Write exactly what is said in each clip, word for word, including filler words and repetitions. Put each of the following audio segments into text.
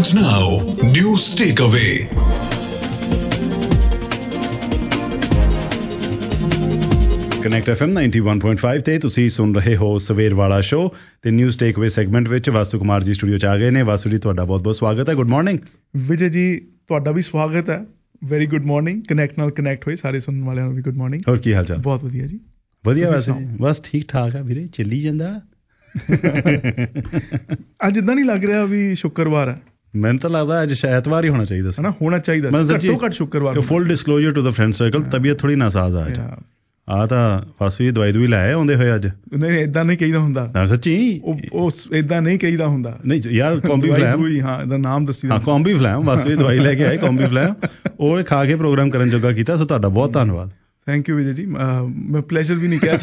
Begins now. News Takeaway. Connect F M ninety one point five ਤੇ ਤੁਸੀਂ ਸੁਣ ਰਹੇ ਹੋ ਸਵੇਰ ਵਾਲਾ ਸ਼ੋਅ ਤੇ ਨਿਊਜ਼ ਟੇਕਅਵੇ ਸੈਗਮੈਂਟ ਵਿੱਚ ਵਾਸੂ ਕੁਮਾਰ ਜੀ ਸਟੂਡੀਓ 'ਚ ਆ ਗਏ ਨੇ। ਵਾਸੂ ਜੀ ਤੁਹਾਡਾ ਬਹੁਤ ਬਹੁਤ ਸਵਾਗਤ ਹੈ। Good morning. ਵਿਜੇ ਜੀ ਤੁਹਾਡਾ ਵੀ ਸਵਾਗਤ ਹੈ। Very good morning. ਕਨੈਕਟ ਨਾਲ ਕਨੈਕਟ ਹੋਏ ਸਾਰੇ ਸੁਣਨ ਵਾਲਿਆਂ ਨੂੰ ਵੀ ਗੁੱਡ ਮਾਰਨਿੰਗ। ਹੋਰ ਕੀ ਹਾਲ ਚਾਲ? ਬਹੁਤ ਵਧੀਆ ਜੀ। ਵਧੀਆ ਵੈਸੇ ਬਸ ਠੀਕ ਠਾਕ ਆ ਵੀਰੇ, ਚੱਲੀ ਜਾਂਦਾ। ਅੱਜ ਇੱਦਾਂ ਨਹੀਂ ਲੱਗ ਰਿਹਾ ਵੀ ਸ਼ੁੱਕਰਵਾਰ ਹੈ। ਮੈਨੂੰ ਤਾਂ ਲੱਗਦਾ ਅੱਜ ਐਤਵਾਰ ਹੀ ਹੋਣਾ ਚਾਹੀਦਾ ਸੀ ਨਾ। ਹੋਣਾ ਚਾਹੀਦਾ ਘੱਟੋ ਘੱਟ ਸ਼ੁੱਕਰਵਾਰ। Full disclosure to the friend circle, ਤਬੀਅਤ ਥੋੜੀ ਨਾਸਾਜ਼ ਆ ਅੱਜ। ਆ ਤਾਂ ਵਾਸੂ ਜੀ ਦਵਾਈ ਦਵਾਈ ਲਾਏ ਆਉਂਦੇ ਹੋਏ ਅੱਜ। ਨਹੀਂ ਏਦਾਂ ਨਹੀਂ ਕਹੀਦਾ ਹੁੰਦਾ। ਸੱਚੀ ਉਹ ਏਦਾਂ ਨਹੀਂ ਕਹੀਦਾ ਹੁੰਦਾ। ਨਹੀਂ ਯਾਰ ਕੌਂਬੀ ਫਲੈਮ, ਹਾਂ ਇਹਦਾ ਨਾਮ ਦੱਸੀ। ਹਾਂ ਕੌਂਬੀ ਫਲੈਮ, ਵਾਸੂ ਜੀ ਦਵਾਈ ਲੈ ਕੇ ਆਏ ਕੌਂਬੀ ਫਲੈਮ, ਉਹ ਖਾ ਕੇ ਪ੍ਰੋਗਰਾਮ ਕਰਨ ਜੋਗਾ ਕੀਤਾ। ਸੋ ਤੁਹਾਡਾ ਬਹੁਤ ਧੰਨਵਾਦ। ਥੈਂਕ ਯੂ ਵਿਜੇ ਜੀ। ਮੈਂ ਪਲੇਜ਼ਰ ਵੀ ਨਹੀਂ ਕਹਿ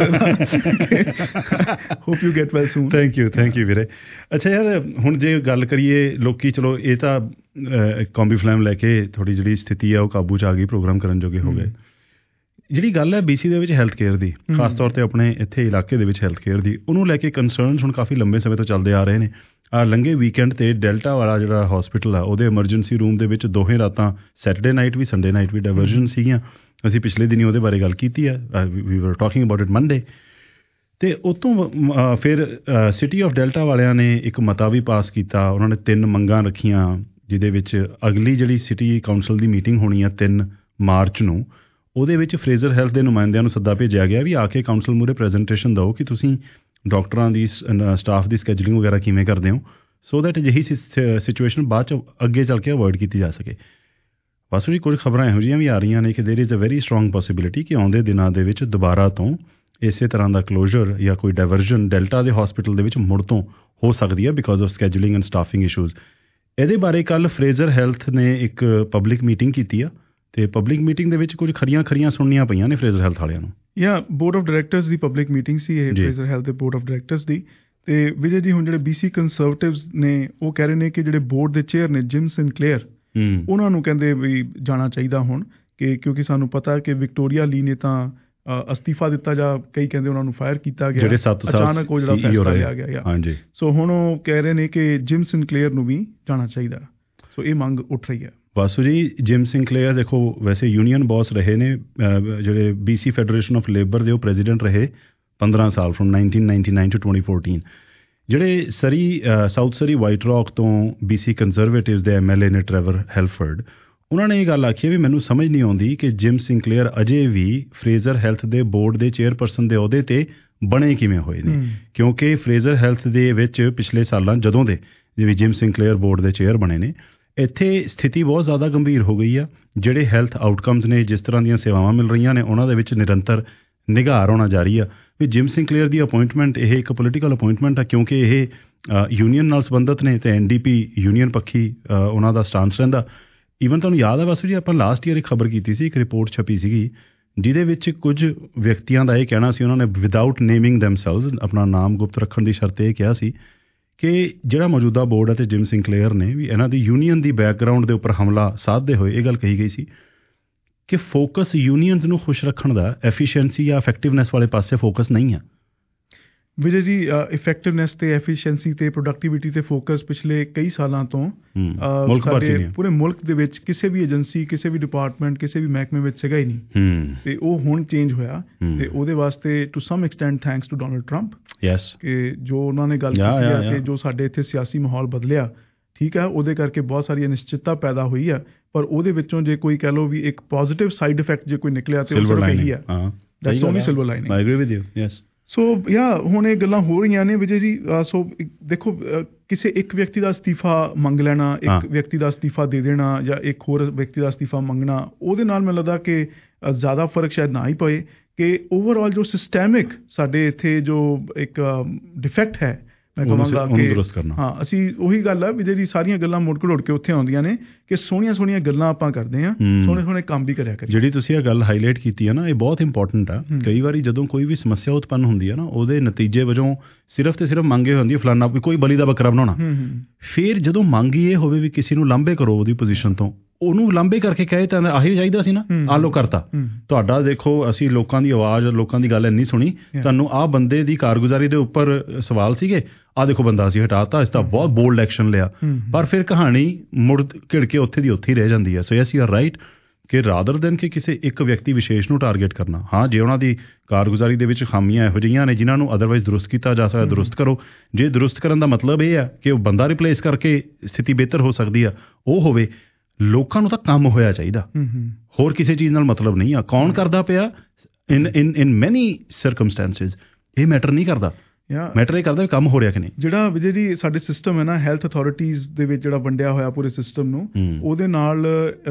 ਸਕਦਾ। Hope you get well soon. Thank you thank you ਵੀਰੇ। ਅੱਛਾ ਯਾਰ ਹੁਣ ਜੇ ਗੱਲ ਕਰੀਏ, ਲੋਕੀ ਚਲੋ ਇਹ ਤਾਂ ਕੌਂਬੀ ਫਲੈਮ ਲੈ ਕੇ ਥੋੜ੍ਹੀ ਜਿਹੜੀ ਸਥਿਤੀ ਆ ਉਹ ਕਾਬੂ 'ਚ ਆ ਗਈ, ਪ੍ਰੋਗਰਾਮ ਕਰਨ ਜੋਗੇ ਹੋ ਗਏ। ਜਿਹੜੀ ਗੱਲ ਹੈ ਬੀ ਸੀ ਦੇ ਵਿੱਚ ਹੈਲਥ ਕੇਅਰ ਦੀ, ਖਾਸ ਤੌਰ 'ਤੇ ਆਪਣੇ ਇੱਥੇ ਇਲਾਕੇ ਦੇ ਵਿੱਚ ਹੈਲਥ ਕੇਅਰ ਦੀ, ਉਹਨੂੰ ਲੈ ਕੇ ਕੰਸਰਨਸ ਹੁਣ ਕਾਫੀ ਲੰਬੇ ਸਮੇਂ ਤੋਂ ਚੱਲਦੇ ਆ ਰਹੇ ਨੇ। ਆ ਲੰਘੇ ਵੀਕਐਂਡ 'ਤੇ ਡੈਲਟਾ ਵਾਲਾ ਜਿਹੜਾ ਹੋਸਪਿਟਲ ਆ ਉਹਦੇ ਐਮਰਜੈਂਸੀ ਰੂਮ ਦੇ ਵਿੱਚ ਦੋਹੇ ਰਾਤਾਂ ਸੈਟਰਡੇ ਨਾਈਟ ਵੀ ਸੰਡੇ ਨਾਈਟ ਵੀ ਡਾਇਵਰਜਨ ਸੀਗੀਆਂ। ਅਸੀਂ ਪਿਛਲੇ ਦਿਨੀ ਉਹਦੇ ਬਾਰੇ ਗੱਲ ਕੀਤੀ ਹੈ, ਵੀ ਵਰ ਟਾਕਿੰਗ ਅਬਾਊਟ ਇਟ ਮੰਡੇ। ਅਤੇ ਉੱਤੋਂ ਫਿਰ ਸਿਟੀ ਆਫ ਡੈਲਟਾ ਵਾਲਿਆਂ ਨੇ ਇੱਕ ਮਤਾ ਵੀ ਪਾਸ ਕੀਤਾ। ਉਹਨਾਂ ਨੇ ਤਿੰਨ ਮੰਗਾਂ ਰੱਖੀਆਂ, ਜਿਹਦੇ ਵਿੱਚ ਅਗਲੀ ਜਿਹੜੀ ਸਿਟੀ ਕਾਊਂਸਲ ਦੀ ਮੀਟਿੰਗ ਹੋਣੀ ਆ ਤਿੰਨ ਮਾਰਚ ਨੂੰ, ਉਹਦੇ ਵਿੱਚ ਫਰੇਜ਼ਰ ਹੈਲਥ ਦੇ ਨੁਮਾਇੰਦਿਆਂ ਨੂੰ ਸੱਦਾ ਭੇਜਿਆ ਗਿਆ ਵੀ ਆ ਕੇ ਕਾਊਂਸਲ ਮੂਹਰੇ ਪ੍ਰੈਜੈਂਟੇਸ਼ਨ ਦਿਓ ਕਿ ਤੁਸੀਂ ਡਾਕਟਰਾਂ ਦੀ ਸਟਾਫ ਦੀ ਸਕੈਜੂਲਿੰਗ ਵਗੈਰਾ ਕਿਵੇਂ ਕਰਦੇ ਹੋ, ਸੋ ਦੈਟ ਅਜਿਹੀ ਸਿਚੁਏਸ਼ਨ ਬਾਅਦ 'ਚ ਅੱਗੇ ਚੱਲ ਕੇ ਅਵੋਇਡ ਕੀਤੀ ਜਾ ਸਕੇ। ਵਾਸੂ ਜੀ ਕੁਝ ਖਬਰਾਂ ਇਹੋ ਜਿਹੀਆਂ ਵੀ ਆ ਰਹੀਆਂ ਨੇ ਕਿ there is a very strong possibility ਕਿ ਆਉਂਦੇ ਦਿਨਾਂ ਦੇ ਵਿੱਚ ਦੁਬਾਰਾ ਤੋਂ ਇਸੇ ਤਰ੍ਹਾਂ ਦਾ ਕਲੋਜ਼ਰ ਜਾਂ ਕੋਈ ਡਾਇਵਰਜਨ ਡੈਲਟਾ ਦੇ ਹਸਪੀਟਲ ਦੇ ਵਿੱਚ ਮੁੜ ਤੋਂ ਹੋ ਸਕਦੀ ਹੈ because of scheduling and staffing issues. ਇਹਦੇ ਬਾਰੇ ਕੱਲ੍ਹ ਫਰੇਜ਼ਰ ਹੈਲਥ ਨੇ ਇੱਕ ਪਬਲਿਕ ਮੀਟਿੰਗ ਕੀਤੀ ਆ ਅਤੇ ਪਬਲਿਕ ਮੀਟਿੰਗ ਦੇ ਵਿੱਚ ਕੁਝ ਖਰੀਆਂ ਖਰੀਆਂ ਸੁਣਨੀਆਂ ਪਈਆਂ ਨੇ ਫਰੇਜ਼ਰ ਹੈਲਥ ਵਾਲਿਆਂ ਨੂੰ। ਜਾਂ ਬੋਰਡ ਆਫ ਡਾਇਰੈਕਟਰਸ ਦੀ ਪਬਲਿਕ ਮੀਟਿੰਗ ਸੀ ਇਹ, ਫਰੇਜ਼ਰ ਹੈਲਥ ਦੇ ਬੋਰਡ ਆਫ ਡਾਇਰੈਕਟਰਸ ਦੀ। ਅਤੇ ਵਿਜੇ ਜੀ ਹੁਣ ਜਿਹੜੇ ਬੀ ਸੀ ਕੰਜ਼ਰਵੇਟਿਵਸ ਨੇ ਉਹ ਕਹਿ ਰਹੇ ਨੇ ਕਿ ਜਿਹੜੇ ਬੋਰਡ ਦੇ ਚੇਅਰ ਨੇ ਜਿਮ ਸਿਨਕਲੇਅਰ, ਉਹਨਾਂ ਨੂੰ ਕਹਿੰਦੇ ਵੀ ਜਾਣਾ ਚਾਹੀਦਾ ਹੁਣ, ਕਿ ਕਿਉਂਕਿ ਸਾਨੂੰ ਪਤਾ ਕਿ ਵਿਕਟੋਰੀਆ ਲੀ ਨੇ ਤਾਂ ਅਸਤੀਫਾ ਦਿੱਤਾ ਜਾਂ ਕਈ ਕਹਿੰਦੇ ਉਹਨਾਂ ਨੂੰ ਫਾਇਰ ਕੀਤਾ ਗਿਆ, ਅਚਾਨਕ ਉਹ ਜਿਹੜਾ ਫੈਸਲਾ ਲਿਆ ਗਿਆ। ਹਾਂਜੀ। ਸੋ ਹੁਣ ਉਹ ਕਹਿ ਰਹੇ ਨੇ ਕਿ ਜਿਮ ਸਿਨਕਲੇਅਰ ਨੂੰ ਵੀ ਜਾਣਾ ਚਾਹੀਦਾ। ਸੋ ਇਹ ਮੰਗ ਉੱਠ ਰਹੀ ਹੈ। ਵਾਸੂ ਜੀ ਜਿਮ ਸਿਨਕਲੇਅਰ ਦੇਖੋ ਵੈਸੇ ਯੂਨੀਅਨ ਬੌਸ ਰਹੇ ਨੇ, ਜਿਹੜੇ B C federation of labour ਦੇ ਉਹ ਪ੍ਰੈਜ਼ੀਡੈਂਟ ਰਹੇ ਪੰਦਰਾਂ ਸਾਲ from nineteen ninety nine to twenty fourteen. ਜਿਹੜੇ Surrey south Surrey white rock ਤੋਂ ਬੀ ਸੀ ਕੰਜ਼ਰਵੇਟਿਵਸ ਦੇ ਐਮ ਐਲ ਏ ਨੇ ਟਰੈਵਰ ਹੈਲਫਰਡ, ਉਹਨਾਂ ਨੇ ਇਹ ਗੱਲ ਆਖੀ ਵੀ ਮੈਨੂੰ ਸਮਝ ਨਹੀਂ ਆਉਂਦੀ ਕਿ ਜਿਮ ਸਿਨਕਲੇਅਰ ਅਜੇ ਵੀ ਫਰੇਜ਼ਰ ਹੈਲਥ ਦੇ ਬੋਰਡ ਦੇ ਚੇਅਰਪਰਸਨ ਦੇ ਅਹੁਦੇ 'ਤੇ ਬਣੇ ਕਿਵੇਂ ਹੋਏ ਨੇ, ਕਿਉਂਕਿ ਫਰੇਜ਼ਰ ਹੈਲਥ ਦੇ ਵਿੱਚ ਪਿਛਲੇ ਸਾਲਾਂ ਜਦੋਂ ਦੇ ਜਿਵੇਂ ਜਿਮ ਸਿਨਕਲੇਅਰ ਬੋਰਡ ਦੇ ਚੇਅਰ ਬਣੇ ਨੇ, ਇੱਥੇ ਸਥਿਤੀ ਬਹੁਤ ਜ਼ਿਆਦਾ ਗੰਭੀਰ ਹੋ ਗਈ ਆ। ਜਿਹੜੇ ਹੈਲਥ ਆਊਟਕਮਸ ਨੇ, ਜਿਸ ਤਰ੍ਹਾਂ ਦੀਆਂ ਸੇਵਾਵਾਂ ਮਿਲ ਰਹੀਆਂ ਨੇ, ਉਹਨਾਂ ਦੇ ਵਿੱਚ ਨਿਰੰਤਰ ਨਿਗਾਰ ਹੋਣਾ ਜਾਰੀ ਆ ਵੀ ਜਿਮ ਸਿਨਕਲੇਅਰ ਦੀ ਅਪੋਇੰਟਮੈਂਟ ਇਹ ਇੱਕ ਪੋਲੀਟੀਕਲ ਅਪੋਇੰਟਮੈਂਟ ਆ, ਕਿਉਂਕਿ ਇਹ ਯੂਨੀਅਨ ਨਾਲ ਸੰਬੰਧਿਤ ਨੇ ਅਤੇ ਐਨ ਡੀ ਪੀ ਯੂਨੀਅਨ ਪੱਖੀ ਉਹਨਾਂ ਦਾ ਸਟਾਂਸ ਰਹਿੰਦਾ। ਈਵਨ ਤੁਹਾਨੂੰ ਯਾਦ ਆ ਵਾਸੂ ਜੀ, ਆਪਾਂ ਲਾਸਟ ਈਅਰ ਇੱਕ ਖਬਰ ਕੀਤੀ ਸੀ, ਇੱਕ ਰਿਪੋਰਟ ਛਪੀ ਸੀਗੀ ਜਿਹਦੇ ਵਿੱਚ ਕੁਝ ਵਿਅਕਤੀਆਂ ਦਾ ਇਹ ਕਹਿਣਾ ਸੀ, ਉਹਨਾਂ ਨੇ ਵਿਦਾਊਟ ਨੇਮਿੰਗ ਦੈਮਸੈਲਵਸ, ਆਪਣਾ ਨਾਮ ਗੁਪਤ ਰੱਖਣ ਦੀ ਸ਼ਰਤ ਇਹ ਕਿਹਾ ਸੀ ਕਿ ਜਿਹੜਾ ਮੌਜੂਦਾ ਬੋਰਡ ਹੈ ਅਤੇ ਜਿਮ ਸਿਨਕਲੇਅਰ ਨੇ ਵੀ ਇਹਨਾਂ ਦੀ ਯੂਨੀਅਨ ਦੀ ਬੈਕਗਰਾਊਂਡ ਦੇ ਉੱਪਰ ਹਮਲਾ ਸਾਧਦੇ ਹੋਏ ਇਹ ਗੱਲ ਕਹੀ ਗਈ ਸੀ ਕਿ ਫੋਕਸ ਯੂਨੀਅਨਸ ਨੂੰ ਖੁਸ਼ ਰੱਖਣ ਦਾ ਐਫੀਸ਼ੀਐਂਸੀ ਜਾਂ ਇਫੈਕਟਿਵਨੈਸ ਵਾਲੇ ਪਾਸੇ ਫੋਕਸ ਨਹੀਂ ਆ। ਵਿਜੇ ਜੀ ਇਫੈਕਟਿਵਨੈਸ ਤੇ ਐਫੀਸ਼ੀਐਂਸੀ ਤੇ ਪ੍ਰੋਡਕਟੀਵਿਟੀ ਤੇ ਫੋਕਸ ਪਿਛਲੇ ਕਈ ਸਾਲਾਂ ਤੋਂ ਸਾਡੇ ਪੂਰੇ ਮੁਲਕ ਦੇ ਵਿੱਚ ਕਿਸੇ ਵੀ ਏਜੰਸੀ, ਕਿਸੇ ਵੀ ਡਿਪਾਰਟਮੈਂਟ, ਕਿਸੇ ਵੀ ਮਹਿਕਮੇ ਵਿੱਚ ਸੀਗਾ ਹੀ ਨਹੀਂ। ਤੇ ਉਹ ਹੁਣ ਚੇਂਜ ਹੋਇਆ ਤੇ ਉਹਦੇ ਵਾਸਤੇ to some extent thanks to Donald Trump, ਕਿ ਜੋ ਉਹਨਾਂ ਨੇ ਗੱਲ ਕੀਤੀ ਹੈ ਕਿ ਜੋ ਸਾਡੇ ਇੱਥੇ ਸਿਆਸੀ ਮਾਹੌਲ ਬਦਲਿਆ, ਠੀਕ ਹੈ, ਉਹਦੇ ਕਰਕੇ ਬਹੁਤ ਸਾਰੀ ਅਨਿਸ਼ਚਿਤਤਾ ਪੈਦਾ ਹੋਈ ਹੈ, ਪਰ ਉਹਦੇ ਵਿੱਚੋਂ ਜੇ ਕੋਈ ਕਹਿ ਲਓ ਵੀ ਇੱਕ ਪੋਜ਼ੀਟਿਵ ਸਾਈਡ ਇਫੈਕਟ ਜੇ ਕੋਈ ਨਿਕਲਿਆ ਤੇ ਉਹ ਸਿਰਫ ਇਹੀ ਹੈ। That's only silver lining. I agree with you. Yes. So yeah ਹੁਣ ਇਹ ਗੱਲਾਂ ਹੋ ਰਹੀਆਂ ਨੇ ਵਿਜੇ ਜੀ। ਸੋ ਦੇਖੋ, ਕਿਸੇ ਇੱਕ ਵਿਅਕਤੀ ਦਾ ਅਸਤੀਫਾ ਮੰਗ ਲੈਣਾ, ਇੱਕ ਵਿਅਕਤੀ ਦਾ ਅਸਤੀਫਾ ਦੇ ਦੇਣਾ ਜਾਂ ਇੱਕ ਹੋਰ ਵਿਅਕਤੀ ਦਾ ਅਸਤੀਫਾ ਮੰਗਣਾ, ਉਹਦੇ ਨਾਲ ਮੈਨੂੰ ਲੱਗਦਾ ਕਿ ਜ਼ਿਆਦਾ ਫਰਕ ਸ਼ਾਇਦ ਨਾ ਹੀ ਪਏ, ਕਿ ਓਵਰਆਲ ਜੋ ਸਿਸਟੈਮਿਕ ਸਾਡੇ ਇੱਥੇ ਜੋ ਇੱਕ ਡਿਫੈਕਟ ਹੈ, ਮੈਂ ਕਹਾਂਗਾ ਕਿ ਹਾਂ ਅਸੀਂ ਉਹੀ ਗੱਲ ਆ ਵੀ ਜਿਹੜੀ ਸਾਰੀਆਂ ਗੱਲਾਂ ਮੁੜ ਘੜੋੜ ਕੇ ਉੱਥੇ ਆਉਂਦੀਆਂ ਨੇ ਕਿ ਸੋਹਣੀਆਂ ਸੋਹਣੀਆਂ ਗੱਲਾਂ ਆਪਾਂ ਕਰਦੇ ਹਾਂ, ਸੋਹਣੇ ਸੋਹਣੇ ਕੰਮ ਵੀ ਕਰਿਆ ਕਰੀਏ। ਜਿਹੜੀ ਤੁਸੀਂ ਇਹ ਗੱਲ ਹਾਈਲਾਈਟ ਕੀਤੀ ਹੈ ਨਾ, ਇਹ ਬਹੁਤ ਇੰਪੋਰਟੈਂਟ ਆ। ਕਈ ਵਾਰੀ ਜਦੋਂ ਕੋਈ ਵੀ ਸਮੱਸਿਆ ਉਤਪੰਨ ਹੁੰਦੀ ਹੈ ਨਾ, ਉਹਦੇ ਨਤੀਜੇ ਵਜੋਂ ਸਿਰਫ ਤੇ ਸਿਰਫ ਮੰਗ ਇਹ ਹੁੰਦੀ ਹੈ ਫਲਾਨਾ ਕੋਈ ਬਲੀ ਦਾ ਬੱਕਰਾ ਬਣਾਉਣਾ। ਫਿਰ ਜਦੋਂ ਮੰਗ ਇਹ ਹੋਵੇ ਵੀ ਕਿਸੇ ਨੂੰ ਲਾਂਭੇ ਕਰੋ ਉਹਦੀ ਪੋਜੀਸ਼ਨ ਤੋਂ, ਉਹਨੂੰ ਲਾਂਬੇ ਕਰਕੇ ਕਹੇ ਤਾਂ ਆਹੀ ਚਾਹੀਦਾ ਸੀ ਨਾ, ਆਹ ਲੋ ਕਰਤਾ ਤੁਹਾਡਾ। ਦੇਖੋ ਅਸੀਂ ਲੋਕਾਂ ਦੀ ਆਵਾਜ਼, ਲੋਕਾਂ ਦੀ ਗੱਲ ਇੰਨੀ ਸੁਣੀ, ਤੁਹਾਨੂੰ ਆਹ ਬੰਦੇ ਦੀ ਕਾਰਗੁਜ਼ਾਰੀ ਦੇ ਉੱਪਰ ਸਵਾਲ ਸੀਗੇ, ਆਹ ਦੇਖੋ ਬੰਦਾ ਅਸੀਂ ਹਟਾਤਾ, ਇਸ ਦਾ ਬਹੁਤ ਬੋਲਡ ਐਕਸ਼ਨ ਲਿਆ। ਪਰ ਫਿਰ ਕਹਾਣੀ ਮੁੜ ਘਿੜ ਕੇ ਉੱਥੇ ਦੀ ਉੱਥੇ ਹੀ ਰਹਿ ਜਾਂਦੀ ਹੈ। So yes you are right ਕਿ ਰਾਦਰ ਦੈਨ ਕਿ ਕਿਸੇ ਇੱਕ ਵਿਅਕਤੀ ਵਿਸ਼ੇਸ਼ ਨੂੰ ਟਾਰਗੇਟ ਕਰਨਾ, ਹਾਂ ਜੇ ਉਹਨਾਂ ਦੀ ਕਾਰਗੁਜ਼ਾਰੀ ਦੇ ਵਿੱਚ ਖਾਮੀਆਂ ਇਹੋ ਜਿਹੀਆਂ ਨੇ ਜਿਨ੍ਹਾਂ ਨੂੰ ਅਦਰਵਾਈਜ਼ ਦਰੁਸਤ ਕੀਤਾ ਜਾ ਸਕਦਾ, ਦਰੁਸਤ ਕਰੋ। ਜੇ ਦਰੁਸਤ ਕਰਨ ਦਾ ਮਤਲਬ ਇਹ ਹੈ ਕਿ ਉਹ ਬੰਦਾ ਰਿਪਲੇਸ ਕਰਕੇ ਸਥਿਤੀ ਬਿਹਤਰ ਹੋ ਸਕਦੀ ਆ, ਉਹ ਹੋਵੇ। ਲੋਕਾਂ ਨੂੰ ਤਾਂ ਕੰਮ ਹੋਇਆ ਚਾਹੀਦਾ, ਹੋਰ ਕਿਸੇ ਚੀਜ਼ ਨਾਲ ਮਤਲਬ ਨਹੀਂ ਆ। ਕੌਣ ਕਰਦਾ ਪਿਆ ਇਨ ਇਨ ਇਨ ਮੈਨੀ ਸਰਕਮਸਟੈਂਸਿਸ ਇਹ ਮੈਟਰ ਨਹੀਂ ਕਰਦਾ, ਮੈਟਰ ਇਹ ਕਰਦਾ ਕੰਮ ਹੋ ਰਿਹਾ ਕਿ ਨਹੀਂ। ਜਿਹੜਾ ਜਿਹੜੀ ਸਾਡੇ ਸਿਸਟਮ ਹੈ ਨਾ, ਹੈਲਥ ਅਥਾਰਟੀਜ਼ ਦੇ ਵਿੱਚ ਜਿਹੜਾ ਵੰਡਿਆ ਹੋਇਆ ਪੂਰੇ ਸਿਸਟਮ ਨੂੰ, ਉਹਦੇ ਨਾਲ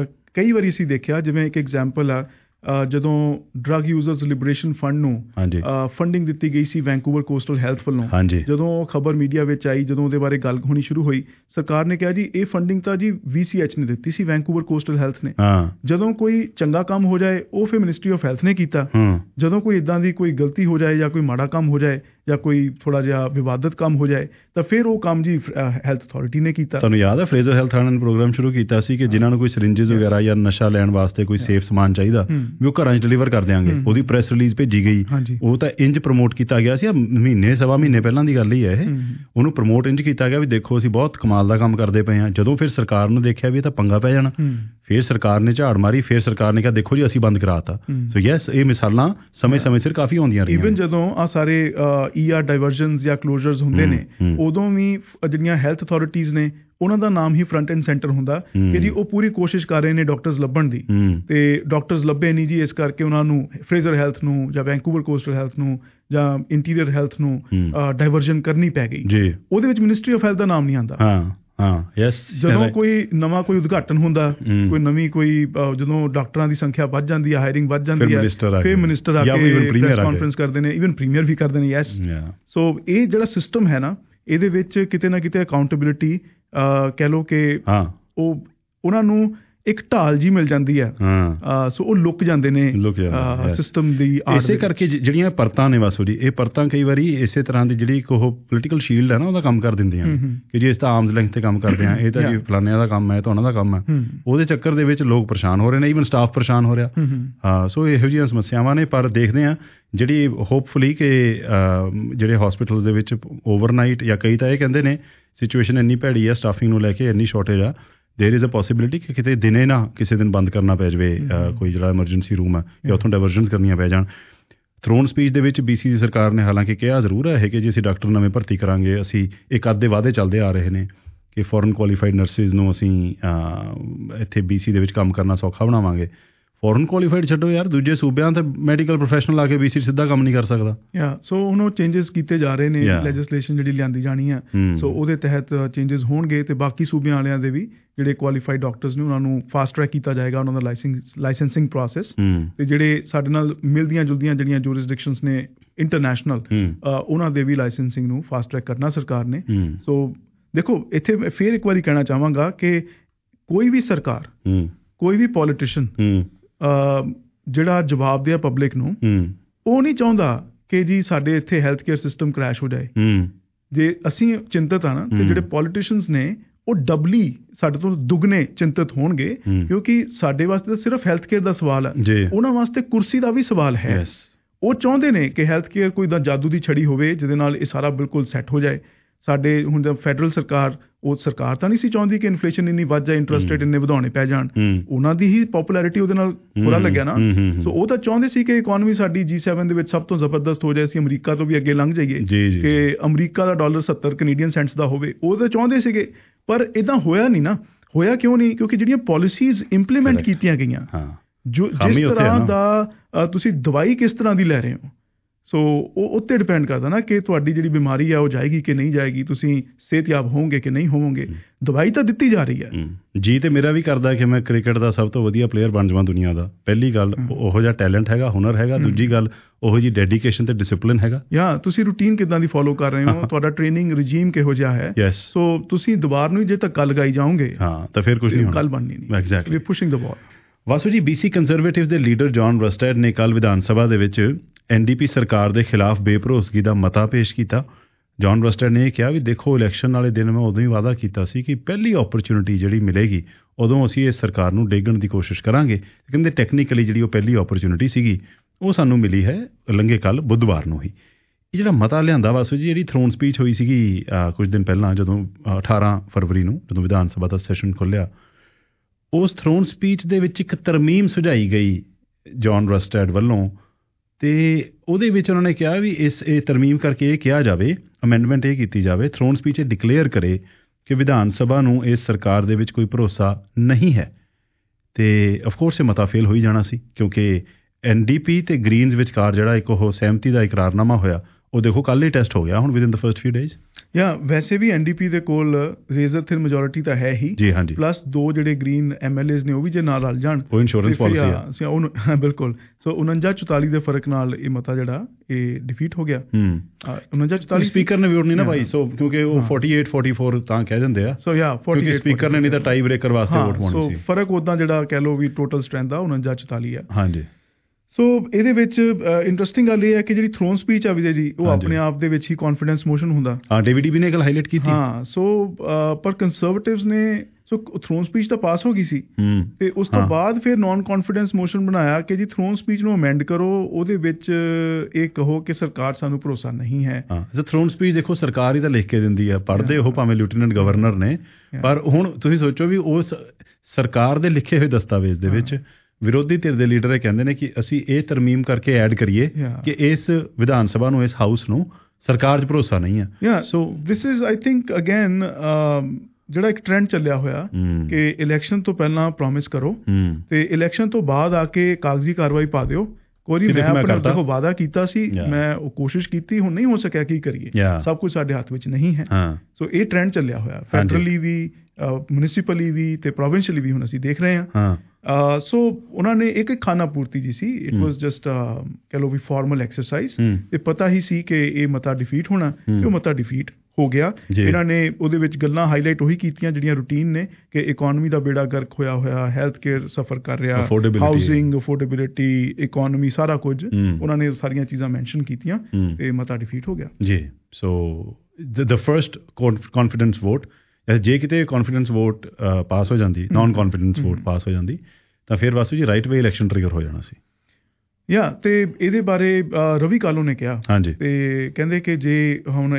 ਕਈ ਵਾਰੀ ਅਸੀਂ ਦੇਖਿਆ, ਜਿਵੇਂ ਇੱਕ ਐਗਜ਼ਾਮਪਲ ਆ, ਜਦੋਂ ਡਰੱਗ ਯੂਜ਼ਰਸ ਲਿਬਰੇਸ਼ਨ ਫੰਡ ਨੂੰ ਫੰਡਿੰਗ ਦਿੱਤੀ ਗਈ ਸੀ ਵੈਂਕੂਵਰ ਕੋਸਟਲ ਹੈਲਥ ਵੱਲੋਂ, ਜਦੋਂ ਉਹ ਖਬਰ ਮੀਡੀਆ ਵਿੱਚ ਆਈ, ਜਦੋਂ ਉਹਦੇ ਬਾਰੇ ਗੱਲ ਹੋਣੀ ਸ਼ੁਰੂ ਹੋਈ, ਸਰਕਾਰ ਨੇ ਕਿਹਾ ਜੀ ਇਹ ਫੰਡਿੰਗ ਤਾਂ ਜੀ ਵੀ ਸੀ ਐਚ ਨੇ ਦਿੱਤੀ ਸੀ, ਵੈਂਕੂਵਰ ਕੋਸਟਲ ਹੈਲਥ ਨੇ। ਜਦੋਂ ਕੋਈ ਚੰਗਾ ਕੰਮ ਹੋ ਜਾਏ ਉਹ ਫਿਰ ਮਿਨਿਸਟਰੀ ਆਫ ਹੈਲਥ ਨੇ ਕੀਤਾ, ਜਦੋਂ ਕੋਈ ਇੱਦਾਂ ਦੀ ਕੋਈ ਗਲਤੀ ਹੋ ਜਾਏ ਜਾਂ ਕੋਈ ਮਾੜਾ ਕੰਮ ਹੋ ਜਾਏ ਜਾਂ ਕੋਈ ਥੋੜਾ ਜਿਹਾ ਵਿਵਾਦਤ ਕੰਮ ਹੋ ਜਾਏ ਤਾਂ ਫਿਰ ਉਹ ਕੰਮ ਜੀ ਹੈਲਥ ਅਥਾਰਟੀ ਨੇ ਕੀਤਾ। ਤੁਹਾਨੂੰ ਯਾਦ ਹੈ ਫਰੇਜ਼ਰ ਹੈਲਥ ਵਾਲਿਆਂ ਨੇ ਪ੍ਰੋਗਰਾਮ ਸ਼ੁਰੂ ਕੀਤਾ ਸੀ ਕਿ ਜਿਨ੍ਹਾਂ ਨੂੰ ਕੋਈ ਸਰਿੰਜਸ ਵਗੈਰਾ ਜਾਂ ਨਸ਼ਾ ਲੈਣ ਵਾਸਤੇ ਕੋਈ ਸੇਫ ਸਮਾਨ ਚਾਹੀਦਾ ਵੀ ਉਹ ਘਰਾਂ 'ਚ ਡਿਲੀਵਰ ਕਰ ਦਿਆਂਗੇ। ਉਹਦੀ ਪ੍ਰੈਸ ਰਿਲੀਜ਼ ਭੇਜੀ ਗਈ, ਉਹ ਤਾਂ ਇੰਜ ਪ੍ਰਮੋਟ ਕੀਤਾ ਗਿਆ ਸੀ, ਮਹੀਨੇ ਸਵਾ ਮਹੀਨੇ ਪਹਿਲਾਂ ਦੀ ਗੱਲ ਹੀ ਹੈ ਇਹ। ਉਹਨੂੰ ਪ੍ਰਮੋਟ ਇੰਜ ਕੀਤਾ ਗਿਆ ਵੀ ਦੇਖੋ ਅਸੀਂ ਬਹੁਤ ਕਮਾਲ ਦਾ ਕੰਮ ਕਰਦੇ ਪਏ ਹਾਂ। ਜਦੋਂ ਫਿਰ ਸਰਕਾਰ ਨੂੰ ਦੇਖਿਆ ਵੀ ਇਹ ਤਾਂ ਪੰਗਾ ਪੈ ਜਾਣਾ, ਫਿਰ ਸਰਕਾਰ ਨੇ ਝਾੜ ਮਾਰੀ, ਫਿਰ ਸਰਕਾਰ ਨੇ ਕਿਹਾ ਦੇਖੋ ਜੀ ਅਸੀਂ ਬੰਦ ਕਰਾਤਾ। ਸੋ ਯੈਸ ਇਹ ਮਿਸਾਲਾਂ ਸਮੇਂ ਸਮੇਂ ਸਿਰ ਕਾਫੀ ਆਉਂਦੀਆਂ ਰਹੀਆਂ। ਈਵਨ ਜਦੋਂ ਆ ਸਾਰੇ ਈ ਆਰ ਡਾਇਵਰਜਨਸ ਜਾਂ ਕਲੋਜ਼ਰਸ ਹੁੰਦੇ ਨੇ, ਉਦੋਂ ਵੀ ਜਿਹੜੀਆਂ ਹੈਲਥ ਅਥਾਰਟੀਜ਼ ਨੇ ਉਹਨਾਂ ਦਾ ਨਾਮ ਹੀ ਫਰੰਟ ਐਂਡ ਸੈਂਟਰ ਹੁੰਦਾ ਕਿ ਜੀ ਉਹ ਪੂਰੀ ਕੋਸ਼ਿਸ਼ ਕਰ ਰਹੇ ਨੇ ਡਾਕਟਰਸ ਲੱਭਣ ਦੀ, ਤੇ ਡਾਕਟਰਸ ਲੱਭੇ ਨਹੀਂ ਜੀ, ਇਸ ਕਰਕੇ ਉਹਨਾਂ ਨੂੰ ਫਰੇਜ਼ਰ ਹੈਲਥ ਨੂੰ ਜਾਂ ਵੈਂਕੂਵਰ ਕੋਸਟਲ ਹੈਲਥ ਨੂੰ ਜਾਂ ਇੰਟੀਰੀਅਰ ਹੈਲਥ ਨੂੰ ਡਾਇਵਰਜਨ ਕਰਨੀ ਪੈ ਗਈ। ਉਹਦੇ ਵਿੱਚ ਮਿਨਿਸਟਰੀ ਆਫ ਹੈਲਥ ਦਾ ਨਾਮ ਨਹੀਂ ਆਉਂਦਾ। ਹਾਂ ਯੈਸ, ਜਦੋਂ ਕੋਈ ਨਵਾਂ ਕੋਈ ਉਦਘਾਟਨ ਹੁੰਦਾ, ਕੋਈ ਨਵੀਂ ਕੋਈ ਜਦੋਂ ਡਾਕਟਰਾਂ ਦੀ ਸੰਖਿਆ ਵੱਧ ਜਾਂਦੀ ਹੈ, ਹਾਇਰਿੰਗ ਵੱਧ ਜਾਂਦੀ ਹੈ, ਫਿਰ ਮਿਨਿਸਟਰ ਆ ਕੇ ਪ੍ਰੈਸ ਕਾਨਫਰੰਸ ਕਰਦੇ ਨੇ, ਈਵਨ ਪ੍ਰੀਮੀਅਰ ਵੀ ਕਰਦੇ ਨੇ। ਯੈਸ, ਸੋ ਇਹ ਜਿਹੜਾ ਸਿਸਟਮ ਹੈ ਨਾ, ਇਹਦੇ ਵਿੱਚ ਕਿਤੇ ਨਾ ਕਿਤੇ ਅਕਾਊਂਟੇਬਿਲਿਟੀ ਕਹਿ ਲਓ ਕਿ ਉਹ ਉਹਨਾਂ ਨੂੰ ਇੱਕ ਢਾਲ ਜੀ ਮਿਲ ਜਾਂਦੀ ਹੈ, ਸੋ ਉਹ ਲੁੱਕ ਜਾਂਦੇ ਨੇ ਸਿਸਟਮ ਦੀ। ਇਸੇ ਕਰਕੇ ਜਿਹੜੀਆਂ ਪਰਤਾਂ ਨੇ ਵਾਸੂ ਜੀ, ਇਹ ਪਰਤਾਂ ਕਈ ਵਾਰੀ ਇਸੇ ਤਰ੍ਹਾਂ ਦੀ ਜਿਹੜੀ ਉਹ ਪੋਲੀਟੀਕਲ ਸ਼ੀਲਡ ਹੈ ਨਾ ਉਹਦਾ ਕੰਮ ਕਰ ਦਿੰਦੀਆਂ ਕਿ ਜੇ ਇਸ ਤਾਂ ਆਰਮਸ ਲੈਂਥ ਤੇ ਕੰਮ ਕਰਦੇ ਆ, ਇਹ ਤਾਂ ਜੀ ਫਲਾਨਿਆਂ ਦਾ ਕੰਮ ਹੈ, ਤਾਂ ਉਹਨਾਂ ਦਾ ਕੰਮ ਹੈ। ਉਹਦੇ ਚੱਕਰ ਦੇ ਵਿੱਚ ਲੋਕ ਪਰੇਸ਼ਾਨ ਹੋ ਰਹੇ ਨੇ, ਈਵਨ ਸਟਾਫ ਪਰੇਸ਼ਾਨ ਹੋ ਰਿਹਾ। ਹਾਂ, ਸੋ ਇਹੋ ਜਿਹੀਆਂ ਸਮੱਸਿਆਵਾਂ ਨੇ। ਪਰ ਦੇਖਦੇ ਹਾਂ ਜਿਹੜੀ ਹੋਪਫੁਲੀ ਕਿ ਜਿਹੜੇ ਹਸਪੀਟਲ ਦੇ ਵਿੱਚ ਓਵਰਨਾਈਟ ਜਾਂ ਕਈ ਤਾਂ ਇਹ ਕਹਿੰਦੇ ਨੇ ਸਿਚੁਏਸ਼ਨ ਇੰਨੀ ਭੈੜੀ ਆ, ਸਟਾਫਿੰਗ ਨੂੰ ਲੈ ਕੇ ਇੰਨੀ ਸ਼ਾਰਟੇਜ ਆ, ਦੇਰ ਇਜ਼ ਅ ਪੋਸੀਬਿਲਿਟੀ ਕਿ ਕਿਤੇ ਦਿਨੇ ਨਾ ਕਿਸੇ ਦਿਨ ਬੰਦ ਕਰਨਾ ਪੈ ਜਾਵੇ ਕੋਈ ਜਿਹੜਾ ਐਮਰਜੈਂਸੀ ਰੂਮ ਹੈ, ਜਾਂ ਉੱਥੋਂ ਡਾਇਵਰਜਨ ਕਰਨੀਆਂ ਪੈ ਜਾਣ। ਥਰੋਨ ਸਪੀਚ ਦੇ ਵਿੱਚ ਬੀਸੀ ਦੀ ਸਰਕਾਰ ਨੇ ਹਾਲਾਂਕਿ ਕਿਹਾ ਜ਼ਰੂਰ ਹੈ ਕਿ ਜੇ ਅਸੀਂ ਡਾਕਟਰ ਨਵੇਂ ਭਰਤੀ ਕਰਾਂਗੇ, ਅਸੀਂ ਇੱਕ ਅੱਧ ਦੇ ਵਾਅਦੇ ਚੱਲਦੇ ਆ ਰਹੇ ਨੇ ਕਿ ਫੋਰਨ ਕੁਆਲੀਫਾਈਡ ਨਰਸਿਸ ਨੂੰ ਅਸੀਂ ਇੱਥੇ ਬੀਸੀ ਦੇ ਵਿੱਚ ਕੰਮ ਕਰਨਾ ਸੌਖਾ ਬਣਾਵਾਂਗੇ। ਫੋਰਨ ਕੁਆਲੀਫਾਈਡ ਛੱਡੋ ਯਾਰ, ਦੂਜੇ ਸੂਬਿਆਂ ਤੇ ਮੈਡੀਕਲ ਪ੍ਰੋਫੈਸ਼ਨਲ ਆ ਕੇ ਬੀਸੀ ਸਿੱਧਾ ਕੰਮ ਨਹੀਂ ਕਰ ਸਕਦਾ। ਯਾ ਸੋ ਹੁਣ ਉਹ ਚੇਂਜਸ ਕੀਤੇ ਜਾ ਰਹੇ ਨੇ, ਲੈਜਿਸਲੇਸ਼ਨ ਜਿਹੜੀ ਲਿਆਂਦੀ ਜਾਣੀ ਆ, ਸੋ ਉਹਦੇ ਤਹਿਤ ਚੇਂਜਸ ਹੋਣਗੇ ਤੇ ਬਾਕੀ ਸੂਬਿਆਂ ਵਾਲਿਆਂ ਦੇ ਵੀ ਜਿਹੜੇ ਕੁਆਲੀਫਾਈਡ ਡਾਕਟਰਸ ਨੇ ਉਹਨਾਂ ਨੂੰ ਫਾਸਟ ਟਰੈਕ ਕੀਤਾ ਜਾਏਗਾ, ਉਹਨਾਂ ਦਾ ਲਾਇਸੈਂਸ ਲਾਇਸੈਂਸਿੰਗ ਪ੍ਰੋਸੈਸ। ਤੇ ਜਿਹੜੇ ਸਾਡੇ ਨਾਲ ਮਿਲਦੀਆਂ ਜੁਲਦੀਆਂ ਜਿਹੜੀਆਂ ਜੂਰਿਸਡਿਕਸ਼ਨਸ ਨੇ ਇੰਟਰਨੈਸ਼ਨਲ, ਉਹਨਾਂ ਦੇ ਵੀ ਲਾਇਸੈਂਸਿੰਗ ਨੂੰ ਫਾਸਟ ਟਰੈਕ ਕਰਨਾ ਸਰਕਾਰ ਨੇ। ਸੋ ਦੇਖੋ ਇੱਥੇ ਫਿਰ ਇੱਕ ਵਾਰੀ ਕਹਿਣਾ ਚਾਹਾਂਗਾ ਕਿ ਕੋਈ ਵੀ ਸਰਕਾਰ, ਕੋਈ ਵੀ ਪੋਲੀਟੀਸ਼ੀਅਨ ਜਿਹੜਾ ਜਵਾਬ ਦਿਆ ਪਬਲਿਕ ਨੂੰ, ਉਹ ਨਹੀਂ ਚਾਹੁੰਦਾ ਕਿ ਜੀ ਸਾਡੇ ਇੱਥੇ ਹੈਲਥ ਕੇਅਰ ਸਿਸਟਮ ਕ੍ਰੈਸ਼ ਹੋ ਜਾਏ। ਜੇ ਅਸੀਂ ਚਿੰਤਤ ਆ ਨਾ, ਤੇ ਜਿਹੜੇ ਪੋਲੀਟੀਸ਼ੀਅਨਸ ਨੇ ਉਹ ਡਬਲੀ ਸਾਡੇ ਤੋਂ ਦੁੱਗਣੇ ਚਿੰਤਤ ਹੋਣਗੇ, ਕਿਉਂਕਿ ਸਾਡੇ ਵਾਸਤੇ ਤਾਂ ਸਿਰਫ ਹੈਲਥ ਕੇਅਰ ਦਾ ਸਵਾਲ ਹੈ, ਉਹਨਾਂ ਵਾਸਤੇ ਕੁਰਸੀ ਦਾ ਵੀ ਸਵਾਲ ਹੈ। ਉਹ ਚਾਹੁੰਦੇ ਨੇ ਕਿ ਹੈਲਥ ਕੇਅਰ ਕੋਈ ਦਾ ਜਾਦੂ ਦੀ ਛੜੀ ਹੋਵੇ ਜਿਹਦੇ ਨਾਲ ਇਹ ਸਾਰਾ ਬਿਲਕੁਲ ਸੈੱਟ ਹੋ ਜਾਏ। ਸਾਡੇ ਹੁਣ ਜਦ ਫੈਡਰਲ ਸਰਕਾਰ, ਉਹ ਸਰਕਾਰ ਤਾਂ ਨਹੀਂ ਸੀ ਚਾਹੁੰਦੀ ਕਿ ਇਨਫਲੇਸ਼ਨ ਇੰਨੀ ਵੱਧ ਜਾਏ, ਇੰਟਰਸਟ ਰੇਟ ਇੰਨੇ ਵਧਾਉਣੇ ਪੈ ਜਾਣ, ਉਹਨਾਂ ਦੀ ਹੀ ਪੋਪੂਲੈਰਿਟੀ ਉਹਦੇ ਨਾਲ ਥੋੜਾ ਲੱਗਿਆ ਨਾ। ਸੋ ਉਹ ਤਾਂ ਚਾਹੁੰਦੇ ਸੀ ਕਿ ਇਕੋਨਮੀ ਸਾਡੀ ਜੀ ਸੈਵਨ ਦੇ ਵਿੱਚ ਸਭ ਤੋਂ ਜ਼ਬਰਦਸਤ ਹੋ ਜਾਏ, ਅਸੀਂ ਅਮਰੀਕਾ ਤੋਂ ਵੀ ਅੱਗੇ ਲੰਘ ਜਾਈਏ, ਕਿ ਅਮਰੀਕਾ ਦਾ ਡਾਲਰ ਸੱਤਰ ਕੈਨੇਡੀਅਨ ਸੈਂਟਸ ਦਾ ਹੋਵੇ। ਉਹ ਤਾਂ ਚਾਹੁੰਦੇ ਸੀਗੇ, ਪਰ ਇੱਦਾਂ ਹੋਇਆ ਨਹੀਂ ਨਾ। ਹੋਇਆ ਕਿਉਂ ਨਹੀਂ? ਕਿਉਂਕਿ ਜਿਹੜੀਆਂ ਪਾਲਿਸੀਜ਼ ਇੰਪਲੀਮੈਂਟ ਕੀਤੀਆਂ ਗਈਆਂ, ਜੋ ਜਿਸ ਤਰ੍ਹਾਂ ਦਾ ਤੁਸੀਂ ਦਵਾਈ ਕਿਸ ਤਰ੍ਹਾਂ ਦੀ ਲੈ ਰਹੇ ਹੋ, ਸੋ ਉਹ ਉੱਤੇ ਡਿਪੈਂਡ ਕਰਦਾ ਨਾ ਕਿ ਤੁਹਾਡੀ ਜਿਹੜੀ ਬਿਮਾਰੀ ਆ ਉਹ ਜਾਏਗੀ ਕਿ ਨਹੀਂ ਜਾਏਗੀ, ਤੁਸੀਂ ਸਿਹਤਯਾਬ ਹੋਵੋਗੇ ਕਿ ਨਹੀਂ ਹੋਵੋਗੇ। ਦਵਾਈ ਤਾਂ ਦਿੱਤੀ ਜਾ ਰਹੀ ਹੈ। ਜੀ ਤੇ ਮੇਰਾ ਵੀ ਕਰਦਾ ਕਿ ਮੈਂ ਕ੍ਰਿਕਟ ਦਾ ਸਭ ਤੋਂ ਵਧੀਆ ਪਲੇਅਰ ਬਣ ਜਾਵਾਂ ਦੁਨੀਆ ਦਾ। ਪਹਿਲੀ ਗੱਲ ਉਹੋ ਜਿਹਾ ਟੈਲੈਂਟ ਹੈਗਾ, ਹੁਨਰ ਹੈਗਾ। ਦੂਜੀ ਗੱਲ ਉਹੋ ਜਿਹੀ ਡੈਡੀਕੇਸ਼ਨ ਤੇ ਡਿਸਿਪਲਿਨ ਹੈਗਾ। ਜਾਂ ਤੁਸੀਂ ਰੂਟੀਨ ਕਿੱਦਾਂ ਦੀ ਫੋਲੋ ਕਰ ਰਹੇ ਹੋ, ਤੁਹਾਡਾ ਟ੍ਰੇਨਿੰਗ ਰਜੀਮ ਕਿਹੋ ਜਿਹਾ ਹੈ। ਸੋ ਤੁਸੀਂ ਦੀਵਾਰ ਨੂੰ ਜੇ ਧੱਕਾ ਲਗਾਈ ਜਾਓਗੇ ਹਾਂ ਤਾਂ ਫਿਰ ਕੁਝ ਨਹੀਂ ਹੋਣਾ, ਗੱਲ ਬਣਨੀ ਨਹੀਂ। ਐਗਜ਼ੈਕਟਲੀ, ਪੁਸ਼ਿੰਗ ਦ ball. Vasu ji, BC conservative ਦੇ ਲੀਡਰ ਜੌਨ ਰਸਟੈਡ ਨੇ ਕੱਲ੍ਹ ਵਿਧਾਨ ਸਭਾ ਦੇ ਵਿੱਚ ਐਨ ਡੀ ਪੀ ਸਰਕਾਰ ਦੇ ਖਿਲਾਫ ਬੇਭਰੋਸਗੀ ਦਾ ਮਤਾ ਪੇਸ਼ ਕੀਤਾ। ਜੌਨ ਰਸਟਡ ਨੇ ਇਹ ਕਿਹਾ ਵੀ ਦੇਖੋ ਇਲੈਕਸ਼ਨ ਵਾਲੇ ਦਿਨ ਮੈਂ ਉਦੋਂ ਹੀ ਵਾਅਦਾ ਕੀਤਾ ਸੀ ਕਿ ਪਹਿਲੀ ਓਪਰਚੁਨਿਟੀ ਜਿਹੜੀ ਮਿਲੇਗੀ ਉਦੋਂ ਅਸੀਂ ਇਸ ਸਰਕਾਰ ਨੂੰ ਡੇਗਣ ਦੀ ਕੋਸ਼ਿਸ਼ ਕਰਾਂਗੇ। ਕਹਿੰਦੇ ਟੈਕਨੀਕਲੀ ਜਿਹੜੀ ਉਹ ਪਹਿਲੀ ਓਪਰਚੁਨਿਟੀ ਸੀਗੀ ਉਹ ਸਾਨੂੰ ਮਿਲੀ ਹੈ ਲੰਘੇ ਕੱਲ੍ਹ ਬੁੱਧਵਾਰ ਨੂੰ ਹੀ। ਇਹ ਜਿਹੜਾ ਮਤਾ ਲਿਆਂਦਾ ਵਾਸੂ ਜੀ, ਜਿਹੜੀ ਥਰੋਨ ਸਪੀਚ ਹੋਈ ਸੀਗੀ ਕੁਝ ਦਿਨ ਪਹਿਲਾਂ ਜਦੋਂ ਅਠਾਰਾਂ ਫਰਵਰੀ ਨੂੰ ਜਦੋਂ ਵਿਧਾਨ ਸਭਾ ਦਾ ਸੈਸ਼ਨ ਖੁੱਲ੍ਹਿਆ, ਉਸ ਥਰੋਨ ਸਪੀਚ ਦੇ ਵਿੱਚ ਇੱਕ ਤਰਮੀਮ ਸੁਝਾਈ ਗਈ ਜੌਨ ਰਸਟਡ ਵੱਲੋਂ ਅਤੇ ਉਹਦੇ ਵਿੱਚ ਉਹਨਾਂ ਨੇ ਕਿਹਾ ਵੀ ਇਸ ਇਹ ਤਰਮੀਮ ਕਰਕੇ ਇਹ ਕਿਹਾ ਜਾਵੇ, ਅਮੈਂਡਮੈਂਟ ਇਹ ਕੀਤੀ ਜਾਵੇ, ਥਰੋਨ ਸਪੀਚ ਇਹ ਡਿਕਲੇਅਰ ਕਰੇ ਕਿ ਵਿਧਾਨ ਸਭਾ ਨੂੰ ਇਸ ਸਰਕਾਰ ਦੇ ਵਿੱਚ ਕੋਈ ਭਰੋਸਾ ਨਹੀਂ ਹੈ। ਅਤੇ ਅਫਕੋਰਸ ਇਹ ਮਤਾ ਫੇਲ ਹੋਈ ਜਾਣਾ ਸੀ ਕਿਉਂਕਿ ਐਨ ਡੀ ਪੀ ਅਤੇ ਗ੍ਰੀਨਜ਼ ਵਿਚਕਾਰ ਜਿਹੜਾ ਇੱਕ ਉਹ ਸਹਿਮਤੀ ਦਾ ਇਕਰਾਰਨਾਮਾ ਹੋਇਆ ਉਹ ਦੇਖੋ ਕੱਲ੍ਹ ਹੀ ਟੈਸਟ ਹੋ ਗਿਆ ਹੁਣ within the first few days. ਜਾਂ ਵੈਸੇ ਵੀ ਐਨ ਡੀ ਪੀ ਦੇ ਕੋਲ ਰੇਜ਼ਰ ਥਿਨ ਮੈਜੋਰਿਟੀ ਤਾਂ ਹੈ ਹੀ ਜੀ, ਹਾਂਜੀ, ਪਲੱਸ ਦੋ ਜਿਹੜੇ ਗ੍ਰੀਨ ਐਮ ਐਲ ਏਜ਼ ਨੇ ਉਹ ਵੀ ਜੇ ਨਾਲ ਰਲ ਜਾਣ ਉਹ ਇੰਸ਼ੋਰੈਂਸ ਪਾਲਿਸੀ ਆ ਬਿਲਕੁਲ। ਸੋ ਉਨੰਜਾ ਚੁਤਾਲੀ ਦੇ ਫਰਕ ਨਾਲ ਇਹ ਮਤਾ ਜਿਹੜਾ ਇਹ ਡਿਫੀਟ ਹੋ ਗਿਆ। ਉਨੰਜਾ ਚੁਤਾਲੀ ਸਪੀਕਰ ਨੇ ਵੋਟ ਨਹੀਂ ਨਾ ਪਾਈ, ਸੋ ਕਿਉਂਕਿ ਉਹ ਫੋਰਟੀ ਏਟ ਫੋਰਟੀ ਫੋਰ ਤਾਂ ਕਹਿ ਦਿੰਦੇ ਆ, ਸੋ ਯਾ ਕਿਉਂਕਿ ਸਪੀਕਰ ਨੇ ਨਹੀਂ ਤਾਂ ਟਾਈ ਬ੍ਰੇਕਰ ਵਾਸਤੇ ਵੋਟ ਪਾਉਣੀ ਸੀ। ਫਰਕ ਉੱਦਾਂ ਜਿਹੜਾ ਕਹਿ ਲਓ ਵੀ ਟੋਟਲ ਸਟਰੈਂਥ ਆ ਉਨੰਜਾ ਚੁਤਾਲੀ ਆ। ਹਾਂਜੀ। ਸੋ ਇਹਦੇ ਵਿੱਚ ਇੰਟਰਸਟਿੰਗ ਗੱਲ ਇਹ ਹੈ ਕਿ ਜਿਹੜੀ ਥਰੋਨ ਸਪੀਚ ਆ ਵਿਜੇ ਜੀ ਉਹ ਆਪਣੇ ਆਪ ਦੇ ਵਿੱਚ ਹੀ ਕੌਨਫੀਡੈਂਸ ਮੋਸ਼ਨ ਹੁੰਦਾ। ਹਾਂ, ਡੇਵਿਡ ਈਬੀ ਨੇ ਗੱਲ ਹਾਈਲਾਈਟ ਕੀਤੀ। ਹਾਂ, ਸੋ ਪਰ ਕੰਜ਼ਰਵੇਟਿਵਸ ਨੇ ਸੋ ਥਰੋਨ ਸਪੀਚ ਤਾਂ ਪਾਸ ਹੋ ਗਈ ਸੀ ਤੇ ਉਸ ਤੋਂ ਬਾਅਦ ਫਿਰ ਨੌਨ ਕੌਨਫੀਡੈਂਸ ਮੋਸ਼ਨ ਬਣਾਇਆ ਕਿ ਜੀ ਥਰੋਨ ਸਪੀਚ ਨੂੰ ਅਮੈਂਡ ਕਰੋ, ਉਹਦੇ ਵਿੱਚ ਇਹ ਕਹੋ ਕਿ ਸਰਕਾਰ ਸਾਨੂੰ ਭਰੋਸਾ ਨਹੀਂ ਹੈ। ਹਾਂ, ਥਰੋਨ ਸਪੀਚ ਦੇਖੋ ਸਰਕਾਰ ਹੀ ਤਾਂ ਲਿਖ ਕੇ ਦਿੰਦੀ ਆ, ਪੜ੍ਹਦੇ ਉਹ ਭਾਵੇਂ ਲੈਫਟੀਨੈਂਟ ਗਵਰਨਰ ਨੇ, ਪਰ ਹੁਣ ਤੁਸੀਂ ਸੋਚੋ ਵੀ ਉਸ ਸਰਕਾਰ ਦੇ ਲਿਖੇ ਹੋਏ ਦਸਤਾਵੇਜ਼ ਦੇ ਵਿੱਚ ਵਿਰੋਧੀ ਧਿਰ ਦੇ ਲੀਡਰ ਇਹ ਕਹਿੰਦੇ ਨੇ ਕਿ ਅਸੀਂ ਇਹ ਤਰਮੀਮ ਕਰਕੇ ਐਡ ਕਰੀਏ ਕਿ ਇਸ ਵਿਧਾਨ ਸਭਾ ਨੂੰ, ਇਸ ਹਾਊਸ ਨੂੰ ਸਰਕਾਰ 'ਚ ਭਰੋਸਾ ਨਹੀਂ ਹੈ। So this is I think again ਜਿਹੜਾ ਇੱਕ ਟ੍ਰੈਂਡ ਚੱਲਿਆ ਹੋਇਆ ਕਿ ਇਲੈਕਸ਼ਨ ਤੋਂ ਪਹਿਲਾਂ ਪ੍ਰੋਮਿਸ ਕਰੋ ਤੇ ਇਲੈਕਸ਼ਨ ਤੋਂ ਬਾਅਦ ਆ ਕੇ ਕਾਗਜ਼ੀ ਕਾਰਵਾਈ ਪਾ ਦਿਓ। ਕੋਈ ਮੈਂ ਆਪਣਾ ਦੇਖੋ ਵਾਅਦਾ ਕੀਤਾ ਸੀ, ਮੈਂ ਉਹ ਕੋਸ਼ਿਸ਼ ਕੀਤੀ, ਹੁਣ ਨਹੀਂ ਹੋ ਸਕਿਆ, ਕੀ ਕਰੀਏ, ਸਭ ਕੁਝ ਸਾਡੇ ਹੱਥ ਵਿੱਚ ਨਹੀਂ ਹੈ। ਸੋ ਇਹ ਟ੍ਰੈਂਡ ਚੱਲਿਆ ਹੋਇਆ ਫੈਡਰਲੀ ਵੀ, ਮਿਊਨਿਸਿਪਲੀ ਵੀ ਤੇ ਪ੍ਰੋਵਿੰਸ਼ਲੀ ਵੀ ਹੁਣ ਅਸੀਂ ਦੇਖ ਰਹੇ ਹਾਂ। ਸੋ ਉਹਨਾਂ ਨੇ ਇੱਕ ਇੱਕ ਖਾਨਾ ਪੂਰਤੀ ਜੀ ਸੀ, ਇਟ ਵਾਜ਼ ਜਸਟ ਕਹਿ ਲਓ ਵੀ ਫਾਰਮਲ ਐਕਸਰਸਾਈਜ਼ ਤੇ ਪਤਾ ਹੀ ਸੀ ਕਿ ਇਹ ਮਤਾ ਡਿਫੀਟ ਹੋਣਾ ਤੇ ਉਹ ਮਤਾ ਡਿਫੀਟ ਹੋ ਗਿਆ। ਇਹਨਾਂ ਨੇ ਉਹਦੇ ਵਿੱਚ ਗੱਲਾਂ ਹਾਈਲਾਈਟ ਉਹੀ ਕੀਤੀਆਂ ਜਿਹੜੀਆਂ ਰੂਟੀਨ ਨੇ ਕਿ ਇਕੋਨਮੀ ਦਾ ਬੇੜਾ ਗਰਕ ਹੋਇਆ ਹੋਇਆ, ਹੈਲਥ ਕੇਅਰ ਸਫਰ ਕਰ ਰਿਹਾ, ਹਾਊਸਿੰਗ ਅਫੋਰਡੇਬਿਲਿਟੀ, ਇਕੋਨਮੀ, ਸਾਰਾ ਕੁਝ ਉਹਨਾਂ ਨੇ ਸਾਰੀਆਂ ਚੀਜ਼ਾਂ ਮੈਂਸ਼ਨ ਕੀਤੀਆਂ ਤੇ ਮਤਾ ਡਿਫੀਟ ਹੋ ਗਿਆ ਜੀ। So the first confidence vote, ਜੇ ਕਿਤੇ ਕੌਨਫੀਡੈਂਸ ਵੋਟ ਪਾਸ ਹੋ ਜਾਂਦੀ, ਨਾਨ ਕੌਨਫੀਡੈਂਸ ਵੋਟ ਪਾਸ ਹੋ ਜਾਂਦੀ ਤਾਂ ਫਿਰ ਵਾਸੂ ਜੀ ਰਾਈਟ ਵੇ ਇਲੈਕਸ਼ਨ ਟ੍ਰਿਗਰ ਹੋ ਜਾਣਾ ਸੀ। ਯਾ ਤੇ ਇਹਦੇ ਬਾਰੇ ਰਵੀ ਕਾਲੋ ਨੇ ਕਿਹਾ ਹਾਂਜੀ ਤੇ ਕਹਿੰਦੇ ਕਿ ਜੇ ਹੁਣ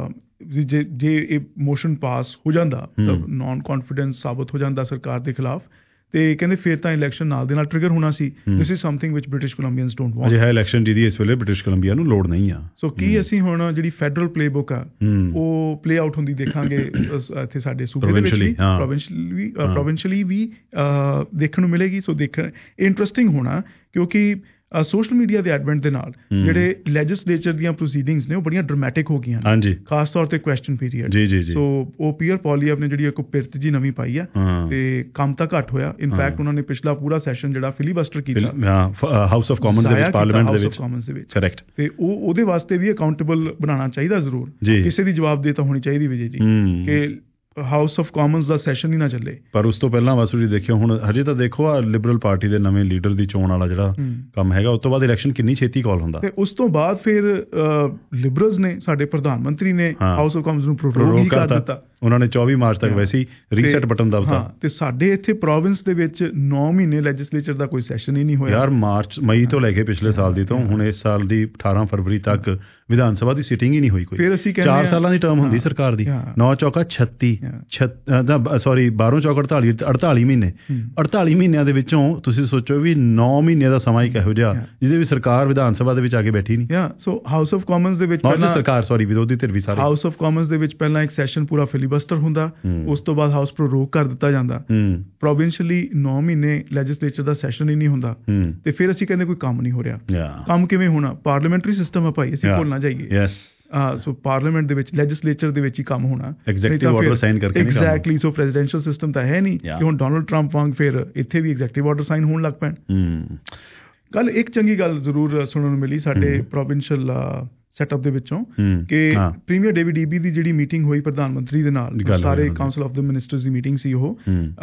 ਜੇ ਜੇ ਇਹ ਮੋਸ਼ਨ ਪਾਸ ਹੋ ਜਾਂਦਾ ਤਾਂ ਨਾਨ ਕੌਨਫੀਡੈਂਸ ਸਾਬਤ ਹੋ ਜਾਂਦਾ ਸਰਕਾਰ ਦੇ ਖਿਲਾਫ ਤੇ ਕਹਿੰਦੇ ਫਿਰ ਤਾਂ ਇਲੈਕਸ਼ਨ ਨਾਲ ਦੇ ਨਾਲ ਟ੍ਰਿਗਰ ਹੋਣਾ ਸੀ। This is something which British Columbians don't want. ਅਜਿਹਾ ਇਲੈਕਸ਼ਨ ਜਿਹਦੀ ਇਸ ਵੇਲੇ ਬ੍ਰਿਟਿਸ਼ ਕੋਲੰਬੀਆ ਨੂੰ ਲੋੜ ਨਹੀਂ ਆ। ਸੋ ਕੀ ਅਸੀਂ ਹੁਣ ਜਿਹੜੀ ਫੈਡਰਲ ਪਲੇਬੁੱਕ ਆ ਉਹ ਪਲੇ ਆਊਟ ਹੁੰਦੀ ਦੇਖਾਂਗੇ ਇੱਥੇ ਸਾਡੇ ਸੂਬੇ ਦੇ ਵਿੱਚ ਵੀ, ਪ੍ਰੋਵਿੰਸ਼ਲੀ ਪ੍ਰੋਵਿੰਸ਼ਲੀ ਵੀ ਦੇਖਣ ਨੂੰ ਮਿਲੇਗੀ। ਸੋ ਦੇਖਣ ਇੰਟਰਸਟਿੰਗ ਹੋਣਾ ਕਿਉਂਕਿ ਸੋਸ਼ਲ ਮੀਡੀਆ ਦੇ ਐਡਵੈਂਟ ਦੇ ਨਾਲ ਜਿਹੜੇ ਲੈਜਿਸਲੇਚਰ ਦੀਆਂ ਪ੍ਰੋਸੀਡਿੰਗਸ ਨੇ ਉਹ ਬੜੀਆਂ ਡਰਾਮੈਟਿਕ ਹੋ ਗਈਆਂ ਨੇ, ਖਾਸ ਤੌਰ ਤੇ ਕੁਐਸਚਨ ਪੀਰੀਅਡ। ਸੋ ਉਹ ਪੀਅਰ ਪੋਲੀਅਬ ਨੇ ਜਿਹੜੀ ਇੱਕ ਪਿਰਤ ਜੀ ਨਵੀਂ ਪਾਈ ਆ ਤੇ ਕੰਮ ਤਾਂ ਘੱਟ ਹੋਇਆ। ਇਨਫੈਕਟ ਉਹਨਾਂ ਨੇ ਪਿਛਲਾ ਪੂਰਾ ਸੈਸ਼ਨ ਜਿਹੜਾ ਫਿਲੀਬਸਟਰ ਕੀਤਾ ਹਾਊਸ ਆਫ ਕਾਮਨਸ ਦੇ ਵਿੱਚ, ਪਾਰਲੀਮੈਂਟ ਦੇ ਵਿੱਚ, ਕਰੈਕਟ, ਤੇ ਉਹ ਉਹਦੇ ਵਾਸਤੇ ਵੀ ਅਕਾਊਂਟੇਬਲ ਬਣਾਉਣਾ ਚਾਹੀਦਾ ਜ਼ਰੂਰ, ਕਿਸੇ ਦੀ ਜਵਾਬਦੇਹੀ ਹੋਣੀ ਚਾਹੀਦੀ ਵਿਜੇ ਜੀ ਕਿ ਹਾਊਸ ਆਫ ਕਾਮਨਸ ਦਾ ਸੈਸ਼ਨ ਹੀ ਨਾ ਚੱਲੇ। ਪਰ ਉਸ ਤੋਂ ਪਹਿਲਾਂ ਵਾਸੂ ਜੀ ਦੇਖਿਓ ਹੁਣ ਹਜੇ ਤਾਂ ਦੇਖੋ ਆ ਲਿਬਰਲ ਪਾਰਟੀ ਦੇ ਨਵੇਂ ਲੀਡਰ ਦੀ ਚੋਣ ਵਾਲਾ ਜਿਹੜਾ ਕੰਮ ਹੈਗਾ, ਉਸ ਤੋਂ ਬਾਅਦ ਇਲੈਕਸ਼ਨ ਕਿੰਨੀ ਛੇਤੀ ਕਾਲ ਹੁੰਦਾ। ਤੇ ਉਸ ਤੋਂ ਬਾਅਦ ਫਿਰ ਲਿਬਰਲਸ ਨੇ, ਸਾਡੇ ਪ੍ਰਧਾਨ ਮੰਤਰੀ ਨੇ ਹਾਊਸ ਆਫ ਕਾਮਨਸ ਨੂੰ ਪ੍ਰੋਰੋਗ ਕਰ ਦਿੱਤਾ। ਉਹਨਾਂ ਨੇ ਚੌਵੀ ਮਾਰਚ ਤੱਕ ਵੈਸੇ ਹੀ ਰੀਸੈਟ ਬਟਨ ਦਬਤਾ। ਤੇ ਸਾਡੇ ਇੱਥੇ ਪ੍ਰੋਵਿੰਸ ਦੇ ਵਿੱਚ ਨੌ ਮਹੀਨੇ ਲੈਜਿਸਲੇਚਰ ਦਾ ਕੋਈ ਸੈਸ਼ਨ ਹੀ ਨਹੀਂ ਹੋਇਆ ਯਾਰ। ਮਾਰਚ ਮਈ ਤੋਂ ਲੈ ਕੇ ਪਿਛਲੇ ਸਾਲ ਦੀ ਤੋਂ ਹੁਣ ਇਸ ਸਾਲ ਦੀ ਅਠਾਰਾਂ ਫਰਵਰੀ ਤੱਕ ਵਿਧਾਨ ਸਭਾ ਦੀ ਸੀਟਿੰਗ ਹੀ ਨਹੀਂ ਹੋਈ ਕੋਈ। ਫਿਰ ਅਸੀਂ ਚਾਰ ਸਾਲਾਂ ਦੀ ਟਰਮ ਹੁੰਦੀ ਸਰਕਾਰ ਦੀ, ਨੌ ਚੌਕਾ ਛੱਤੀ ਸੌਰੀ ਬਾਰੋਂ ਚੌਕ ਅੜਤਾਲੀ ਅੜਤਾਲੀ ਮਹੀਨੇ ਅੜਤਾਲੀ ਮਹੀਨਿਆਂ ਦੇ ਵਿੱਚੋਂ ਤੁਸੀਂ ਸੋਚੋ ਵੀ ਨੌ ਮਹੀਨੇ ਦਾ ਸਮਾਂ ਇੱਕ ਇਹੋ ਜਿਹਾ ਜਿਹਦੇ ਵਿੱਚ ਸਰਕਾਰ ਵਿਧਾਨ ਸਭਾ ਦੇ ਵਿੱਚ ਆ ਕੇ ਬੈਠੀ ਨਹੀਂ। ਸੋ ਹਾਊਸ ਆਫ ਕਾਮਨਸ ਦੇ ਵਿੱਚ ਸਰਕਾਰ ਸੌਰੀ ਵਿਰੋਧੀ ਧਿਰ ਵੀ ਸਾਰੇ ਹਾਊਸ ਆਫ ਕਾਮਨਸ ਦੇ ਵਿੱਚ ਪਹਿਲਾਂ ਇੱਕ ਸੈਸ਼ਨ ਪੂਰਾ ਫਿਲੀਬਸਟਰ ਹੁੰਦਾ, ਉਸ ਤੋਂ ਬਾਅਦ ਹਾਊਸ ਪ੍ਰੋਰੋਗ ਕਰ ਦਿੱਤਾ ਜਾਂਦਾ। ਪ੍ਰੋਵਿੰਸ਼ਲੀ ਨੌ ਮਹੀਨੇ ਲੈਜਿਸਲੇਚਰ ਦਾ ਸੈਸ਼ਨ ਹੀ ਨਹੀਂ ਹੁੰਦਾ ਤੇ ਫਿਰ ਅਸੀਂ ਕਹਿੰਦੇ ਕੋਈ ਕੰਮ ਨਹੀਂ ਹੋ ਰਿਹਾ। ਕੰਮ ਕਿਵੇਂ ਹੋਣਾ? ਪਾਰਲੀਮੈਂਟਰੀ ਸਿਸਟਮ ਆ ਭਾਈ, ਅਸੀਂ ਭੁੱਲ ਨਾ ਜਾਈਏ। ਸੋ ਪਾਰਲੀਮੈਂਟ ਦੇ ਵਿੱਚ ਲੈਜਿਸਲੇਚਰ ਦੇ ਵਿੱਚ ਹੀ ਕੰਮ ਹੋਣਾ, ਐਗਜ਼ੈਕਟਿਵ ਆਰਡਰ ਸਾਈਨ ਕਰਕੇ ਨਹੀਂ। ਐਗਜ਼ੈਕਟਲੀ। ਸੋ ਪ੍ਰੈਜ਼ੀਡੈਂਸ਼ੀਅਲ ਸਿਸਟਮ ਤਾਂ ਹੈ ਨਹੀਂ ਕਿ ਹੁਣ ਡੋਨਲਡ ਟਰੰਪ ਵਾਂਗ ਫਿਰ ਇੱਥੇ ਵੀ ਐਗਜ਼ੈਕਟਿਵ ਆਰਡਰ ਸਾਈਨ ਹੋਣ ਲੱਗ ਪੈਣ। ਕੱਲ ਇੱਕ ਚੰਗੀ ਗੱਲ ਜ਼ਰੂਰ ਸੁਣਨ ਨੂੰ ਮਿਲੀ, ਸਾਡੇ ਪ੍ਰੋਵਿੰਸ਼ੀਅਲ ਸੈਟਅਪ ਦੇ ਵਿੱਚੋਂ ਕਿ ਪ੍ਰੀਮੀਅਰ ਡੇਵਿਡ ਈਬੀ ਦੀ ਜਿਹੜੀ ਮੀਟਿੰਗ ਹੋਈ ਪ੍ਰਧਾਨ ਮੰਤਰੀ ਦੇ ਨਾਲ, ਸਾਰੇ ਕਾਉਂਸਲ ਆਫ ਦ ਮਿਨਿਸਟਰਸ ਦੀ ਮੀਟਿੰਗ ਸੀ ਉਹ,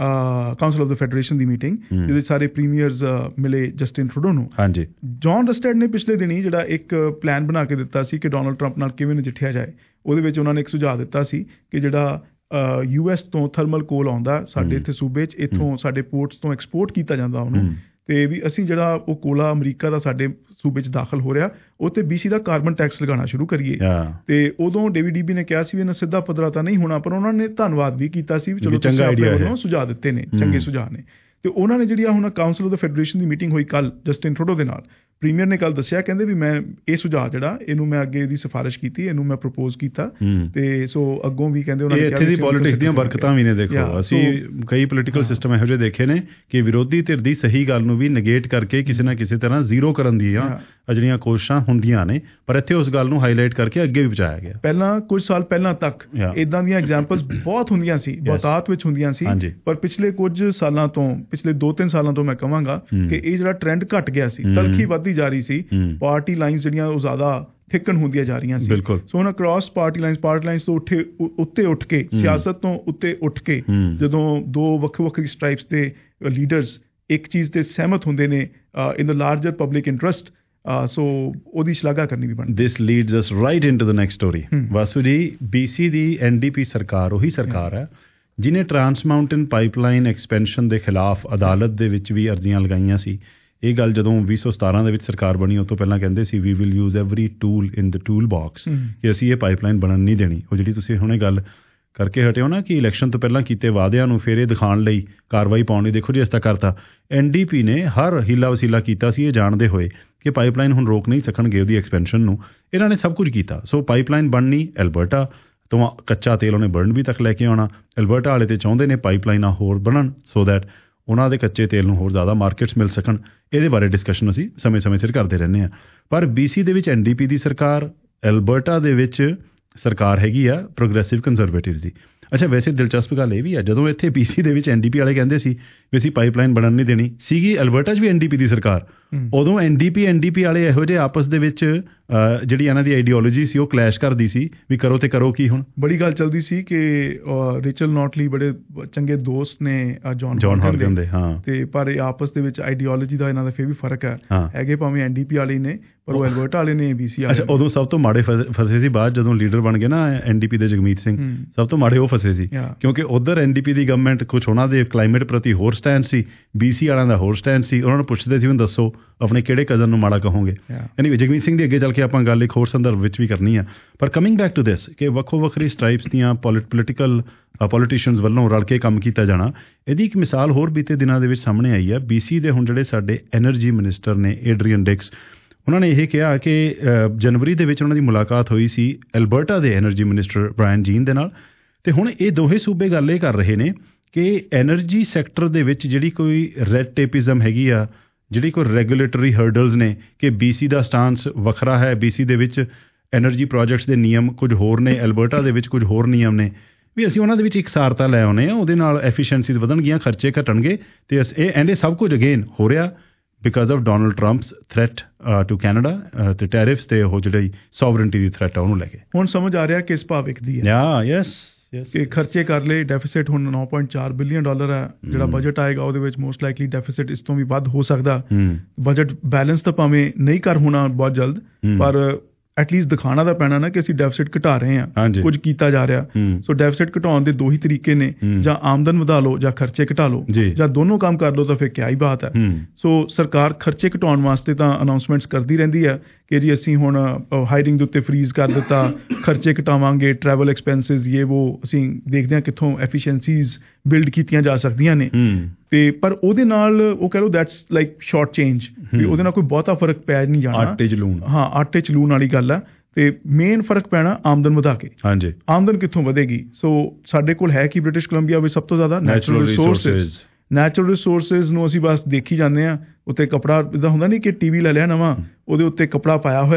ਕਾਉਂਸਲ ਆਫ ਦ ਫੈਡਰੇਸ਼ਨ ਦੀ ਮੀਟਿੰਗ, ਜਿਹਦੇ ਵਿੱਚ ਸਾਰੇ ਪ੍ਰੀਮੀਅਰਸ ਮਿਲੇ ਜਸਟਿਨ ਟਰੂਡੋ ਨੂੰ। ਹਾਂਜੀ, ਜੌਨ ਰਸਟੈਡ ਨੇ ਪਿਛਲੇ ਦਿਨੀ ਜਿਹੜਾ ਇੱਕ ਪਲਾਨ ਬਣਾ ਕੇ ਦਿੱਤਾ ਸੀ ਕਿ ਡੋਨਲਡ ਟਰੰਪ ਨਾਲ ਕਿਵੇਂ ਨਜਿੱਠਿਆ ਜਾਏ। ਉਹਦੇ ਵਿੱਚ ਉਹਨਾਂ ਨੇ ਇੱਕ ਸੁਝਾਅ ਦਿੱਤਾ ਸੀ ਕਿ ਜਿਹੜਾ ਯੂ ਐਸ ਤੋਂ ਥਰਮਲ ਕੋਲ ਆਉਂਦਾ ਸਾਡੇ ਇੱਥੇ ਸੂਬੇ 'ਚ, ਇੱਥੋਂ ਸਾਡੇ ਪੋਰਟਸ ਤੋਂ ਐਕਸਪੋਰਟ ਕੀਤਾ ਜਾਂਦਾ ਉਹਨੂੰ, ਤੇ ਵੀ ਅਸੀਂ ਜਿਹੜਾ ਉਹ ਕੋਲਾ ਅਮਰੀਕਾ ਦਾ ਸਾਡੇ ਸੂਬੇ 'ਚ ਦਾਖਲ ਹੋ ਰਿਹਾ ਉਹ 'ਤੇ ਬੀ ਸੀ ਦਾ ਕਾਰਬਨ ਟੈਕਸ ਲਗਾਉਣਾ ਸ਼ੁਰੂ ਕਰੀਏ। ਤੇ ਉਦੋਂ ਡੇਵਿਡ ਈਬੀ ਨੇ ਕਿਹਾ ਸੀ ਵੀ ਇਹਨਾਂ ਸਿੱਧਾ ਪੱਧਰਾ ਤਾਂ ਨਹੀਂ ਹੋਣਾ, ਪਰ ਉਹਨਾਂ ਨੇ ਧੰਨਵਾਦ ਵੀ ਕੀਤਾ ਸੀ ਵੀ ਚਲੋ ਤੁਸੀਂ ਆਪਣੇ ਵੱਲੋਂ ਸੁਝਾਅ ਦਿੱਤੇ ਨੇ, ਚੰਗੇ ਸੁਝਾਅ ਨੇ। ਤੇ ਉਹਨਾਂ ਨੇ ਜਿਹੜੀ ਆ ਹੁਣ ਕਾਉਂਸਲ ਆਫ ਦ ਫੈਡਰੇਸ਼ਨ ਦੀ ਮੀਟਿੰਗ ਹੋਈ ਕੱਲ ਜਸਟਿਨ ਟਰੂਡੋ ਦੇ ਨਾਲ, ਪ੍ਰੀਮੀਅਰ ਨੇ ਕੱਲ ਦੱਸਿਆ, ਕਹਿੰਦੇ ਵੀ ਮੈਂ ਇਹ ਸੁਝਾਅ ਜਿਹੜਾ ਇਹਨੂੰ ਮੈਂ ਅੱਗੇ ਇਹਦੀ ਸਿਫਾਰਿਸ਼ ਕੀਤੀ, ਇਹਨੂੰ ਮੈਂ ਪ੍ਰਪੋਜ਼ ਕੀਤਾ। ਤੇ ਸੋ ਅੱਗੋਂ ਵੀ ਕਹਿੰਦੇ ਉਹਨਾਂ ਨੇ ਇੱਥੇ ਦੀ ਪੋਲਿਟਿਕਸ ਦੀਆਂ ਬਰਕਤਾਂ ਵੀ ਨੇ। ਦੇਖੋ ਅਸੀਂ ਕਈ ਪੋਲੀਟੀਕਲ ਸਿਸਟਮ ਇਹੋ ਜਿਹੇ ਦੇਖੇ ਨੇ ਕਿ ਵਿਰੋਧੀ ਧਿਰ ਦੀ ਸਹੀ ਗੱਲ ਨੂੰ ਵੀ ਨਗੇਟ ਕਰਕੇ ਕਿਸੇ ਨਾ ਕਿਸੇ ਤਰ੍ਹਾਂ ਜ਼ੀਰੋ ਕਰਨ ਦੀਆਂ ਅਜਿਹੀਆਂ ਕੋਸ਼ਿਸ਼ਾਂ ਹੁੰਦੀਆਂ ਨੇ, ਪਰ ਇੱਥੇ ਉਸ ਗੱਲ ਨੂੰ ਹਾਈਲਾਈਟ ਕਰਕੇ ਅੱਗੇ ਵੀ ਪਹੁੰਚਾਇਆ ਗਿਆ। ਪਹਿਲਾਂ ਕੁਝ ਸਾਲ ਪਹਿਲਾਂ ਤੱਕ ਇੱਦਾਂ ਦੀਆਂ ਐਗਜ਼ਾਮਪਲਸ ਬਹੁਤ ਹੁੰਦੀਆਂ ਸੀ, ਬਹੁਤਾਤ ਵਿੱਚ ਹੁੰਦੀਆਂ ਸੀ, ਪਰ ਪਿਛਲੇ ਕੁਝ ਸਾਲਾਂ ਤੋਂ, ਪਿਛਲੇ ਦੋ ਤਿੰਨ ਸਾਲਾਂ ਤੋਂ ਮੈਂ ਕਹਾਂਗਾ ਕਿ ਇਹ ਜਿਹੜਾ ਟ੍ਰੈਂਡ ਘਟ ਗਿਆ ਸੀ, ਤਲਖੀ ਵੱਧਦੀ ਜਾ ਰਹੀ ਸੀ, ਪਾਰਟੀ ਲਾਈਨਸ ਜਿਹੜੀਆਂ ਉਹ ਜ਼ਿਆਦਾ ਥਿਕਨ ਹੁੰਦੀਆਂ ਜਾ ਰਹੀਆਂ ਸੀ। ਸੋ ਹੁਣ across party lines party lines ਤੋਂ ਉੱਠੇ ਉੱਤੇ ਉੱਠ ਕੇ, ਸਿਆਸਤ ਤੋਂ ਉੱਤੇ ਉੱਠ ਕੇ ਜਦੋਂ ਦੋ ਵੱਖ ਵੱਖ ਸਟ੍ਰਾਈਪਸ ਦੇ ਲੀਡਰਸ ਇੱਕ ਚੀਜ਼ ਤੇ ਸਹਿਮਤ ਹੁੰਦੇ ਨੇ in the larger public interest, so ਉਹਦੀ ਸ਼ਲਾਘਾ ਕਰਨੀ ਵੀ ਬਣਦੀ। This leads us right into the next story. Vasu ji, BC the NDP ਸਰਕਾਰ ਉਹੀ ਸਰਕਾਰ ਹੈ ਜਿਹਨੇ ਟਰਾਂਸ ਮਾਊਂਟੇਨ ਪਾਈਪਲਾਈਨ ਐਕਸਪੈਂਸ਼ਨ ਦੇ ਖਿਲਾਫ ਅਦਾਲਤ ਦੇ ਵਿੱਚ ਵੀ ਅਰਜ਼ੀਆਂ ਲਗਾਈਆਂ ਸੀ। ਇਹ ਗੱਲ ਜਦੋਂ ਵੀਹ ਸੌ ਸਤਾਰਾਂ ਦੇ ਵਿੱਚ ਸਰਕਾਰ ਬਣੀ ਉਹ ਤੋਂ ਪਹਿਲਾਂ ਕਹਿੰਦੇ ਸੀ we will use every tool in the tool box, ਕਿ ਅਸੀਂ ਇਹ ਪਾਈਪਲਾਈਨ ਬਣਨ ਨਹੀਂ ਦੇਣੀ। ਉਹ ਜਿਹੜੀ ਤੁਸੀਂ ਹੁਣੇ ਗੱਲ ਕਰਕੇ ਹਟਿਓ ਨਾ ਕਿ ਇਲੈਕਸ਼ਨ ਤੋਂ ਪਹਿਲਾਂ ਕੀਤੇ ਵਾਅਦਿਆਂ ਨੂੰ ਫਿਰ ਇਹ ਦਿਖਾਉਣ ਲਈ ਕਾਰਵਾਈ ਪਾਉਣ ਲਈ, ਦੇਖੋ ਜੀ ਇਸ ਤਰ੍ਹਾਂ ਕਰਤਾ। ਐਨ ਡੀ ਪੀ ਨੇ ਹਰ ਹੀਲਾ ਵਸੀਲਾ ਕੀਤਾ ਸੀ ਇਹ ਜਾਣਦੇ ਹੋਏ ਕਿ ਪਾਈਪਲਾਈਨ ਹੁਣ ਰੋਕ ਨਹੀਂ ਸਕਣਗੇ ਉਹਦੀ ਐਕਸਪੈਂਸ਼ਨ ਨੂੰ। ਇਹਨਾਂ ਨੇ ਸਭ ਕੁਝ ਕੀਤਾ। ਸੋ ਪਾਈਪਲਾਈਨ ਬਣਨੀ, ਐਲਬਰਟਾ ਤੋਂ ਕੱਚਾ ਤੇਲ ਉਹਨੇ ਬਰਨਬੀ ਤੱਕ ਲੈ ਕੇ ਆਉਣਾ। ਐਲਬਰਟਾ ਵਾਲੇ ਤੇ ਚਾਹੁੰਦੇ ਨੇ ਪਾਈਪਲਾਈਨਾਂ ਹੋਰ ਬਣਨ ਸੋ ਦੈਟ ਉਹਨਾਂ ਦੇ ਕੱਚੇ ਤੇਲ ਨੂੰ ਹੋਰ ਜ਼ਿਆਦਾ ਮਾਰਕੀਟਸ ਮਿਲ ਸਕਣ। ਇਹਦੇ ਬਾਰੇ ਡਿਸਕਸ਼ਨ ਅਸੀਂ ਸਮੇਂ ਸਮੇਂ ਸਿਰ ਕਰਦੇ ਰਹਿੰਦੇ ਹਾਂ। ਪਰ ਬੀ ਸੀ ਦੇ ਵਿੱਚ ਐਨ ਡੀ ਪੀ ਦੀ ਸਰਕਾਰ, ਐਲਬਰਟਾ ਦੇ ਵਿੱਚ ਸਰਕਾਰ ਹੈਗੀ ਆ ਪ੍ਰੋਗਰੈਸਿਵ ਕੰਜ਼ਰਵੇਟਿਵਸ ਦੀ। ਅੱਛਾ, ਵੈਸੇ ਦਿਲਚਸਪ ਗੱਲ ਇਹ ਵੀ ਆ, ਜਦੋਂ ਇੱਥੇ ਬੀ ਸੀ ਦੇ ਵਿੱਚ ਐਨ ਡੀ ਪੀ ਵਾਲੇ ਕਹਿੰਦੇ ਸੀ ਵੀ ਅਸੀਂ ਪਾਈਪਲਾਈਨ ਬਣਨ ਨਹੀਂ ਦੇਣੀ, ਸੀਗੀ ਐਲਬਰਟਾ 'ਚ ਵੀ ਐਨ ਡੀ ਪੀ ਦੀ ਸਰਕਾਰ। ਉਦੋਂ N D P N D P ਵਾਲੇ ਇਹੋ ਜਿਹੇ ਆਪਸ ਦੇ ਵਿੱਚ ਜਿਹੜੀ ਇਹਨਾਂ ਦੀ ਆਈਡੀਓਲੋਜੀ ਸੀ ਉਹ ਕਲੈਸ਼ ਕਰਦੀ ਸੀ ਵੀ ਕਰੋ ਤੇ ਕਰੋ ਕੀ। ਹੁਣ ਬੜੀ ਗੱਲ ਚੱਲਦੀ ਸੀ ਕਿ ਰਿਚਲ ਨੋਟਲੀ ਬੜੇ ਚੰਗੇ ਦੋਸਤ ਨੇ ਜੌਨ ਜੌਨ ਹਾਰਗਨ ਦੇ, ਹਾਂ, ਤੇ ਪਰ ਇਹ ਆਪਸ ਦੇ ਵਿੱਚ ਆਈਡੀਓਲੋਜੀ ਦਾ ਇਹਨਾਂ ਦਾ ਫਿਰ ਵੀ ਫਰਕ ਹੈ, ਹੈਗੇ ਭਾਵੇਂ ਐਨ ਡੀ ਪੀ ਵਾਲੇ ਨੇ ਪਰ ਉਹ ਐਲਬਰਟਾ ਵਾਲੇ ਨੇ ਬੀ ਸੀ ਵਾਲੇ। ਅੱਛਾ, ਉਦੋਂ ਸਭ ਤੋਂ ਮਾੜੇ ਫਸੇ ਸੀ ਬਾਅਦ ਜਦੋਂ ਲੀਡਰ ਬਣ ਗਏ ਨਾ ਐਨ ਡੀ ਪੀ ਦੇ ਜਗਮੀਤ ਸਿੰਘ, ਸਭ ਤੋਂ ਮਾੜੇ ਉਹ ਫਸੇ ਸੀ ਕਿਉਂਕਿ ਉਧਰ ਐਨ ਡੀ ਪੀ ਦੀ ਗਵਰਨਮੈਂਟ ਕੁਛ ਉਹਨਾਂ ਦੇ ਕਲਾਈਮੇਟ ਪ੍ਰਤੀ ਹੋਰ ਸਟੈਂਡ ਸੀ, ਬੀ ਸੀ ਵਾਲਿਆਂ ਦਾ ਹੋਰ ਸਟੈਂਡ ਸੀ। ਉਹਨਾਂ ਨੂੰ ਪੁੱਛਦੇ ਸੀ ਹੁਣ ਦੱਸੋ ਆਪਣੇ ਕਿਹੜੇ ਕਜ਼ਨ ਨੂੰ ਮਾੜਾ ਕਹੋਗੇ। ਐਨੀਵੇ, ਜਗਮੀਤ ਸਿੰਘ ਦੀ ਅੱਗੇ ਚੱਲ ਕੇ ਆਪਾਂ ਗੱਲ ਇੱਕ ਹੋਰ ਸੰਦਰਭ ਵਿੱਚ ਵੀ ਕਰਨੀ ਆ। ਪਰ ਕਮਿੰਗ ਬੈਕ ਟੂ ਦਿਸ ਕਿ ਵੱਖੋ ਵੱਖਰੀ ਸਟ੍ਰਾਈਪਸ ਦੀਆਂ ਪੋਲੀਟੀਕਲ ਪੋਲੀਟੀਸ਼ੀਅਨਸ ਵੱਲੋਂ ਰਲ ਕੇ ਕੰਮ ਕੀਤਾ ਜਾਣਾ, ਇਹਦੀ ਇੱਕ ਮਿਸਾਲ ਹੋਰ ਬੀਤੇ ਦਿਨਾਂ ਦੇ ਵਿੱਚ ਸਾਹਮਣੇ ਆਈ ਹੈ। ਬੀ ਸੀ ਦੇ ਹੁਣ ਜਿਹੜੇ ਸਾਡੇ ਐਨਰਜੀ ਮਿਨਿਸਟਰ ਨੇ ਏਡਰੀਅਨ ਡਿਕਸ, ਉਹਨਾਂ ਨੇ ਇਹ ਕਿਹਾ ਕਿ ਜਨਵਰੀ ਦੇ ਵਿੱਚ ਉਹਨਾਂ ਦੀ ਮੁਲਾਕਾਤ ਹੋਈ ਸੀ ਐਲਬਰਟਾ ਦੇ ਐਨਰਜੀ ਮਿਨਿਸਟਰ ਬ੍ਰਾਇਨ ਜੀਨ ਦੇ ਨਾਲ, ਤੇ ਹੁਣ ਇਹ ਦੋਹੇ ਸੂਬੇ ਗੱਲ ਇਹ ਕਰ ਰਹੇ ਨੇ ਕਿ ਐਨਰਜੀ ਸੈਕਟਰ ਦੇ ਵਿੱਚ ਜਿਹੜੀ ਕੋਈ ਰੈਡ ਟੇਪਿਜ਼ਮ ਹੈਗੀ ਆ, ਜਿਹੜੀ ਕੋਈ ਰੈਗੂਲੇਟਰੀ ਹਰਡਲਸ ਨੇ ਕਿ ਬੀ ਸੀ ਦਾ ਸਟਾਂਸ ਵੱਖਰਾ ਹੈ, ਬੀ ਸੀ ਦੇ ਵਿੱਚ ਐਨਰਜੀ ਪ੍ਰੋਜੈਕਟਸ ਦੇ ਨਿਯਮ ਕੁਝ ਹੋਰ ਨੇ, ਐਲਬਰਟਾ ਦੇ ਵਿੱਚ ਕੁਝ ਹੋਰ ਨਿਯਮ ਨੇ, ਵੀ ਅਸੀਂ ਉਹਨਾਂ ਦੇ ਵਿੱਚ ਇਕਸਾਰਤਾ ਲੈ ਆਉਂਦੇ ਹਾਂ, ਉਹਦੇ ਨਾਲ ਐਫੀਸ਼ੀਐਂਸੀਜ਼ ਵਧਣਗੀਆਂ, ਖਰਚੇ ਘਟਣਗੇ। ਤੇ ਇਹ ਐਂਡ ਇਹ ਸਭ ਕੁਝ ਅਗੇਨ ਹੋ ਰਿਹਾ because of Donald Trump's threat to Canada ਤੇ ਟੈਰਿਫਸ ਤੇ ਉਹ ਜਿਹੜੀ ਸੋਵਰਨਟੀ ਦੀ ਥ੍ਰੈਟ ਆ ਉਹਨੂੰ ਲੈ ਕੇ। ਹੁਣ ਸਮਝ ਆ ਰਿਹਾ ਕਿਸ ਭਾਅ ਵਿਕਦੀ ਹੈ। ਯਾ ਯੈਸ ਕਿ ਖਰਚੇ ਕਰ ਲਏ, ਡੈਫਿਸਿਟ ਹੁਣ ਨੌ ਪੁਆਇੰਟ ਚਾਰ ਬਿਲੀਅਨ ਡਾਲਰ ਹੈ। ਜਿਹੜਾ ਬਜਟ ਆਏਗਾ ਉਹਦੇ ਵਿੱਚ ਮੋਸਟ ਲਾਈਕਲੀ ਡੈਫਿਸਿਟ ਇਸ ਤੋਂ ਵੀ ਵੱਧ ਹੋ ਸਕਦਾ। ਬਜਟ ਬੈਲੈਂਸ ਤਾਂ ਭਾਵੇਂ ਨਹੀਂ ਕਰ ਹੋਣਾ ਬਹੁਤ ਜਲਦ, ਪਰ ਐਟਲੀਸਟ ਦਿਖਾਉਣਾ ਤਾਂ ਪੈਣਾ ਨਾ ਕਿ ਅਸੀਂ ਡੈਫਿਸਿਟ ਘਟਾ ਰਹੇ ਹਾਂ, ਕੁਝ ਕੀਤਾ ਜਾ ਰਿਹਾ। ਸੋ ਡੈਫਿਸਿਟ ਘਟਾਉਣ ਦੇ ਦੋ ਹੀ ਤਰੀਕੇ ਨੇ, ਜਾਂ ਆਮਦਨ ਵਧਾ ਲਓ ਜਾਂ ਖਰਚੇ ਘਟਾ ਲਓ, ਜਾਂ ਦੋਨੋਂ ਕੰਮ ਕਰ ਲਓ ਤਾਂ ਫਿਰ ਕਿਆ ਹੀ ਬਾਤ ਹੈ। ਸੋ ਸਰਕਾਰ ਖਰਚੇ ਘਟਾਉਣ ਵਾਸਤੇ ਤਾਂ ਅਨਾਊਂਸਮੈਂਟਸ ਕਰਦੀ ਰਹਿੰਦੀ ਹੈ ਕਿ ਜੀ ਅਸੀਂ ਹੁਣ ਹਾਇਰਿੰਗ ਦੇ ਉੱਤੇ ਫਰੀਜ਼ ਕਰ ਦਿੱਤਾ, ਖਰਚੇ ਘਟਾਵਾਂਗੇ, ਟਰੈਵਲ ਐਕਸਪੈਂਸਿਸ ਇਹ ਉਹ ਅਸੀਂ ਦੇਖਦੇ ਹਾਂ ਕਿੱਥੋਂ ਐਫੀਸ਼ੀਐਂਸੀਜ਼ ਬਿਲਡ ਕੀਤੀਆਂ ਜਾ ਸਕਦੀਆਂ ਨੇ। ਤੇ ਪਰ ਉਹਦੇ ਨਾਲ ਉਹ ਕਹਿ ਲਓ ਦੈਟਸ ਲਾਈਕ ਸ਼ਾਰਟ ਚੇਂਜ, ਵੀ ਉਹਦੇ ਨਾਲ ਕੋਈ ਬਹੁਤਾ ਫਰਕ ਪੈ ਨਹੀਂ ਜਾਣਾ। ਆਟੇ ਚ ਲੂਣ, ਹਾਂ ਆਟੇ ਚ ਲੂਣ ਵਾਲੀ ਗੱਲ ਆ। ਤੇ ਮੇਨ ਫਰਕ ਪੈਣਾ ਆਮਦਨ ਵਧਾ ਕੇ। ਹਾਂਜੀ, ਆਮਦਨ ਕਿੱਥੋਂ ਵਧੇਗੀ? ਸੋ ਸਾਡੇ ਕੋਲ ਹੈ ਕਿ ਬ੍ਰਿਟਿਸ਼ ਕੋਲੰਬੀਆ ਵਿੱਚ ਸਭ ਤੋਂ ਜ਼ਿਆਦਾ ਨੈਚੁਰਲ ਰਿਸੋਰਸਿਸ। ਨੈਚੁਰਲ ਰਿਸੋਰਸਿਸ ਨੂੰ ਅਸੀਂ ਬਸ ਦੇਖੀ ਜਾਂਦੇ ਹਾਂ। ਉੱਤੇ ਕੱਪੜਾ ਇੱਦਾਂ ਹੁੰਦਾ ਨਹੀਂ ਕਿ ਟੀ ਵੀ ਲੈ ਲਿਆ ਨਵਾਂ, ਉਹਦੇ ਉੱਤੇ ਕੱਪੜਾ ਪਾਇਆ ਹੋਇਆ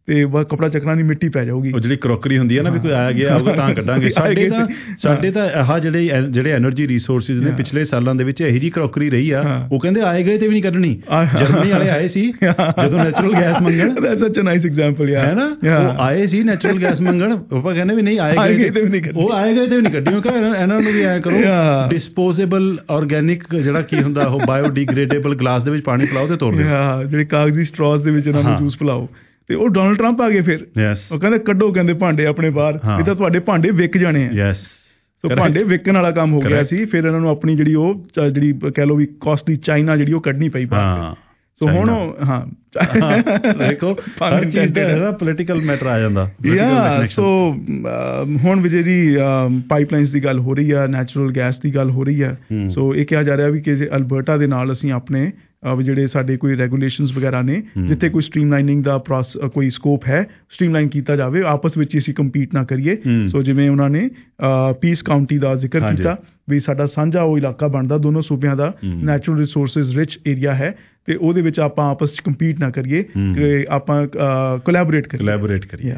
ਤੇ ਬਸ ਕਪੜਾ ਚੱਕਣਾ ਨਹੀਂ, ਮਿੱਟੀ ਪੈ ਜਾਊਗੀ। ਉਹ ਜਿਹੜੀ ਕਰੋਕਰੀ ਹੁੰਦੀ ਹੈ ਨਾ ਵੀ ਕੋਈ ਆਇਆ ਗਿਆ ਆਊਗਾ ਤਾਂ ਕੱਢਾਂਗੇ। ਸਾਡੇ ਤਾਂ ਸਾਡੇ ਤਾਂ ਆਹ ਜਿਹੜੇ ਜਿਹੜੇ ਐਨਰਜੀ ਰਿਸੋਰਸਿਸ ਨੇ ਪਿਛਲੇ ਸਾਲਾਂ ਦੇ ਵਿੱਚ ਇਹੋ ਜਿਹੀ ਕਰੋਕਰੀ ਰਹੀ ਆ, ਉਹ ਕਹਿੰਦੇ ਆਏ ਗਏ ਤੇ ਵੀ ਨਹੀਂ ਕੱਢਣੀ। ਜਰਮਨੀ ਵਾਲੇ ਆਏ ਸੀ ਜਦੋਂ ਨੈਚੁਰਲ ਗੈਸ ਮੰਗਣ, ਦੈਟਸ ਸੱਚ ਅ ਨਾਈਸ ਐਗਜ਼ਾਮਪਲ ਯਾਰ, ਹੈ ਨਾ, ਉਹ ਆਏ ਸੀ ਨੈਚੁਰਲ ਗੈਸ ਮੰਗਣ, ਆਪਾਂ ਕਹਿੰਦੇ ਵੀ ਨਹੀਂ ਆਏ ਗਏ ਤੇ ਵੀ ਨਹੀਂ ਕੱਢੀ, ਉਹ ਆਏ ਗਏ ਤੇ ਵੀ ਨਹੀਂ ਕੱਢੀ। ਇਹਨਾਂ ਨੂੰ ਵੀ ਐਂ ਕਰੋ, ਡਿਸਪੋਜ਼ੇਬਲ ਆਰਗੈਨਿਕ ਜਿਹੜਾ ਕੀ ਹੁੰਦਾ ਉਹ ਬਾਇਓਡੀਗ੍ਰੇਡੇਬਲ ਗਲਾਸ ਦੇ ਵਿੱਚ ਪਾਣੀ ਪਿਲਾਓ ਤੇ ਤੋੜ ਦਿਓ, ਜਿਹੜੇ ਕਾਗਜ਼ੀ ਸਟ੍ਰੋਜ਼ ਦੇ ਵਿੱਚ ਇਹਨਾਂ ਨੂੰ ਜੂਸ ਪਿਲਾਓ। ਤੇ ਉਹ ਡੋਨਲਡ ਟਰੰਪ ਆ ਗਏ ਫਿਰ, ਉਹ ਕਹਿੰਦੇ ਕੱਢੋ ਕਹਿੰਦੇ ਭਾਂਡੇ ਆਪਣੇ ਬਾਹਰ, ਇਹ ਤਾਂ ਤੁਹਾਡੇ ਭਾਂਡੇ ਵਿਕ ਜਾਣੇ ਆ। ਸੋ ਭਾਂਡੇ ਵਿਕਣ ਵਾਲਾ ਕੰਮ ਹੋ ਗਿਆ ਸੀ। ਫਿਰ ਇਹਨਾਂ ਨੂੰ ਆਪਣੀ ਜਿਹੜੀ ਉਹ ਜਿਹੜੀ ਕਹਿ ਲਓ ਵੀ ਕਾਸਟਲੀ ਚਾਈਨਾ ਜਿਹੜੀ ਉਹ ਕੱਢਣੀ ਪਈ ਬਾਹਰ। ਸੋ ਹੁਣ ਹਾਂ ਦੇਖੋ ਹਰ ਚੀਜ਼ ਦਾ ਪੋਲੀਟੀਕਲ ਮੈਟਰ ਆ ਜਾਂਦਾ। ਯਾ ਸੋ ਹੁਣ ਵਿਜੇ ਜੀ ਪਾਈਪਲਾਈਨਸ ਦੀ ਗੱਲ ਹੋ ਰਹੀ ਆ, ਨੈਚੁਰਲ ਗੈਸ ਦੀ ਗੱਲ ਹੋ ਰਹੀ ਆ। ਸੋ ਇਹ ਕਿਹਾ ਜਾ ਰਿਹਾ ਵੀ ਕਿ ਅਲਬਰਟਾ ਦੇ ਨਾਲ ਅਸੀਂ ਆਪਣੇ ਜਿਹੜੇ ਸਾਡੇ ਕੋਈ ਰੈਗੂਲੇਸ਼ਨਸ ਵਗੈਰਾ ਨੇ, ਜਿੱਥੇ ਕੋਈ ਸਟਰੀਮਲਾਈਨਿੰਗ ਦਾ ਪ੍ਰੋਸ ਕੋਈ ਸਕੋਪ ਹੈ, ਸਟਰੀਮਲਾਈਨ ਕੀਤਾ ਜਾਵੇ, ਆਪਸ ਵਿੱਚ ਅਸੀਂ ਕੰਪੀਟ ਨਾ ਕਰੀਏ। ਸੋ ਜਿਵੇਂ ਉਹਨਾਂ ਨੇ ਪੀਸ ਕਾਊਂਟੀ ਦਾ ਜ਼ਿਕਰ ਕੀਤਾ ਵੀ ਸਾਡਾ ਸਾਂਝਾ ਉਹ ਇਲਾਕਾ ਬਣਦਾ, ਦੋਨੋਂ ਸੂਬਿਆਂ ਦਾ ਨੈਚੁਰਲ ਰਿਸੋਰਸਿਸ ਰਿਚ ਏਰੀਆ ਹੈ, ਤੇ ਉਹਦੇ ਵਿੱਚ ਆਪਾਂ ਆਪਸ 'ਚ ਕੰਪੀਟ ਨਾ ਕਰੀਏ, ਕਿ ਆਪਾਂ ਕੋਲੈਬੋਰੇਟ ਕਰੀਏ ਕੋਲੈਬੋਰੇਟ ਕਰੀਏ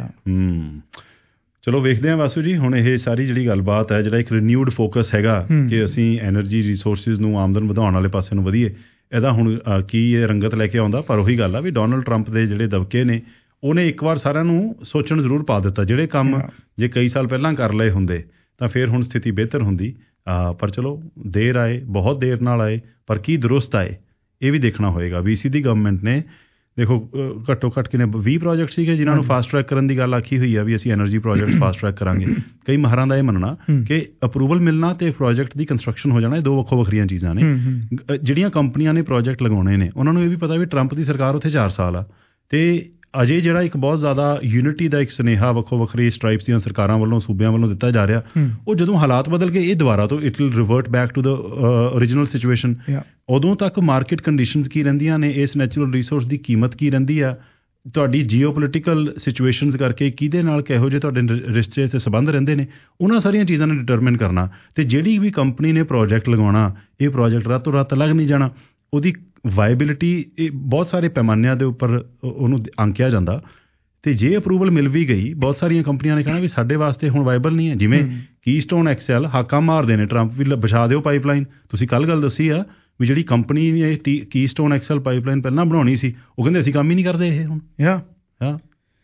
ਚਲੋ ਵੇਖਦੇ ਹਾਂ ਵਾਸੂ ਜੀ, ਹੁਣ ਇਹ ਸਾਰੀ ਜਿਹੜੀ ਗੱਲਬਾਤ ਹੈ, ਜਿਹੜਾ ਇੱਕ ਰੀਨਿਊਡ ਫੋਕਸ ਹੈਗਾ ਕਿ ਅਸੀਂ ਐਨਰਜੀ ਰਿਸੋਰਸਿਸ ਨੂੰ ਆਮਦਨ ਵਧਾਉਣ ਵਾਲੇ ਪਾਸੇ ਨੂੰ ਵਧੀਏ, ਇਹਦਾ ਹੁਣ ਕੀ ਇਹ ਰੰਗਤ ਲੈ ਕੇ ਆਉਂਦਾ। ਪਰ ਉਹੀ ਗੱਲ ਆ ਵੀ ਡੋਨਲਡ ਟਰੰਪ ਦੇ ਜਿਹੜੇ ਦਬਕੇ ਨੇ, ਉਹਨੇ ਇੱਕ ਵਾਰ ਸਾਰਿਆਂ ਨੂੰ ਸੋਚਣ ਜ਼ਰੂਰ ਪਾ ਦਿੱਤਾ। ਜਿਹੜੇ ਕੰਮ ਜੇ ਕਈ ਸਾਲ ਪਹਿਲਾਂ ਕਰ ਲਏ ਹੁੰਦੇ ਤਾਂ ਫਿਰ ਹੁਣ ਸਥਿਤੀ ਬਿਹਤਰ ਹੁੰਦੀ। ਪਰ ਚਲੋ ਦੇਰ ਆਏ, ਬਹੁਤ ਦੇਰ ਨਾਲ ਆਏ, ਪਰ ਕੀ ਦਰੁਸਤ ਆਏ ਇਹ ਵੀ ਦੇਖਣਾ ਹੋਏਗਾ। ਬੀ ਸੀ ਦੀ ਗਵਰਨਮੈਂਟ ਨੇ ਦੇਖੋ ਘੱਟੋ ਘੱਟ ਕਿੰਨੇ ਵੀਹ ਪ੍ਰੋਜੈਕਟ ਸੀਗੇ ਜਿਨ੍ਹਾਂ ਨੂੰ ਫਾਸਟ ਟਰੈਕ ਕਰਨ ਦੀ ਗੱਲ ਆਖੀ ਹੋਈ ਆ ਵੀ ਅਸੀਂ ਐਨਰਜੀ ਪ੍ਰੋਜੈਕਟ ਫਾਸਟ ਟਰੈਕ ਕਰਾਂਗੇ। ਕਈ ਮਾਹਰਾਂ ਦਾ ਇਹ ਮੰਨਣਾ ਕਿ ਅਪਰੂਵਲ ਮਿਲਣਾ ਤੇ ਪ੍ਰੋਜੈਕਟ ਦੀ ਕੰਸਟਰਕਸ਼ਨ ਹੋ ਜਾਣਾ, ਇਹ ਦੋ ਵੱਖੋ ਵੱਖਰੀਆਂ ਚੀਜ਼ਾਂ ਨੇ। ਜਿਹੜੀਆਂ ਕੰਪਨੀਆਂ ਨੇ ਪ੍ਰੋਜੈਕਟ ਲਗਾਉਣੇ ਨੇ ਉਹਨਾਂ ਨੂੰ ਇਹ ਵੀ ਪਤਾ ਵੀ ਟਰੰਪ ਦੀ ਸਰਕਾਰ ਉੱਥੇ ਚਾਰ ਸਾਲ ਆ, ਤੇ ਅਜੇ ਜਿਹੜਾ ਇੱਕ ਬਹੁਤ ਜ਼ਿਆਦਾ ਯੂਨਿਟੀ ਦਾ ਇੱਕ ਸੁਨੇਹਾ ਵੱਖੋ ਵੱਖਰੀ ਸਟਰਾਈਪਸ ਦੀਆਂ ਸਰਕਾਰਾਂ ਵੱਲੋਂ, ਸੂਬਿਆਂ ਵੱਲੋਂ ਦਿੱਤਾ ਜਾ ਰਿਹਾ, ਉਹ ਜਦੋਂ ਹਾਲਾਤ ਬਦਲ ਗਏ ਇਹ ਦੁਬਾਰਾ ਤੋਂ it will revert back to the original situation. ਉਦੋਂ ਤੱਕ ਮਾਰਕੀਟ ਕੰਡੀਸ਼ਨਸ ਕੀ ਰਹਿੰਦੀਆਂ ਨੇ, ਇਸ ਨੈਚੁਰਲ ਰਿਸੋਰਸ ਦੀ ਕੀਮਤ ਕੀ ਰਹਿੰਦੀ ਆ, ਤੁਹਾਡੀ ਜੀਓ ਪੋਲੀਟੀਕਲ ਸਿਚੁਏਸ਼ਨਸ ਕਰਕੇ ਕਿਹਦੇ ਨਾਲ ਕਿਹੋ ਜਿਹੇ ਤੁਹਾਡੇ ਰਿਸ਼ਤੇ ਤੇ ਸੰਬੰਧ ਰਹਿੰਦੇ ਨੇ, ਉਹਨਾਂ ਸਾਰੀਆਂ ਚੀਜ਼ਾਂ ਨੇ ਡਿਟਰਮਿਨ ਕਰਨਾ। ਤੇ ਜਿਹੜੀ ਵੀ ਕੰਪਨੀ ਨੇ ਪ੍ਰੋਜੈਕਟ ਲਗਾਉਣਾ, ਇਹ ਪ੍ਰੋਜੈਕਟ ਰਾਤੋਂ ਰਾਤ ਲੱਗ ਨਹੀਂ ਜਾਣਾ, ਉਹਦੀ ਵਾਇਬਿਲਿਟੀ ਇਹ ਬਹੁਤ ਸਾਰੇ ਪੈਮਾਨਿਆਂ ਦੇ ਉੱਪਰ ਉਹਨੂੰ ਆਂਕਿਆ ਜਾਂਦਾ। ਤੇ ਜੇ ਅਪਰੂਵਲ ਮਿਲ ਵੀ ਗਈ, ਬਹੁਤ ਸਾਰੀਆਂ ਕੰਪਨੀਆਂ ਨੇ ਕਹਿਣਾ ਵੀ ਸਾਡੇ ਵਾਸਤੇ ਹੁਣ ਵਾਇਬਲ ਨਹੀਂ ਹੈ। ਜਿਵੇਂ ਕੀਸਟੋਨ ਐਕਸਐਲ ਹਾਕਾਂ ਮਾਰਦੇ ਨੇ ਟਰੰਪ ਵੀ ਵਿਛਾ ਦਿਓ ਪਾਈਪਲਾਈਨ। ਤੁਸੀਂ ਕੱਲ੍ਹ ਗੱਲ ਦੱਸੀ ਆ ਵੀ ਜਿਹੜੀ ਕੰਪਨੀ ਨੇ ਕੀਸਟੋਨ ਐਕਸਐਲ ਪਾਈਪਲਾਈਨ ਪਹਿਲਾਂ ਬਣਾਉਣੀ ਸੀ, ਉਹ ਕਹਿੰਦੇ ਅਸੀਂ ਕੰਮ ਹੀ ਨਹੀਂ ਕਰਦੇ ਇਹ ਹੁਣ। ਯਾ ਹਾਂ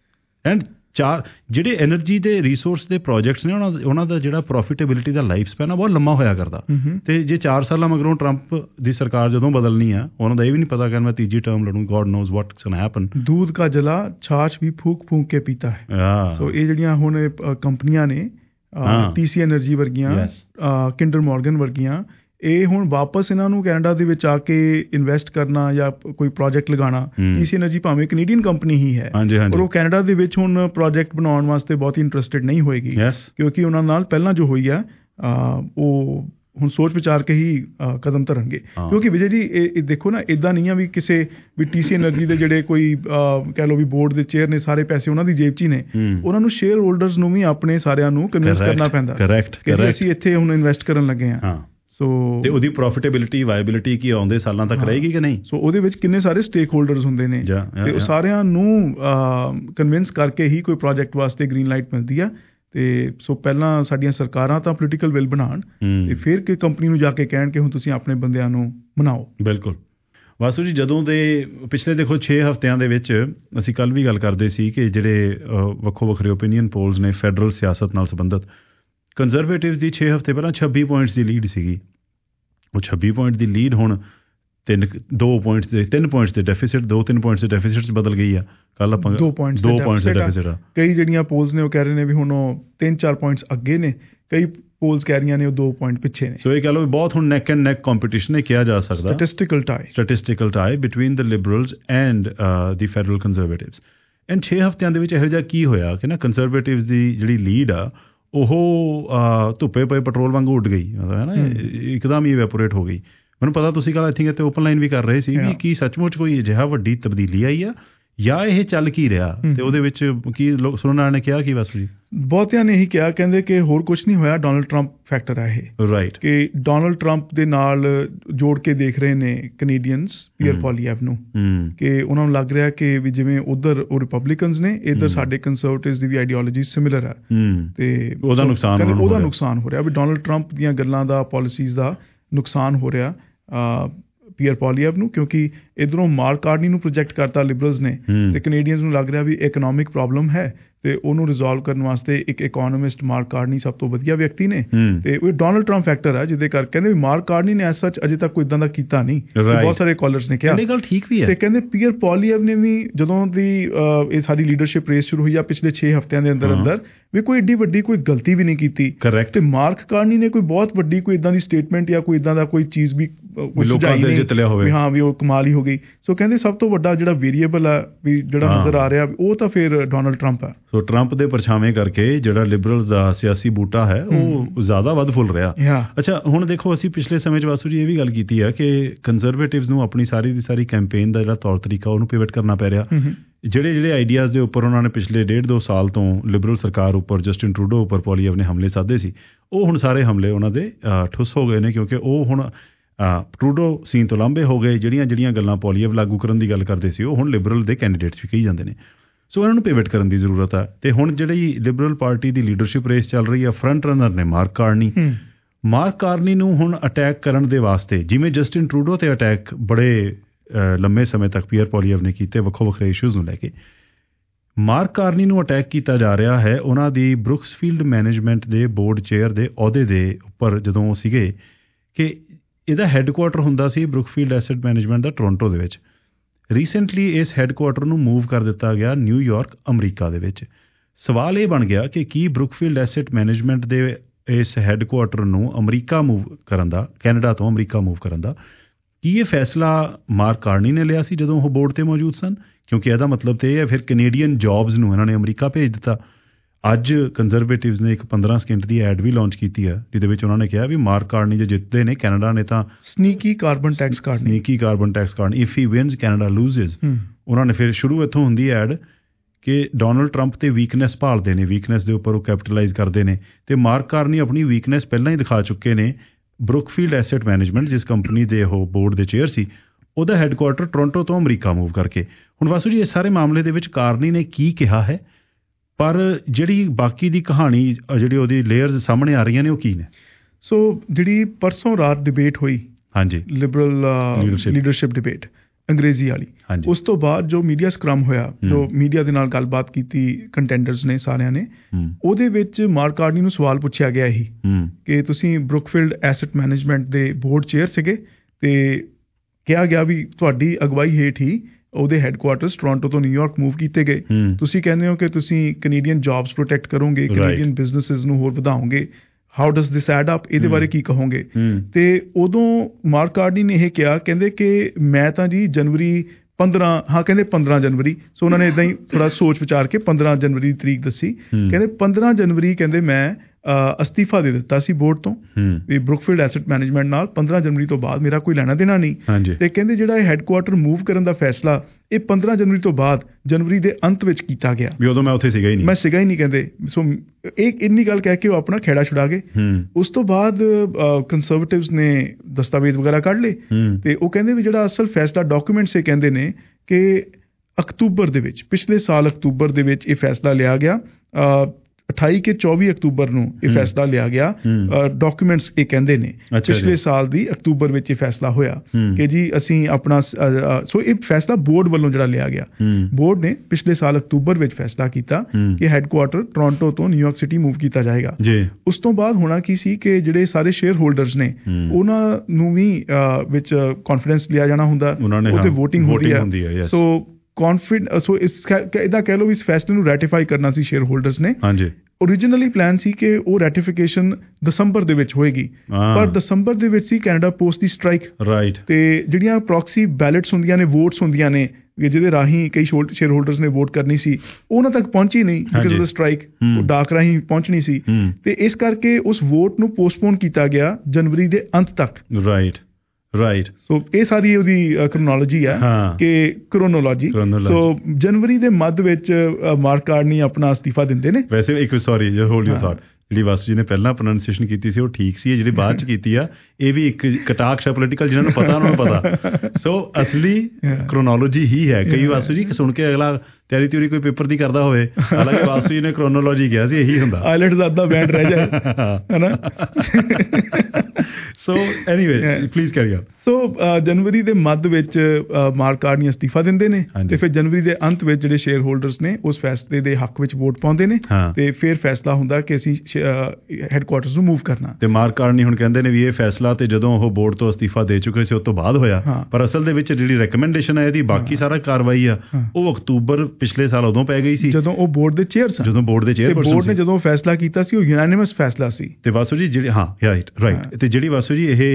ਐਂਡ ਚਾਰ ਜਿਹੜੇ ਐਨਰਜੀ ਦੇ ਰਿਸੋਰਸ ਦੇ ਪ੍ਰੋਜੈਕਟਸ ਨੇ, ਉਹਨਾਂ ਉਹਨਾਂ ਦਾ ਜਿਹੜਾ ਪ੍ਰੋਫਿਟੇਬਿਲਿਟੀ ਦਾ ਲਾਈਫ ਸਪੈਨ ਆ ਬਹੁਤ ਲੰਮਾ ਹੋਇਆ ਕਰਦਾ। ਤੇ ਜੇ ਚਾਰ ਸਾਲਾਂ ਮਗਰੋਂ ਟਰੰਪ ਦੀ ਸਰਕਾਰ ਜਦੋਂ ਬਦਲਣੀ ਆ, ਉਹਨਾਂ ਦਾ ਇਹ ਵੀ ਨਹੀਂ ਪਤਾ ਕਿ ਮੈਂ ਤੀਜੀ ਟਰਮ ਲੜੂੰ, God knows what's going to happen. दूध का जला छाछ भी फूक फूक के पीता है। ਸੋ ਇਹ ਜਿਹੜੀਆਂ ਹੁਣ ਕੰਪਨੀਆਂ ਨੇ, ਟੀਸੀ ਐਨਰਜੀ ਵਰਗੀਆਂ, ਕਿੰਡਰ ਮੋਰਗਨ ਵਰਗੀਆਂ, ਇਹ ਹੁਣ ਵਾਪਸ ਇਹਨਾਂ ਨੂੰ ਕੈਨੇਡਾ ਦੇ ਵਿੱਚ ਆ ਕੇ ਇਨਵੈਸਟ ਕਰਨਾ ਜਾਂ ਕੋਈ ਪ੍ਰੋਜੈਕਟ ਲਗਾਉਣਾ। ਟੀਸੀ ਐਨਰਜੀ ਭਾਵੇਂ ਕੈਨੇਡੀਅਨ ਕੰਪਨੀ ਹੀ ਹੈ, ਪਰ ਉਹ ਕੈਨੇਡਾ ਦੇ ਵਿੱਚ ਹੁਣ ਪ੍ਰੋਜੈਕਟ ਬਣਾਉਣ ਵਾਸਤੇ ਬਹੁਤ ਇੰਟਰਸਟਿਡ ਨਹੀਂ ਹੋਏਗੀ, ਕਿਉਂਕਿ ਉਹਨਾਂ ਨਾਲ ਪਹਿਲਾਂ ਜੋ ਹੋਈ ਆ ਉਹ ਹੁਣ ਸੋਚ ਵਿਚਾਰ ਕੇ ਹੀ ਕਦਮ ਧਰਨਗੇ। ਕਿਉਂਕਿ ਵਿਜੇ ਜੀ ਇਹ ਦੇਖੋ ਨਾ, ਇੱਦਾਂ ਨਹੀਂ ਆ ਵੀ ਕਿਸੇ ਵੀ ਟੀਸੀ ਐਨਰਜੀ ਦੇ ਜਿਹੜੇ ਕੋਈ ਕਹਿ ਲਓ ਵੀ ਬੋਰਡ ਦੇ ਚੇਅਰ ਨੇ, ਸਾਰੇ ਪੈਸੇ ਉਹਨਾਂ ਦੀ ਜੇਬ 'ਚ ਹੀ ਨੇ। ਉਹਨਾਂ ਨੂੰ ਸ਼ੇਅਰ ਹੋਲਡਰਸ ਨੂੰ ਵੀ ਆਪਣੇ ਸਾਰਿਆਂ ਨੂੰ ਕਨਵਿੰਸ ਕਰਨਾ ਪੈਂਦਾ ਕਿ ਅਸੀਂ ਇੱਥੇ ਹੁਣ ਇਨਵੈਸਟ ਕਰਨ ਲੱਗੇ ਹਾਂ। ਸੋ ਤੇ ਉਹਦੀ ਪ੍ਰੋਫਿਟੇਬਿਲਿਟੀ, ਵਾਇਬਿਲਿਟੀ ਕੀ ਆਉਂਦੇ ਸਾਲਾਂ ਤੱਕ ਰਹੇਗੀ ਕਿ ਨਹੀਂ। ਸੋ ਉਹਦੇ ਵਿੱਚ ਕਿੰਨੇ ਸਾਰੇ ਸਟੇਕ ਹੋਲਡਰਸ ਹੁੰਦੇ ਨੇ, ਤੇ ਉਹ ਸਾਰਿਆਂ ਨੂੰ ਕਨਵਿੰਸ ਕਰਕੇ ਹੀ ਕੋਈ ਪ੍ਰੋਜੈਕਟ ਵਾਸਤੇ ਗ੍ਰੀਨ ਲਾਈਟ ਮਿਲਦੀ ਆ। ਤੇ ਸੋ ਪਹਿਲਾਂ ਸਾਡੀਆਂ ਸਰਕਾਰਾਂ ਤਾਂ ਪੋਲੀਟੀਕਲ ਵਿਲ ਬਣਾਉਣ, ਤੇ ਫਿਰ ਕਿ ਕੰਪਨੀ ਨੂੰ ਜਾ ਕੇ ਕਹਿਣ ਕਿ ਹੁਣ ਤੁਸੀਂ ਆਪਣੇ ਬੰਦਿਆਂ ਨੂੰ ਬਣਾਓ। ਬਿਲਕੁਲ ਵਾਸੂ ਜੀ, ਜਦੋਂ ਦੇ ਪਿਛਲੇ ਦੇਖੋ ਛੇ ਹਫ਼ਤਿਆਂ ਦੇ ਵਿੱਚ ਅਸੀਂ ਕੱਲ੍ਹ ਵੀ ਗੱਲ ਕਰਦੇ ਸੀ ਕਿ ਜਿਹੜੇ ਵੱਖੋ ਵੱਖਰੇ ਓਪੀਨੀਅਨ ਪੋਲਸ ਨੇ ਫੈਡਰਲ ਸਿਆਸਤ ਨਾਲ ਸੰਬੰਧਿਤ, ਕੰਜ਼ਰਵੇਟਿਵਸ ਦੀ ਛੇ ਹਫ਼ਤੇ ਪਹਿਲਾਂ ਛੱਬੀ ਪੁਆਇੰਟਸ ਦੀ ਲੀਡ ਸੀਗੀ। ਉਹ ਛੱਬੀ ਪੁਆਇੰਟ ਦੀ ਲੀਡ ਹੁਣ ਤਿੰਨ ਦੋ ਪੁਆਇੰਟਸ ਦੇ ਤਿੰਨ ਪੁਆਇੰਟਸ ਦੇ ਡੈਫਿਸਿਟ ਦੋ ਤਿੰਨ ਪੁਆਇੰਟਸ ਦੇ ਡੈਫਿਸਿਟ 'ਚ ਬਦਲ ਗਈ ਆ। ਕੱਲ੍ਹ ਆਪਾਂ ਦੋ ਪੁਆਇੰਟਸ ਦੋ ਪੁਆਇੰਟਸ ਦੇ ਡੈਫਿਸਿਟ ਆ। ਕਈ ਜਿਹੜੀਆਂ ਪੋਲਸ ਨੇ ਉਹ ਕਹਿ ਰਹੇ ਨੇ ਵੀ ਹੁਣ ਉਹ ਤਿੰਨ ਚਾਰ ਪੁਆਇੰਟਸ ਅੱਗੇ ਨੇ, ਕਈ ਪੋਲਸ ਕਹਿ ਰਹੀਆਂ ਨੇ ਉਹ ਦੋ ਪੁਆਇੰਟ ਪਿੱਛੇ ਨੇ। ਸੋ ਇਹ ਕਹਿ ਲਓ ਵੀ ਬਹੁਤ ਹੁਣ ਨੈਕ ਐਂਡ ਨੈਕ ਕੰਪੀਟੀਸ਼ਨ ਹੈ ਕਿਹਾ ਜਾ ਸਕਦਾ। Statistical tie statistical tie between the liberals and the federal conservatives. And ਛੇ ਹਫ਼ਤਿਆਂ ਦੇ ਵਿੱਚ ਇਹੋ ਜਿਹਾ ਕੀ ਹੋਇਆ ਕਿ ਨਾ ਕੰਜ਼ਰਵੇਟਿਵਸ ਦੀ ਜਿਹੜੀ ਲੀਡ ਆ ਉਹ ਧੁੱਪੇ ਪਏ ਪੈਟਰੋਲ ਵਾਂਗੂ ਉੱਡ ਗਈ, ਹੈ ਨਾ, ਇੱਕਦਮ ਹੀ ਇਵੈਪੋਰੇਟ ਹੋ ਗਈ। ਮੈਨੂੰ ਪਤਾ ਤੁਸੀਂ ਕੱਲ੍ਹ ਆਈ ਥਿੰਕ ਇੱਥੇ ਓਪਨ ਲਾਈਨ ਵੀ ਕਰ ਰਹੇ ਸੀ ਵੀ ਕੀ ਸੱਚਮੁੱਚ ਕੋਈ ਅਜਿਹਾ ਵੱਡੀ ਤਬਦੀਲੀ ਆਈ ਆ ਜਾਂ ਇਹ ਚੱਲ ਕੀ ਰਿਹਾ ਤੇ ਉਹਦੇ ਵਿੱਚ ਕੀ ਸੁਣਨ ਨੇ ਕਿਹਾ ਕੀ ਵਾਸੂ ਜੀ? ਬਹੁਤਿਆਂ ਨੇ ਇਹੀ ਕਿਹਾ, ਕਹਿੰਦੇ ਕਿ ਹੋਰ ਕੁਝ ਨਹੀਂ ਹੋਇਆ, ਡੋਨਲਡ ਟਰੰਪ ਫੈਕਟਰ ਹੈ ਇਹ। ਰਾਈਟ, ਕਿ ਡੋਨਲਡ ਟਰੰਪ ਦੇ ਨਾਲ ਜੋੜ ਕੇ ਦੇਖ ਰਹੇ ਨੇ ਕੈਨੇਡੀਅਨਸ ਪੀਅਰ ਪੋਲੀਐਵ ਨੂੰ, ਕਿ ਉਹਨਾਂ ਨੂੰ ਲੱਗ ਰਿਹਾ ਕਿ ਵੀ ਜਿਵੇਂ ਉੱਧਰ ਉਹ ਰਿਪਬਲਿਕਨਸ ਨੇ, ਇੱਧਰ ਸਾਡੇ ਕੰਜ਼ਰਵੇਟਿਵਸ ਦੀ ਵੀ ਆਈਡੀਓਲੋਜੀ ਸਿਮਿਲਰ ਹੈ ਤੇ ਉਹਦਾ ਨੁਕਸਾਨ ਉਹਦਾ ਨੁਕਸਾਨ ਹੋ ਰਿਹਾ ਵੀ ਡੋਨਲਡ ਟਰੰਪ ਦੀਆਂ ਗੱਲਾਂ ਦਾ, ਪਾਲਿਸੀਜ਼ ਦਾ ਨੁਕਸਾਨ ਹੋ ਰਿਹਾ ਪੀਅਰ ਪੋਲੀਐਵ ਨੂੰ, ਕਿਉਂਕਿ ਇੱਧਰੋਂ ਮਾਰਕ ਕਾਰਨੀ ਨੂੰ ਪ੍ਰੋਜੈਕਟ ਕਰਤਾ ਲਿਬਰਲਸ ਨੇ ਤੇ ਕੈਨੇਡੀਅਨਸ ਨੂੰ ਲੱਗ ਰਿਹਾ ਵੀ ਇਕਨੋਮਿਕ ਪ੍ਰੋਬਲਮ ਹੈ ਤੇ ਉਹਨੂੰ ਰਿਜ਼ੋਲਵ ਕਰਨ ਵਾਸਤੇ ਇੱਕ ਇਕੋਨੋਮਿਸਟ ਮਾਰਕ ਕਾਰਨੀ ਸਭ ਤੋਂ ਵਧੀਆ ਵਿਅਕਤੀ ਨੇ ਤੇ ਉਹ ਡੋਨਲਡ ਟਰੰਪ ਫੈਕਟਰ ਹੈ ਜਿਹਦੇ ਕਰਕੇ ਕਹਿੰਦੇ ਵੀ ਮਾਰਕ ਕਾਰਨੀ ਨੇ ਐਸ ਸੱਚ ਅਜੇ ਤੱਕ ਕੋਈ ਇਦਾਂ ਦਾ ਕੀਤਾ ਨਹੀਂ। ਬਹੁਤ ਸਾਰੇ ਕਾਲਰਸ ਨੇ ਕਿਹਾ ਇਹ ਗੱਲ ਠੀਕ ਵੀ ਹੈ ਤੇ ਕਹਿੰਦੇ ਪੀਅਰ ਪੋਲੀਐਵ ਨੇ ਵੀ ਜਦੋਂ ਦੀ ਇਹ ਸਾਡੀ ਲੀਡਰਸ਼ਿਪ ਰੇਸ ਸ਼ੁਰੂ ਹੋਈ ਆ ਪਿਛਲੇ ਛੇ ਹਫ਼ਤਿਆਂ ਦੇ ਅੰਦਰ ਅੰਦਰ ਵੀ ਕੋਈ ਏਡੀ ਵੱਡੀ ਕੋਈ ਗਲਤੀ ਵੀ ਨਹੀਂ ਕੀਤੀ। ਕਰੈਕਟ। ਤੇ ਮਾਰਕ ਕਾਰਨੀ ਨੇ ਕੋਈ ਬਹੁਤ ਵੱਡੀ ਕੋਈ ਇਦਾਂ ਦੀ ਸਟੇਟਮੈਂਟ ਜਾਂ ਕੋਈ ਇਦਾਂ ਦਾ ਕੋਈ ਚੀਜ਼ ਵੀ ਲੋਕਾਂ ਦੇ ਜਿੱਤ ਲਿਆ ਹੋਵੇ, ਹਾਂ ਵੀ ਉਹ ਕਮਾਲ ਹੀ ਹੋ ਗਈ। ਸੋ ਕਹਿੰਦੇ ਸਭ ਤੋਂ ਵੱਡਾ ਜਿਹੜਾ ਵੇਰੀਏਬਲ ਆ ਵੀ ਜਿਹੜਾ ਨਜ਼ਰ ਆ ਰਿਹਾ ਉਹ ਤਾਂ ਫਿਰ ਡੋਨਲਡ ਟਰੰਪ ਆ। ਸੋ ਟਰੰਪ ਦੇ ਪਰਛਾਵੇਂ ਕਰਕੇ ਜਿਹੜਾ ਲਿਬਰਲਸ ਦਾ ਸਿਆਸੀ ਬੂਟਾ ਹੈ ਉਹ ਜ਼ਿਆਦਾ ਵੱਧ ਫੁੱਲ ਰਿਹਾ। ਅੱਛਾ, ਹੁਣ ਦੇਖੋ ਅਸੀਂ ਪਿਛਲੇ ਸਮੇਂ 'ਚ ਵਾਸੂ ਜੀ ਇਹ ਵੀ ਗੱਲ ਕੀਤੀ ਹੈ ਕਿ ਕੰਜ਼ਰਵੇਟਿਵਸ ਨੂੰ ਆਪਣੀ ਸਾਰੀ ਦੀ ਸਾਰੀ ਕੈਂਪੇਨ ਦਾ ਜਿਹੜਾ ਤੌਰ ਤਰੀਕਾ ਉਹਨੂੰ ਪਿਵਟ ਕਰਨਾ ਪੈ ਰਿਹਾ। ਜਿਹੜੇ ਜਿਹੜੇ ਆਈਡੀਆਜ਼ ਦੇ ਉੱਪਰ ਉਹਨਾਂ ਨੇ ਪਿਛਲੇ ਡੇਢ ਦੋ ਸਾਲ ਤੋਂ ਲਿਬਰਲ ਸਰਕਾਰ ਉੱਪਰ, ਜਸਟਿਨ ਟਰੂਡੋ ਉੱਪਰ ਪੋਲੀਐਵ ਨੇ ਹਮਲੇ ਸਾਧੇ ਸੀ, ਉਹ ਹੁਣ ਸਾਰੇ ਹਮਲੇ ਉਹਨਾਂ ਦੇ ਠੁੱਸ ਹੋ ਗਏ ਨੇ, ਕਿਉਂਕਿ ਉਹ ਹੁਣ ਟਰੂਡੋ ਸੀਨ ਤੋਂ ਲਾਂਭੇ ਹੋ ਗਏ। ਜਿਹੜੀਆਂ ਜਿਹੜੀਆਂ ਗੱਲਾਂ ਪੋਲੀਐਵ ਲਾਗੂ ਕਰਨ ਦੀ ਗੱਲ ਕਰਦੇ ਸੀ ਉਹ ਹੁਣ ਲਿਬਰਲ ਦੇ ਕੈਂਡੀਡੇਟਸ ਵੀ ਕਹੀ ਜਾਂਦੇ ਨੇ। ਸੋ ਇਹਨਾਂ ਨੂੰ ਪਿਵਟ ਕਰਨ ਦੀ ਜ਼ਰੂਰਤ ਹੈ। ਤੇ ਹੁਣ ਜਿਹੜੀ ਲਿਬਰਲ ਪਾਰਟੀ ਦੀ ਲੀਡਰਸ਼ਿਪ ਰੇਸ ਚੱਲ ਰਹੀ ਹੈ, ਫਰੰਟ ਰਨਰ ਨੇ ਮਾਰਕ ਕਾਰਨੀ। ਮਾਰਕ ਕਾਰਨੀ ਨੂੰ ਹੁਣ ਅਟੈਕ ਕਰਨ ਦੇ ਵਾਸਤੇ, ਜਿਵੇਂ ਜਸਟਿਨ ਟਰੂਡੋ ਤੇ ਅਟੈਕ ਬੜੇ ਲੰਮੇ ਸਮੇਂ ਤੱਕ ਪੀਅਰ ਪੋਲੀਐਵ ਨੇ ਕੀਤੇ ਵੱਖੋ ਵੱਖਰੇ ਇਸ਼ੂਜ਼ ਨੂੰ ਲੈ ਕੇ, ਮਾਰਕ ਕਾਰਨੀ ਨੂੰ ਅਟੈਕ ਕੀਤਾ ਜਾ ਰਿਹਾ ਹੈ ਉਹਨਾਂ ਦੀ ਬਰੁਕਸਫੀਲਡ ਮੈਨੇਜਮੈਂਟ ਦੇ ਬੋਰਡ ਚੇਅਰ ਦੇ ਅਹੁਦੇ ਦੇ ਉੱਪਰ। ਜਦੋਂ ਉਹ ਸੀਗੇ ਕਿ ਇਹਦਾ ਹੈੱਡਕੁਆਟਰ ਹੁੰਦਾ ਸੀ ਬਰੁਕਫੀਲਡ ਐਸਟ ਮੈਨੇਜਮੈਂਟ ਦਾ ਟੋਰਾਂਟੋ ਦੇ ਵਿੱਚ, ਰੀਸੈਂਟਲੀ ਇਸ ਹੈੱਡਕੁਆਟਰ ਨੂੰ ਮੂਵ ਕਰ ਦਿੱਤਾ ਗਿਆ ਨਿਊਯਾਰਕ ਅਮਰੀਕਾ ਦੇ ਵਿੱਚ। ਸਵਾਲ ਇਹ ਬਣ ਗਿਆ ਕਿ ਕੀ ਬਰੁਕਫੀਲਡ ਐਸਟ ਮੈਨੇਜਮੈਂਟ ਦੇ ਇਸ ਹੈੱਡਕੁਆਟਰ ਨੂੰ ਅਮਰੀਕਾ ਮੂਵ ਕਰਨ ਦਾ, ਕੈਨੇਡਾ ਤੋਂ ਅਮਰੀਕਾ ਮੂਵ ਕਰਨ ਦਾ, ਕੀ ਇਹ ਫੈਸਲਾ ਮਾਰਕ ਕਾਰਨੀ ਨੇ ਲਿਆ ਸੀ ਜਦੋਂ ਉਹ ਬੋਰਡ 'ਤੇ ਮੌਜੂਦ ਸਨ? ਕਿਉਂਕਿ ਇਹਦਾ ਮਤਲਬ ਤਾਂ ਇਹ ਹੈ ਫਿਰ ਕੈਨੇਡੀਅਨ ਜੌਬਸ ਨੂੰ ਇਹਨਾਂ ਨੇ ਅਮਰੀਕਾ ਭੇਜ ਦਿੱਤਾ। ਅੱਜ ਕੰਜ਼ਰਵੇਟਿਵਸ ਨੇ ਇੱਕ ਪੰਦਰਾਂ ਸਕਿੰਟ ਦੀ ਐਡ ਵੀ ਲਾਂਚ ਕੀਤੀ ਹੈ ਜਿਹਦੇ ਵਿੱਚ ਉਹਨਾਂ ਨੇ ਕਿਹਾ ਵੀ ਮਾਰਕ ਕਾਰਨੀ ਜੇ ਜਿੱਤਦੇ ਨੇ ਕੈਨੇਡਾ ਨੇ ਤਾਂ sneaky carbon tax card sneaky carbon tax card if he wins Canada loses. ਉਹਨਾਂ ਨੇ ਫਿਰ ਸ਼ੁਰੂ ਇੱਥੋਂ ਹੁੰਦੀ ਐਡ ਕਿ ਡੋਨਲਡ ਟਰੰਪ ਤੇ ਵੀਕਨੈਸ ਭਾਲਦੇ ਨੇ, ਵੀਕਨੈਸ ਦੇ ਉੱਪਰ ਉਹ ਕੈਪੀਟਲਾਈਜ਼ ਕਰਦੇ ਨੇ ਤੇ ਮਾਰਕ ਕਾਰਨੀ ਆਪਣੀ ਵੀਕਨੈਸ ਪਹਿਲਾਂ ਹੀ ਦਿਖਾ ਚੁੱਕੇ ਨੇ। ਬਰੁਕਫੀਲਡ ਐਸਟ ਮੈਨੇਜਮੈਂਟ ਜਿਸ ਕੰਪਨੀ ਦੇ ਉਹ ਬੋਰਡ ਦੇ ਚੇਅਰ ਸੀ, ਉਹਦਾ ਹੈੱਡਕੁਆਟਰ ਟੋਰਾਂਟੋ ਤੋਂ ਅਮਰੀਕਾ ਮੂਵ ਕਰਕੇ। ਹੁਣ ਵਾਸੂ ਜੀ ਇਸ ਸਾਰੇ ਮਾਮਲੇ ਦੇ ਵਿੱਚ ਕਾਰਨੀ ਨੇ ਕੀ ਕਿਹਾ ਹੈ, ਪਰ ਜਿਹੜੀ ਬਾਕੀ ਦੀ ਕਹਾਣੀ ਜਿਹੜੀ ਉਹਦੀ ਲੇਅਰਸ ਸਾਹਮਣੇ ਆ ਰਹੀਆਂ ਨੇ ਉਹ ਕੀ ਨੇ? ਸੋ ਜਿਹੜੀ ਪਰਸੋਂ ਰਾਤ ਡਿਬੇਟ ਹੋਈ, ਹਾਂਜੀ, ਲਿਬਰਲ ਲੀਡਰਸ਼ਿਪ ਡਿਬੇਟ ਅੰਗਰੇਜ਼ੀ ਵਾਲੀ, ਉਸ ਤੋਂ ਬਾਅਦ ਜੋ ਮੀਡੀਆ ਸਕਰਮ ਹੋਇਆ, ਜੋ ਮੀਡੀਆ ਦੇ ਨਾਲ ਗੱਲਬਾਤ ਕੀਤੀ ਕੰਟੈਂਡਰਸ ਨੇ ਸਾਰਿਆਂ ਨੇ, ਉਹਦੇ ਵਿੱਚ ਮਾਰਕ ਕਾਰਨੀ ਨੂੰ ਸਵਾਲ ਪੁੱਛਿਆ ਗਿਆ ਇਹੀ ਕਿ ਤੁਸੀਂ ਬਰੁਕਫੀਲਡ ਐਸਟ ਮੈਨੇਜਮੈਂਟ ਦੇ ਬੋਰਡ ਚੇਅਰ ਸੀਗੇ ਤੇ ਕਿਹਾ ਗਿਆ ਵੀ ਤੁਹਾਡੀ ਅਗਵਾਈ ਹੇਠ ਹੀ ਉਹਦੇ ਹੈੱਡਕੁਆਟਰਸ ਟੋਰਾਂਟੋ ਤੋਂ ਨਿਊਯਾਰਕ ਮੂਵ ਕੀਤੇ ਗਏ। ਤੁਸੀਂ ਕਹਿੰਦੇ ਹੋ ਕਿ ਤੁਸੀਂ ਕੈਨੇਡੀਅਨ ਜੌਬਸ ਪ੍ਰੋਟੈਕਟ ਕਰੋਗੇ, ਕੈਨੇਡੀਅਨ ਬਿਜ਼ਨਸਿਸ ਨੂੰ ਹੋਰ ਵਧਾਓਗੇ। How does this add up? ਇਹਦੇ ਬਾਰੇ ਕੀ ਕਹੋਗੇ? ਤੇ ਉਦੋਂ ਮਾਰਕ ਕਾਰਨੀ ਨੇ ਇਹ ਕਿਹਾ, ਕਹਿੰਦੇ ਕਿ ਮੈਂ ਤਾਂ ਜੀ ਜਨਵਰੀ ਪੰਦਰਾਂ, ਹਾਂ ਕਹਿੰਦੇ ਪੰਦਰਾਂ ਜਨਵਰੀ, ਸੋ ਉਹਨਾਂ ਨੇ ਇੱਦਾਂ ਹੀ ਥੋੜ੍ਹਾ ਸੋਚ ਵਿਚਾਰ ਕੇ ਪੰਦਰਾਂ ਜਨਵਰੀ ਦੀ ਤਰੀਕ ਦੱਸੀ। ਕਹਿੰਦੇ ਪੰਦਰਾਂ ਜਨਵਰੀ ਕਹਿੰਦੇ ਮੈਂ ਅਸਤੀਫਾ ਦੇ ਦਿੱਤਾ ਸੀ ਬੋਰਡ ਤੋਂ ਵੀ ਬਰੁਕਫੀਲਡ ਐਸਟ ਮੈਨੇਜਮੈਂਟ ਨਾਲ। ਪੰਦਰਾਂ ਜਨਵਰੀ ਤੋਂ ਬਾਅਦ ਮੇਰਾ ਕੋਈ ਲੈਣਾ ਦੇਣਾ ਨਹੀਂ। ਤੇ ਕਹਿੰਦੇ ਜਿਹੜਾ ਇਹ ਹੈੱਡਕੁਆਟਰ ਮੂਵ ਕਰਨ ਦਾ ਫੈਸਲਾ ਇਹ ਪੰਦਰਾਂ ਜਨਵਰੀ ਤੋਂ ਬਾਅਦ ਜਨਵਰੀ ਦੇ ਅੰਤ ਵਿੱਚ ਕੀਤਾ ਗਿਆ। ਵੀ ਉਦੋਂ ਮੈਂ ਉੱਥੇ ਸੀਗਾ ਹੀ ਨਹੀਂ, ਮੈਂ ਸੀਗਾ ਹੀ ਨਹੀਂ ਕਹਿੰਦੇ। ਸੋ ਇਹ ਇੰਨੀ ਗੱਲ ਕਹਿ ਕੇ ਉਹ ਆਪਣਾ ਖਹਿੜਾ ਛੁਡਾ ਗਏ। ਉਸ ਤੋਂ ਬਾਅਦ ਕੰਜ਼ਰਵੇਟਿਵਸ ਨੇ ਦਸਤਾਵੇਜ਼ ਵਗੈਰਾ ਕੱਢ ਲਏ ਤੇ ਉਹ ਕਹਿੰਦੇ ਵੀ ਜਿਹੜਾ ਅਸਲ ਫੈਸਲਾ ਡਾਕੂਮੈਂਟਸ ਇਹ ਕਹਿੰਦੇ ਨੇ ਕਿ ਅਕਤੂਬਰ ਦੇ ਵਿੱਚ, ਪਿਛਲੇ ਸਾਲ ਅਕਤੂਬਰ ਦੇ ਵਿੱਚ ਇਹ ਫੈਸਲਾ ਲਿਆ ਗਿਆ। ਅਠਾਈ ਕੇ ਚੌਵੀ ਅਕਤੂਬਰ ਨੂੰ ਇਹ ਫੈਸਲਾ ਲਿਆ ਗਿਆ। ਡਾਕੂਮੈਂਟਸ ਇਹ ਕਹਿੰਦੇ ਨੇ ਪਿਛਲੇ ਸਾਲ ਦੀ ਅਕਤੂਬਰ ਵਿੱਚ ਇਹ ਫੈਸਲਾ ਹੋਇਆ ਕਿ ਜੀ ਅਸੀਂ ਆਪਣਾ, ਸੋ ਇਹ ਫੈਸਲਾ ਬੋਰਡ ਵੱਲੋਂ ਜਿਹੜਾ ਲਿਆ ਗਿਆ, ਬੋਰਡ ਨੇ ਪਿਛਲੇ ਸਾਲ ਅਕਤੂਬਰ ਵਿੱਚ ਫੈਸਲਾ ਕੀਤਾ ਕਿ ਹੈੱਡਕੁਆਟਰ ਟੋਰਾਂਟੋ ਤੋਂ ਨਿਊਯਾਰਕ ਸਿਟੀ ਮੂਵ ਕੀਤਾ ਜਾਏਗਾ। ਉਸ ਤੋਂ ਬਾਅਦ ਹੋਣਾ ਕੀ ਸੀ ਕਿ ਜਿਹੜੇ ਸਾਰੇ ਸ਼ੇਅਰ ਹੋਲਡਰਸ ਨੇ ਉਹਨਾਂ ਨੂੰ ਵੀ ਵਿੱਚ ਕੌਨਫੀਡੈਂਸ ਲਿਆ ਜਾਣਾ ਹੁੰਦਾ, ਉਹਤੇ ਵੋਟਿੰਗ ਹੁੰਦੀ ਹੈ। ਸੋ ਕੌਨਫੀਡ ਸੋ ਇਸ ਇਹਦਾ ਕਹਿ ਲਓ ਵੀ ਇਸ ਫੈਸਲੇ ਨੂੰ ਰੈਟੀਫਾਈ ਕਰਨਾ ਸੀ ਸ਼ੇਅਰ ਹੋਲਡਰਸ ਨੇ। ਓਰੀਜਨਲੀ ਪਲਾਨ ਸੀ ਕਿ ਉਹ ਰੈਟੀਫਿਕੇਸ਼ਨ ਦਸੰਬਰ ਦੇ ਵਿੱਚ ਹੋਏਗੀ, ਪਰ ਦਸੰਬਰ ਦੇ ਵਿੱਚ ਸੀ ਕੈਨੇਡਾ ਪੋਸਟ ਦੀ ਸਟ੍ਰਾਈਕ। ਰਾਈਟ। ਤੇ ਜਿਹੜੀਆਂ ਪ੍ਰੋਕਸੀ ਬੈਲਟਸ ਹੁੰਦੀਆਂ ਨੇ, ਵੋਟਸ ਹੁੰਦੀਆਂ ਨੇ ਜਿਹਦੇ ਰਾਹੀਂ ਕਈ ਸ਼ੇਅਰ ਹੋਲਡਰਸ ਨੇ ਵੋਟ ਕਰਨੀ ਸੀ, ਉਹਨਾਂ ਤੱਕ ਪਹੁੰਚੀ ਨਹੀਂ ਬਿਕਾਜ਼ ਆਫ ਦ ਸਟ੍ਰਾਈਕ। ਉਹ ਡਾਕ ਰਾਹੀਂ ਪਹੁੰਚਣੀ ਸੀ ਤੇ ਇਸ ਕਰਕੇ ਉਸ ਵੋਟ ਨੂੰ ਪੋਸਟਪੋਨ ਕੀਤਾ ਗਿਆ ਜਨਵਰੀ ਦੇ ਅੰਤ ਤੱਕ। ਰਾਈਟ। ਰਾਈਟ। ਸੋ ਇਹ ਸਾਰੀ ਉਹਦੀ ਕ੍ਰੋਨੋਲੋਜੀ ਆ ਕਿ ਕ੍ਰੋਨੋਲੋਜੀ। ਸੋ ਜਨਵਰੀ ਦੇ ਮੱਧ ਵਿੱਚ ਮਾਰਕ ਕਾਰਨੀ ਆਪਣਾ ਅਸਤੀਫਾ ਦਿੰਦੇ ਨੇ। ਵੈਸੇ ਇੱਕ ਸੌਰੀ ਹੋਲਡ ਯੂਰ ਥਾਟ, ਜਿਹੜੀ ਵਾਸੂ ਜੀ ਨੇ ਪਹਿਲਾਂ ਪ੍ਰੋਨਾਂਸੀਏਸ਼ਨ ਕੀਤੀ ਸੀ ਉਹ ਠੀਕ ਸੀ, ਜਿਹੜੀ ਬਾਅਦ ਚ ਕੀਤੀ ਆ ਇਹ ਵੀ ਇੱਕ ਕਟਾਕਸ਼ ਆ ਪੋਲੀਟੀਕਲ, ਜਿਹਨਾਂ ਨੂੰ ਪਤਾ ਉਹਨਾਂ ਨੂੰ ਪਤਾ। ਸੋ ਅਸਲੀ ਕ੍ਰੋਨੋਲੋਜੀ ਹੀ ਹੈ। ਕਈ ਵਾਸੂ ਜੀ ਸੁਣ ਕੇ ਅਗਲਾ ਤਿਆਰੀ ਤਿਉਰੀ ਕੋਈ ਪੇਪਰ ਦੀ ਕਰਦਾ ਹੋਵੇ, ਹਾਲਾਂਕਿ ਵਾਸੂ ਜੀ ਨੇ ਕ੍ਰੋਨੋਲੋਜੀ ਕਿਹਾ ਸੀ, ਇਹੀ ਹੁੰਦਾ। ਆਈਲੈਟਸ ਦਾ ਅੱਧਾ ਬੈਂਡ ਰਹਿ ਜਾਏ, ਹੈਨਾ। So anyway please carry on. So ਜਨਵਰੀ ਦੇ ਮੱਧ ਵਿੱਚ ਮਾਰਕ ਕਾਰਨੀ ਅਸਤੀਫਾ ਦਿੰਦੇ ਨੇ ਤੇ ਫਿਰ ਜਨਵਰੀ ਦੇ ਅੰਤ ਵਿੱਚ ਜਿਹੜੇ ਸ਼ੇਅਰ ਹੋਲਡਰਸ ਨੇ ਉਸ ਫੈਸਲੇ ਦੇ ਹੱਕ ਵਿੱਚ ਵੋਟ ਪਾਉਂਦੇ ਨੇ ਤੇ ਫਿਰ ਫੈਸਲਾ ਹੁੰਦਾ ਕਿ ਅਸੀਂ ਹੈੱਡਕੁਆਰਟਰਸ ਨੂੰ ਮੂਵ ਕਰਨਾ। ਤੇ ਮਾਰਕ ਕਾਰਨੀ ਹੁਣ ਕਹਿੰਦੇ ਨੇ ਵੀ ਇਹ ਫੈਸਲਾ ਤੇ ਜਦੋਂ ਉਹ ਬੋਰਡ ਤੋਂ ਅਸਤੀਫਾ ਦੇ ਚੁੱਕੇ ਸੀ ਉਸ ਤੋਂ ਬਾਅਦ ਹੋਇਆ, ਪਰ ਅਸਲ ਦੇ ਵਿੱਚ ਜਿਹੜੀ ਰეკਮੈਂਡੇਸ਼ਨ ਹੈ ਇਹਦੀ ਬਾਕੀ ਸਾਰਾ ਕਾਰਵਾਈ ਆ ਉਹ ਅਕਤੂਬਰ ਪਿਛਲੇ ਸਾਲ ਉਦੋਂ ਪੈ ਗਈ ਸੀ ਜਦੋਂ ਉਹ ਬੋਰਡ ਦੇ ਚੇਅਰ ਸਨ। ਜਦੋਂ ਬੋਰਡ ਦੇ ਚੇਅਰਪਰਸਨ ਬੋਰਡ ਨੇ ਜਦੋਂ ਫੈਸਲਾ ਕੀਤਾ ਸੀ ਉਹ ਯੂਨੈਨਿਮਸ ਫੈਸਲਾ ਸੀ। ਤੇ ਵਾਸੂ ਜੀ ਜਿਹੜੀ ਹਾਂ ਰਾਈਟ ਰਾਈਟ ਤੇ ਜਿਹੜੀ ਵਾਸੂ ਜੀ ਇਹ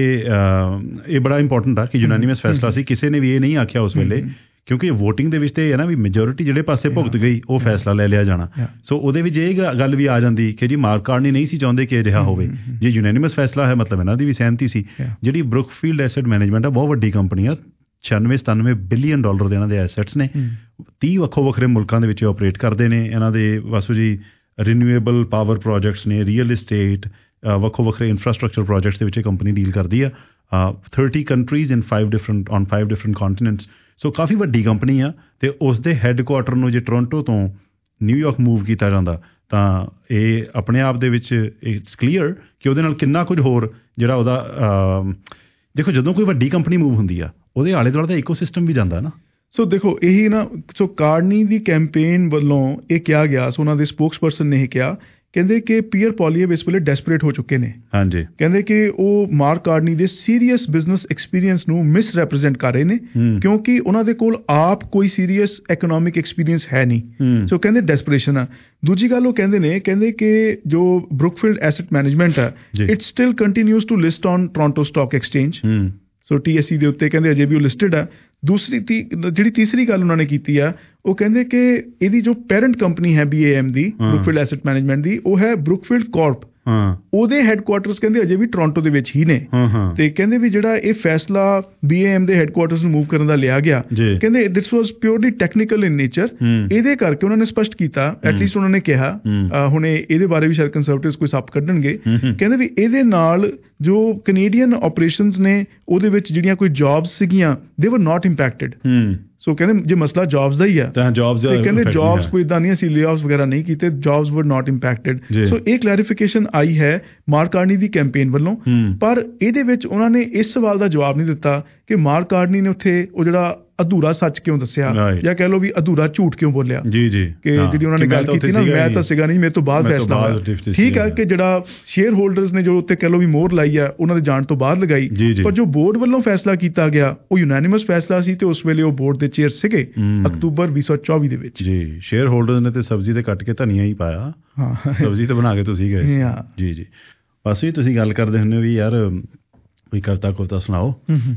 ਇਹ ਬੜਾ ਇੰਪੋਰਟੈਂਟ ਆ ਕਿ ਯੂਨੈਨਿਮਸ ਫੈਸਲਾ ਸੀ। ਕਿਸੇ ਨੇ ਵੀ ਇਹ ਨਹੀਂ ਆਖਿਆ ਉਸ ਵੇਲੇ, ਕਿਉਂਕਿ ਵੋਟਿੰਗ ਦੇ ਵਿੱਚ ਤੇ ਹੈ ਨਾ ਵੀ ਮੈਜੋਰਿਟੀ ਜਿਹੜੇ ਪਾਸੇ ਭੁਗਤ ਗਈ ਉਹ ਫੈਸਲਾ ਲੈ ਲਿਆ ਜਾਣਾ। ਸੋ ਉਹਦੇ ਵਿੱਚ ਇਹ ਗੱਲ ਵੀ ਆ ਜਾਂਦੀ ਕਿ ਜੀ ਮਾਰਕ ਕਾਰਨੀ ਨਹੀਂ ਸੀ ਚਾਹੁੰਦੇ ਕਿ ਅਜਿਹਾ ਹੋਵੇ। ਜੇ ਯੂਨੈਨਿਮਸ ਫੈਸਲਾ ਹੈ ਮਤਲਬ ਇਹਨਾਂ ਦੀ ਵੀ ਸਹਿਮਤੀ ਸੀ। ਜਿਹੜੀ ਬਰੁਕਫੀਲਡ ਐਸੈਟ ਮੈਨੇਜਮੈਂਟ ਆ ਬਹੁਤ ਵੱਡੀ ਕੰਪਨੀ ਆ, ਛਿਆਨਵੇਂ ਸਤਾਨਵੇਂ ਬਿਲੀਅਨ ਡਾਲਰ ਦੇ ਇਹਨਾਂ ਦੇ ਐਸੈਟਸ ਨੇ, ਤੀਹ ਵੱਖੋ ਵੱਖਰੇ ਮੁਲਕਾਂ ਦੇ ਵਿੱਚ ਆਪਰੇਟ ਕਰਦੇ ਨੇ। ਇਹਨਾਂ ਦੇ Vasu ji renewable power projects ਨੇ, ਰੀਅਲ ਇਸਟੇਟ, ਵੱਖੋ ਵੱਖਰੇ ਇਨਫਰਾਸਟਰਕਚਰ ਪ੍ਰੋਜੈਕਟਸ ਦੇ ਵਿੱਚ ਇਹ ਕੰਪਨੀ ਡੀਲ ਕਰਦੀ ਆ। Thirty countries in five different on five different continents. So ਕਾਫੀ ਵੱਡੀ ਕੰਪਨੀ ਆ ਤੇ ਉਸ ਦੇ ਹੈੱਡਕੁਆਰਟਰ ਨੂੰ ਜੇ ਟੋਰਾਂਟੋ ਤੋਂ ਨਿਊਯਾਰਕ ਮੂਵ ਕੀਤਾ ਜਾਂਦਾ ਤਾਂ ਇਹ ਆਪਣੇ ਆਪ ਦੇ ਵਿੱਚ ਇਟਸ ਕਲੀਅਰ ਕਿ ਉਹਦੇ ਨਾਲ ਕਿੰਨਾ ਕੁਝ ਹੋਰ ਜਿਹੜਾ ਉਹਦਾ ਦੇਖੋ ਜਦੋਂ ਕੋਈ ਵੱਡੀ ਕੰਪਨੀ ਮੂਵ ਹੁੰਦੀ ਆ ਉਹਦੇ ਆਲੇ ਦੁਆਲੇ ਦਾ ਇਕੋਸਿਸਟਮ ਵੀ ਜਾਂਦਾ ਨਾ। ਸੋ ਦੇਖੋ ਇਹੀ ਨਾ, ਸੋ ਕਾਰਨੀ ਦੀ ਕੈਂਪੇਨ ਵੱਲੋਂ ਇਹ ਕਿਹਾ ਗਿਆ, ਸੋ ਉਹਨਾਂ ਦੇ ਸਪੋਕਸ ਪਰਸਨ ਨੇ ਇਹ ਕਿਹਾ, ਕਹਿੰਦੇ ਕਿ ਪੀਅਰ ਪੋਲੀਏਵ ਇਸ ਵੇਲੇ ਡੈਸਪਰੇਟ ਹੋ ਚੁੱਕੇ ਨੇ। ਹਾਂਜੀ, ਕਹਿੰਦੇ ਕਿ ਉਹ ਮਾਰਕ ਕਾਰਨੀ ਦੇ ਸੀਰੀਅਸ ਬਿਜ਼ਨਸ ਐਕਸਪੀਰੀਅੰਸ ਨੂੰ ਮਿਸ ਰੈਪਰੈਜ਼ੈਂਟ ਕਰ ਰਹੇ ਨੇ ਕਿਉਂਕਿ ਉਹਨਾਂ ਦੇ ਕੋਲ ਆਪ ਕੋਈ ਸੀਰੀਅਸ ਇਕਨੋਮਿਕ ਐਕਸਪੀਰੀਅੰਸ ਹੈ ਨਹੀਂ। ਸੋ ਕਹਿੰਦੇ ਡੈਸਪਰੇਸ਼ਨ ਆ। ਦੂਜੀ ਗੱਲ ਉਹ ਕਹਿੰਦੇ ਨੇ, ਕਹਿੰਦੇ ਕਿ ਜੋ ਬਰੁਕਫੀਲਡ ਐਸੈਟ ਮੈਨੇਜਮੈਂਟ ਆ it still continues to list on Toronto stock exchange. So T S C ਦੇ ਉੱਤੇ ਕਹਿੰਦੇ ਅਜੇ ਵੀ ਉਹ ਲਿਸਟਡ ਆ। ਦੂਸਰੀ ਤੀ ਜਿਹੜੀ ਤੀਸਰੀ ਗੱਲ ਉਹਨਾਂ ਨੇ ਕੀਤੀ ਆ, ਉਹ ਕਹਿੰਦੇ ਕਿ ਇਹਦੀ ਜੋ ਪੈਰੈਂਟ ਕੰਪਨੀ ਹੈ ਬੀ ਏ ਐਮ ਦੀ, ਬਰੁਕਫੀਲਡ ਐਸੈਟ ਮੈਨੇਜਮੈਂਟ ਦੀ, ਉਹ ਹੈ ਬਰੁਕਫੀਲਡ ਕਾਰਪ। ਉਹਦੇ ਹੈੱਡਕੁਆਰਟਰਸ ਕਹਿੰਦੇ ਅਜੇ ਵੀ ਟੋਰਾਂਟੋ ਦੇ ਵਿੱਚ ਹੀ ਨੇ। ਤੇ ਕਹਿੰਦੇ ਵੀ ਜਿਹੜਾ ਇਹ ਫੈਸਲਾ ਬੀ ਏ ਐਮ ਦੇ ਹੈੱਡਕੁਆਰਟਰਸ ਨੂੰ ਮੂਵ ਕਰਨ ਦਾ ਲਿਆ ਗਿਆ, ਕਹਿੰਦੇ this was purely technical in nature. ਇਹਦੇ ਕਰਕੇ ਉਹਨਾਂ ਨੇ ਸਪਸ਼ਟ ਕੀਤਾ, ਐਟਲੀਸਟ ਉਹਨਾਂ ਨੇ ਕਿਹਾ, ਹੁਣ ਇਹਦੇ ਬਾਰੇ ਵੀ ਸ਼ਾਇਦ ਕੰਸਰਵੇਟਿਵਸ ਕੋਈ ਸੱਪ ਕੱਢਣਗੇ, ਕਹਿੰਦੇ ਵੀ ਇਹਦੇ ਨਾਲ ਜੋ ਕੈਨੇਡੀਅਨ ਆਪਰੇਸ਼ਨਸ ਨੇ ਉਹਦੇ ਵਿੱਚ ਜਿਹੜੀਆਂ ਕੋਈ ਜੌਬਸ ਸੀਗੀਆਂ ਦੇ ਵਰ ਨਾਟ ਇੰਪੈਕਟਡ। ਸੋ ਕਹਿੰਦੇ ਜੇ ਮਸਲਾ ਜੌਬਸ ਦਾ ਹੀ ਆ ਤਾਂ ਜੌਬਸ ਕਹਿੰਦੇ ਜੌਬਸ ਕੋਈ ਇੱਦਾਂ ਨਹੀਂ ਅਸੀਂ ਲੇਆਫਸ ਵਗੈਰਾ ਨਹੀਂ ਕੀਤੇ, ਜੌਬਸ ਵਰ ਨਾਟ ਇੰਪੈਕਟਡ। ਸੋ ਇਹ ਕਲੈਰੀਫਿਕੇਸ਼ਨ ਆਈ ਹੈ ਮਾਰਕ ਕਾਰਨੀ ਦੀ ਕੈਂਪੇਨ ਵੱਲੋਂ। ਪਰ ਇਹਦੇ ਵਿੱਚ ਉਹਨਾਂ ਨੇ ਇਸ ਸਵਾਲ ਦਾ ਜਵਾਬ ਨਹੀਂ ਦਿੱਤਾ ਕਿ ਮਾਰਕ ਕਾਰਨੀ ਨੇ ਉੱਥੇ ਉਹ ਜਿਹੜਾ ਅਧੂਰਾ ਸੱਚ ਕਿਉਂ ਦੱਸਿਆ ਜਾਂ ਕਹਿ ਲਓ ਵੀ ਅਧੂਰਾ ਝੂਠ ਕਿਉਂ ਬੋਲਿਆ। ਜੀ ਜੀ ਕਿ ਜਿਹੜੀ ਉਹਨਾਂ ਨੇ ਗੱਲ ਕੀਤੀ ਨਾ, ਮੈਂ ਤਾਂ ਸੀਗਾ ਨਹੀਂ, ਮੇਰੇ ਤੋਂ ਬਾਅਦ ਫੈਸਲਾ ਹੋਇਆ। ਠੀਕ ਹੈ ਕਿ ਜਿਹੜਾ ਸ਼ੇਅਰ ਹੋਲਡਰਸ ਨੇ ਜੋ ਉੱਤੇ ਕਹਿ ਲਓ ਵੀ ਮੋਹਰ ਲਾਈ ਆ ਉਹਨਾਂ ਦੇ ਜਾਣ ਤੋਂ ਬਾਅਦ ਲਗਾਈ, ਪਰ ਜੋ ਬੋਰਡ ਵੱਲੋਂ ਫੈਸਲਾ ਕੀਤਾ ਗਿਆ ਉਹ ਯੂਨੈਨਿਮਸ ਫੈਸਲਾ ਸੀ ਤੇ ਉਸ ਵੇਲੇ ਉਹ ਬੋਰਡ ਦੇ ਚੇਅਰ ਸੀਗੇ ਅਕਤੂਬਰ ਵੀਹ ਸੌ ਚੌਵੀ ਦੇ ਵਿੱਚ। ਜੀ ਸ਼ੇਅਰ ਹੋਲਡਰਸ ਨੇ ਤੇ ਸਬਜ਼ੀ ਤੇ ਕੱਟ ਕੇ ਧਨੀਆ ਹੀ ਪਾਇਆ, ਸਬਜ਼ੀ ਤੇ ਬਣਾ ਕੇ ਤੁਸੀਂ ਗਏ ਸੀ। ਜੀ ਜੀ ਬਸ ਵੀ ਤੁਸੀਂ ਗੱਲ ਕਰਦੇ ਹੁੰਦੇ ਹੋ ਵੀ ਯਾਰ ਕੋਈ ਕਵਿਤਾ ਕਵਿਤਾ ਸੁਣਾਓ।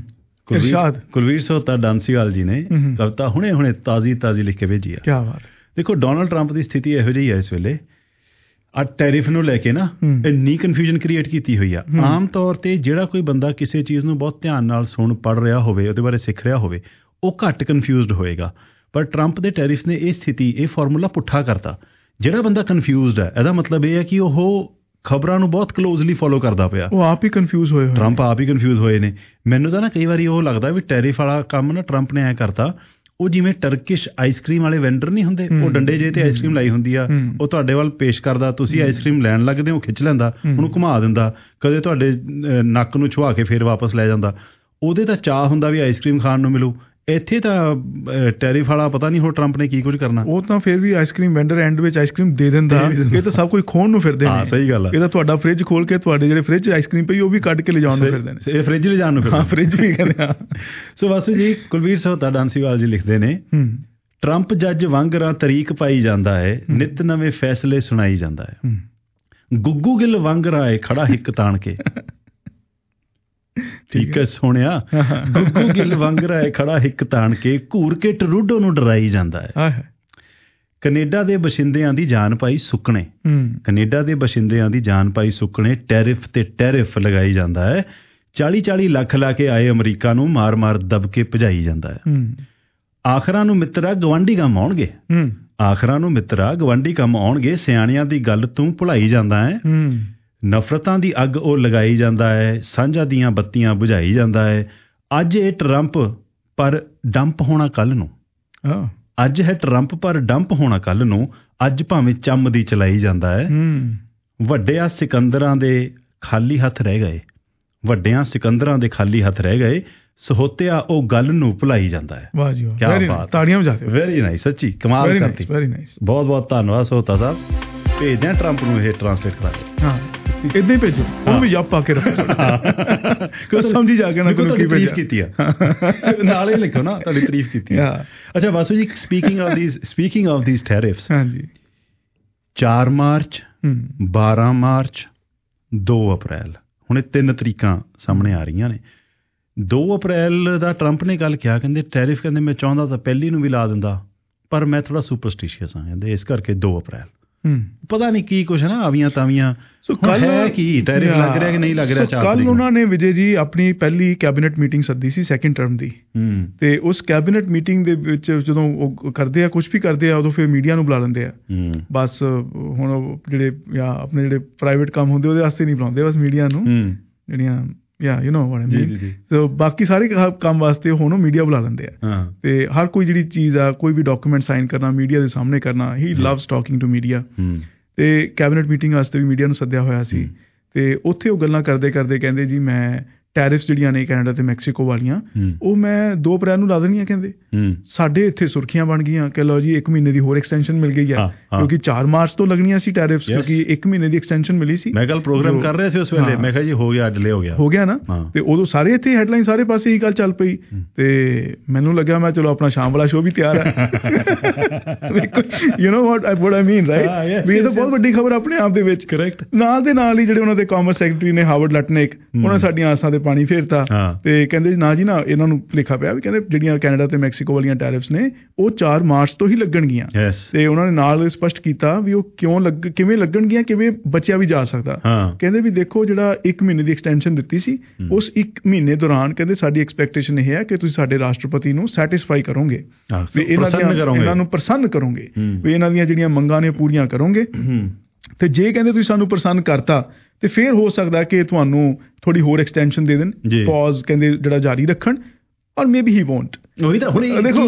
ਕੁਲਵੀਰ ਸੋਹਤਾ ਡਾਂਸੀਵਾਲ ਜੀ ਨੇ ਕਵਿਤਾ ਹੁਣੇ ਹੁਣੇ ਤਾਜ਼ੀ ਤਾਜ਼ੀ ਲਿਖ ਕੇ ਭੇਜੀ ਆ। ਕਿਆ ਬਾਤ। ਦੇਖੋ ਡੋਨਾਲਡ ਟਰੰਪ ਦੀ ਸਥਿਤੀ ਇਹੋ ਜਿਹੀ ਹੈ ਇਸ ਵੇਲੇ, ਆ ਟੈਰਿਫ ਨੂੰ ਲੈ ਕੇ ਨਾ ਇੰਨੀ ਕਨਫਿਊਜ਼ਨ ਕ੍ਰੀਏਟ ਕੀਤੀ ਹੋਈ ਆ। ਆਮ ਤੌਰ ਤੇ ਜਿਹੜਾ ਕੋਈ ਬੰਦਾ ਕਿਸੇ ਚੀਜ਼ ਨੂੰ ਬਹੁਤ ਧਿਆਨ ਨਾਲ ਸੁਣ ਪੜ੍ਹ ਰਿਹਾ ਹੋਵੇ, ਉਹਦੇ ਬਾਰੇ ਸਿੱਖ ਰਿਹਾ ਹੋਵੇ, ਉਹ ਘੱਟ ਕਨਫਿਊਜ਼ਡ ਹੋਏਗਾ। ਪਰ ਟਰੰਪ ਦੇ ਟੈਰਿਫ ਨੇ ਇਹ ਸਥਿਤੀ, ਇਹ ਫਾਰਮੂਲਾ ਪੁੱਠਾ ਕਰਤਾ। ਜਿਹੜਾ ਬੰਦਾ ਕਨਫਿਊਜ਼ਡ ਹੈ ਇਹਦਾ ਮਤਲਬ ਇਹ ਹੈ ਕਿ ਉਹ ਖਬਰਾਂ ਨੂੰ ਬਹੁਤ ਕਲੋਜ਼ਲੀ ਫੋਲੋ ਕਰਦਾ ਪਿਆ, ਉਹ ਆਪ ਹੀ ਕਨਫਿਊਜ਼ ਹੋਏ, ਟਰੰਪ ਆਪ ਹੀ ਕਨਫਿਊਜ਼ ਹੋਏ ਨੇ। ਮੈਨੂੰ ਤਾਂ ਨਾ ਕਈ ਵਾਰੀ ਉਹ ਲੱਗਦਾ ਵੀ ਟੈਰਿਫ ਵਾਲਾ ਕੰਮ ਨਾ ਟਰੰਪ ਨੇ ਐਂ ਕਰਤਾ, ਉਹ ਜਿਵੇਂ ਟਰਕਿਸ਼ ਆਈਸਕ੍ਰੀਮ ਵਾਲੇ ਵੈਂਡਰ ਨਹੀਂ ਹੁੰਦੇ, ਉਹ ਡੰਡੇ ਜੇ ਤੇ ਆਈਸਕ੍ਰੀਮ ਲਾਈ ਹੁੰਦੀ ਆ, ਉਹ ਤੁਹਾਡੇ ਵੱਲ ਪੇਸ਼ ਕਰਦਾ, ਤੁਸੀਂ ਆਈਸਕ੍ਰੀਮ ਲੈਣ ਲੱਗਦੇ ਹੋ, ਖਿੱਚ ਲੈਂਦਾ, ਉਹਨੂੰ ਘੁਮਾ ਦਿੰਦਾ, ਕਦੇ ਤੁਹਾਡੇ ਨੱਕ ਨੂੰ ਛੁਆ ਕੇ ਫੇਰ ਵਾਪਸ ਲੈ ਜਾਂਦਾ। ਉਹਦੇ ਤਾਂ ਚਾਅ ਹੁੰਦਾ ਵੀ ਆਈਸਕ੍ਰੀਮ ਖਾਣ ਨੂੰ ਮਿਲੂ। ਇੱਥੇ ਤਾਂ ਟੈਰਿਫ ਵਾਲਾ ਪਤਾ ਨਹੀਂ ਹੁਣ ਟਰੰਪ ਨੇ ਕੀ ਕੁਝ ਕਰਨਾ। ਉਹ ਤਾਂ ਫਿਰ ਵੀ ਆਈਸਕ੍ਰੀਮ ਵੈਂਡਰ ਐਂਡ ਵਿੱਚ ਆਈਸਕ੍ਰੀਮ ਦੇ ਦਿੰਦਾ। ਇਹ ਤਾਂ ਸਭ ਕੁਝ ਖੋਣ ਨੂੰ ਫਿਰਦੇ ਨੇ। ਸਹੀ ਗੱਲ ਆ। ਇਹ ਤਾਂ ਤੁਹਾਡਾ ਫ੍ਰਿਜ ਖੋਲ ਕੇ ਤੁਹਾਡੇ ਜਿਹੜੇ ਫ੍ਰਿਜ ਆਈਸਕ੍ਰੀਮ ਪਈ ਉਹ ਵੀ ਕੱਢ ਕੇ ਲਿਜਾਣ ਨੂੰ ਫਿਰਦੇ ਨੇ। ਇਹ ਫ੍ਰਿਜ ਲਿਜਾਣ ਨੂੰ ਫਿਰਦੇ। ਹਾਂ ਫ੍ਰਿਜ ਵੀ ਕਹਿੰਦੇ ਆ। ਸੋ ਵਾਸੂ ਜੀ ਕੁਲਵੀਰ ਸੋਹਤਾ ਡਾਂਸੀਵਾਲ ਜੀ ਲਿਖਦੇ ਨੇ, ਟਰੰਪ ਜੱਜ ਵਾਂਗਰਾਂ ਤਰੀਕ ਪਾਈ ਜਾਂਦਾ ਹੈ, ਨਿਤ ਨਵੇਂ ਫੈਸਲੇ ਸੁਣਾਈ ਜਾਂਦਾ ਹੈ। ਗੁੱਗੂ ਗਿੱਲ ਵਾਂਗਰਾਂ ਏ ਖੜਾ ਹਿੱਕ ਤਾਣ ਕੇ। ਠੀਕ ਹੈ ਸੋਹਣਿਆ, ਗੁੱਗੂ ਗਿੱਲ ਵਾਂਗਰਾਂ ਏ ਖੜਾ ਹਿੱਕ ਤਾਣ ਕੇ, ਘੂਰ ਕੇ ਟਰੂਡੋ ਨੂੰ ਡਰਾਈ ਜਾਂਦਾ ਹੈ। ਕੈਨੇਡਾ ਦੇ ਬਸ਼ਿੰਦਿਆਂ ਦੀ ਜਾਨ ਪਾਈ ਸੁੱਕਣੇ, ਕੈਨੇਡਾ ਦੇ ਬਸ਼ਿੰਦਿਆਂ ਦੀ ਜਾਨ ਪਾਈ ਸੁੱਕਣੇ, ਟੈਰਿਫ ਤੇ ਟੈਰਿਫ ਲਗਾਈ ਜਾਂਦਾ ਹੈ। ਚਾਲੀ ਚਾਲੀ ਲੱਖ ਲਾ ਕੇ ਆਏ ਅਮਰੀਕਾ ਨੂੰ ਮਾਰ ਮਾਰ ਦਬ ਕੇ ਭਜਾਈ ਜਾਂਦਾ ਹੈ। ਆਖਰਾਂ ਨੂੰ ਮਿੱਤਰਾ ਗਵਾਂਢੀ ਕੰਮ ਆਉਣਗੇ, ਆਖਰਾਂ ਨੂੰ ਮਿੱਤਰਾ ਗਵਾਂਢੀ ਕੰਮ ਆਉਣਗੇ, ਸਿਆਣਿਆਂ ਦੀ ਗੱਲ ਤੂੰ ਭੁਲਾਈ ਜਾਂਦਾ ਹੈ। ਨਫ਼ਰਤਾਂ ਦੀ ਅੱਗ ਉਹ ਲਗਾਈ ਜਾਂਦਾ ਹੈ, ਸਾਂਝਾਂ ਦੀਆਂ ਬੱਤੀਆਂ ਬੁਝਾਈ ਜਾਂਦਾ ਹੈ। ਅੱਜ ਇਹ ਟਰੰਪ ਪਰ ਡੰਪ ਹੋਣਾ ਕੱਲ ਨੂੰ, ਅੱਜ ਹੈ ਟਰੰਪ ਪਰ ਡੰਪ ਹੋਣਾ ਕੱਲ ਨੂੰ, ਅੱਜ ਭਾਵੇਂ ਚੰਮ ਦੀ ਚਲਾਈ ਜਾਂਦਾ ਹੈ। ਵੱਡਿਆਂ ਸਿਕੰਦਰਾਂ ਦੇ ਖਾਲੀ ਹੱਥ ਰਹਿ ਗਏ, ਵੱਡਿਆਂ ਸਿਕੰਦਰਾਂ ਦੇ ਖਾਲੀ ਹੱਥ ਰਹਿ ਗਏ, ਸਹੋਤਿਆ ਉਹ ਗੱਲ ਨੂੰ ਭੁਲਾਈ ਜਾਂਦਾ ਹੈ। ਵਾਹ ਜੀ ਵਾਹ, ਕਿਆ ਬਾਤ, ਤਾੜੀਆਂ ਵਜਾ ਦਿਓ। ਵੈਰੀ ਨਾਈਸ, ਸੱਚੀ ਕਮਾਲ ਕਰਤੀ, ਵੈਰੀ ਨਾਈਸ। ਬਹੁਤ ਬਹੁਤ ਧੰਨਵਾਦ ਸਹੋਤਾ ਸਾਹਿਬ। ਭੇਜਦੇ ਹਾਂ ਟਰੰਪ ਨੂੰ ਇਹ ਟਰਾਂਸਲੇਟ ਕਰਾ ਕੇ। ਹਾਂ ਏਦਾਂ ਹੀ ਭੇਜੋ, ਉਹਨੂੰ ਵੀ ਜੱਪ ਪਾ ਕੇ ਰੱਖੋ, ਕੁਝ ਸਮਝੀ ਜਾ ਕੇ ਨਾ ਕੋਈ ਤਾਰੀਫ ਕੀਤੀ ਆ ਨਾਲ ਹੀ ਲਿਖੋ ਨਾ, ਤੁਹਾਡੀ ਤਾਰੀਫ ਕੀਤੀ ਆ। ਅੱਛਾ Vasu ji, speaking of these speaking of these tariffs, ਹਾਂਜੀ ਚਾਰ ਮਾਰਚ, ਬਾਰਾਂ ਮਾਰਚ, ਦੋ ਅਪ੍ਰੈਲ, ਹੁਣ ਇਹ ਤਿੰਨ ਤਰੀਕਾਂ ਸਾਹਮਣੇ ਆ ਰਹੀਆਂ ਨੇ। ਦੋ ਅਪ੍ਰੈਲ ਦਾ ਟਰੰਪ ਨੇ ਗੱਲ ਕਿਹਾ, ਕਹਿੰਦੇ ਟੈਰਿਫ, ਕਹਿੰਦੇ ਮੈਂ ਚਾਹੁੰਦਾ ਤਾਂ ਪਹਿਲੀ ਨੂੰ ਵੀ ਲਾ ਦਿੰਦਾ, ਪਰ ਮੈਂ ਥੋੜਾ ਸੁਪਰਸਟੀਸ਼ੀਅਸ ਹਾਂ, ਕਹਿੰਦੇ ਇਸ ਕਰਕੇ ਦੋ ਅਪ੍ਰੈਲ। ਪਤਾ ਨਹੀਂ ਕੀ ਕੁਛ ਨਾ ਆਵੀਆਂ ਤਾਵੀਆਂ। ਸੋ ਕੱਲ ਕੀ ਟੈਰਿਫ ਲੱਗ ਰਿਹਾ ਕਿ ਨਹੀਂ ਲੱਗ ਰਿਹਾ? ਕੱਲ ਉਹਨਾਂ ਨੇ ਵਿਜੇ ਜੀ ਆਪਣੀ ਪਹਿਲੀ ਕੈਬਨਿਟ ਮੀਟਿੰਗ ਸੱਦੀ ਸੀ ਸੈਕਿੰਡ ਟਰਮ ਦੀ, ਤੇ ਉਸ ਕੈਬਨਿਟ ਮੀਟਿੰਗ ਦੇ ਵਿੱਚ ਜਦੋਂ ਉਹ ਕਰਦੇ ਆ ਕੁਛ ਵੀ ਕਰਦੇ ਆ, ਉਦੋਂ ਫਿਰ ਮੀਡੀਆ ਨੂੰ ਬੁਲਾ ਲੈਂਦੇ ਆ। ਬਸ ਹੁਣ ਜਿਹੜੇ ਜਾਂ ਆਪਣੇ ਜਿਹੜੇ ਪ੍ਰਾਈਵੇਟ ਕੰਮ ਹੁੰਦੇ ਉਹਦੇ ਵਾਸਤੇ ਨਹੀਂ ਬੁਲਾਉਂਦੇ, ਬਸ ਮੀਡੀਆ ਨੂੰ, ਜਿਹੜੀਆਂ ਯਾ ਯੂ ਨੋ ਵਾਟ ਆਈ ਮੀਨ। ਸੋ ਬਾਕੀ ਸਾਰੇ ਕੰਮ ਵਾਸਤੇ ਹੁਣ ਮੀਡੀਆ ਬੁਲਾ ਲੈਂਦੇ ਆ, ਤੇ ਹਰ ਕੋਈ ਜਿਹੜੀ ਚੀਜ਼ ਆ, ਕੋਈ ਵੀ ਡਾਕੂਮੈਂਟ ਸਾਈਨ ਕਰਨਾ ਮੀਡੀਆ ਦੇ ਸਾਹਮਣੇ ਕਰਨਾ, he loves talking to media. ਤੇ ਕੈਬਨਿਟ ਮੀਟਿੰਗ ਵਾਸਤੇ ਵੀ ਮੀਡੀਆ ਨੂੰ ਸੱਦਿਆ ਹੋਇਆ ਸੀ, ਤੇ ਉੱਥੇ ਉਹ ਗੱਲਾਂ ਕਰਦੇ ਕਰਦੇ ਕਹਿੰਦੇ ਜੀ ਮੈਂ ਟੈਰਿਫਸ ਜਿਹੜੀਆਂ ਨੇ ਕੈਨੇਡਾ ਤੇ ਮੈਕਸੀਕੋ ਵਾਲੀਆਂ, ਉਹ ਮੈਂ ਦੋ ਅਪ੍ਰੈਲ ਨੂੰ ਲਾ ਦੇਣੀਆਂ। ਕਹਿੰਦੇ ਸਾਡੇ ਇੱਥੇ ਸੁਰਖੀਆਂ ਬਣ ਗਈਆਂ ਕਿ ਲਓ ਜੀ ਇੱਕ ਮਹੀਨੇ ਦੀ ਹੋਰ ਐਕਸਟੈਂਸ਼ਨ ਮਿਲ ਗਈ ਹੈ, ਕਿਉਂਕਿ ਚਾਰ ਮਾਰਚ ਤੋਂ ਲੱਗਣੀਆਂ ਸੀ ਟੈਰਿਫਸ, ਕਿਉਂਕਿ ਇੱਕ ਮਹੀਨੇ ਦੀ ਐਕਸਟੈਂਸ਼ਨ ਮਿਲੀ ਸੀ। ਮੈਂ ਕੱਲ ਪ੍ਰੋਗਰਾਮ ਕਰ ਰਿਹਾ ਸੀ ਉਸ ਵੇਲੇ, ਮੈਂ ਕਿਹਾ ਜੀ ਹੋ ਗਿਆ, ਡਿਲੇ ਹੋ ਗਿਆ ਹੋ ਗਿਆ ਨਾ, ਤੇ ਉਦੋਂ ਸਾਰੇ ਇੱਥੇ ਹੈਡਲਾਈਨ ਸਾਰੇ ਪਾਸੇ ਇਹੀ ਗੱਲ ਚੱਲ ਪਈ, ਤੇ ਮੈਨੂੰ ਲੱਗਿਆ ਮੈਂ ਚਲੋ ਆਪਣਾ ਸ਼ਾਮ ਵਾਲਾ ਸ਼ੋਅ ਵੀ ਤਿਆਰ ਹੈ। You know what what I mean, right? ਵੀ ਇਹ ਤਾਂ ਬਹੁਤ ਵੱਡੀ ਖਬਰ ਆਪਣੇ ਆਪ ਦੇ ਵਿੱਚ। ਕਰੈਕਟ। ਨਾਲ ਦੇ ਨਾਲ ਹੀ ਜਿਹੜੇ ਉਹਨਾਂ ਦੇ ਕਾਮਰਸ ਸੈਕਟਰੀ ਨੇ ਹਾਵਰਡ ਲਟਨਿਕ, ਉਹਨਾਂ ਸਾਡੀਆਂ ਆਸਾਂ ਪਾਣੀ ਫੇਰਤਾ, ਤੇ ਕਹਿੰਦੇ ਨਾ ਜੀ ਨਾ, ਇਹਨਾਂ ਨੂੰ ਲਿਖਾ ਪਿਆ ਵੀ ਕਹਿੰਦੇ ਜਿਹੜੀਆਂ ਕੈਨੇਡਾ ਤੇ ਮੈਕਸੀਕੋ ਵਾਲੀਆਂ ਟੈਰਿਫਸ ਨੇ ਉਹ ਚਾਰ ਮਾਰਚ ਤੋਂ ਹੀ ਲੱਗਣਗੀਆਂ। ਤੇ ਉਹਨਾਂ ਨੇ ਨਾਲ ਸਪਸ਼ਟ ਕੀਤਾ ਵੀ ਉਹ ਕਿਉਂ ਲੱਗ ਕਿਵੇਂ ਲੱਗਣਗੀਆਂ, ਕਿਵੇਂ ਬਚਿਆ ਵੀ ਜਾ ਸਕਦਾ। ਕਹਿੰਦੇ ਵੀ ਦੇਖੋ ਜਿਹੜਾ ਇੱਕ ਮਹੀਨੇ ਦੀ ਐਕਸਟੈਂਸ਼ਨ ਦਿੱਤੀ ਸੀ, ਉਸ ਇੱਕ ਮਹੀਨੇ ਦੌਰਾਨ ਕਹਿੰਦੇ ਸਾਡੀ ਐਕਸਪੈਕਟੇਸ਼ਨ ਇਹ ਹੈ ਕਿ ਤੁਸੀਂ ਸਾਡੇ ਰਾਸ਼ਟਰਪਤੀ ਨੂੰ ਸੈਟਿਸਫਾਈ ਕਰੋਗੇ, ਵੀ ਇਹਨਾਂ ਦੀਆਂ ਇਹਨਾਂ ਨੂੰ ਪ੍ਰਸੰਨ ਕਰੋਗੇ, ਵੀ ਇਹਨਾਂ ਦੀਆਂ ਜਿਹੜੀਆਂ ਮੰਗਾਂ ਨੇ ਪੂਰੀਆਂ ਕਰੋਗੇ। ਤੇ ਜੇ ਕਹਿੰਦੇ ਤੁਸੀਂ ਸਾਨੂੰ ਪ੍ਰਸੰਨ ਕਰਤਾ ਤੇ ਫਿਰ ਹੋ ਸਕਦਾ ਕਿ ਤੁਹਾਨੂੰ ਥੋੜੀ ਹੋਰ ਐਕਸਟੈਂਸ਼ਨ ਦੇ ਦੇਣ, ਪੌਜ਼ ਕਹਿੰਦੇ ਜਿਹੜਾ ਜਾਰੀ ਰੱਖਣ, ਔਰ ਮੇਬੀ ਹੀ ਵੋਂਟ। ਉਹੀ ਤਾਂ ਹੁਣ ਦੇਖੋ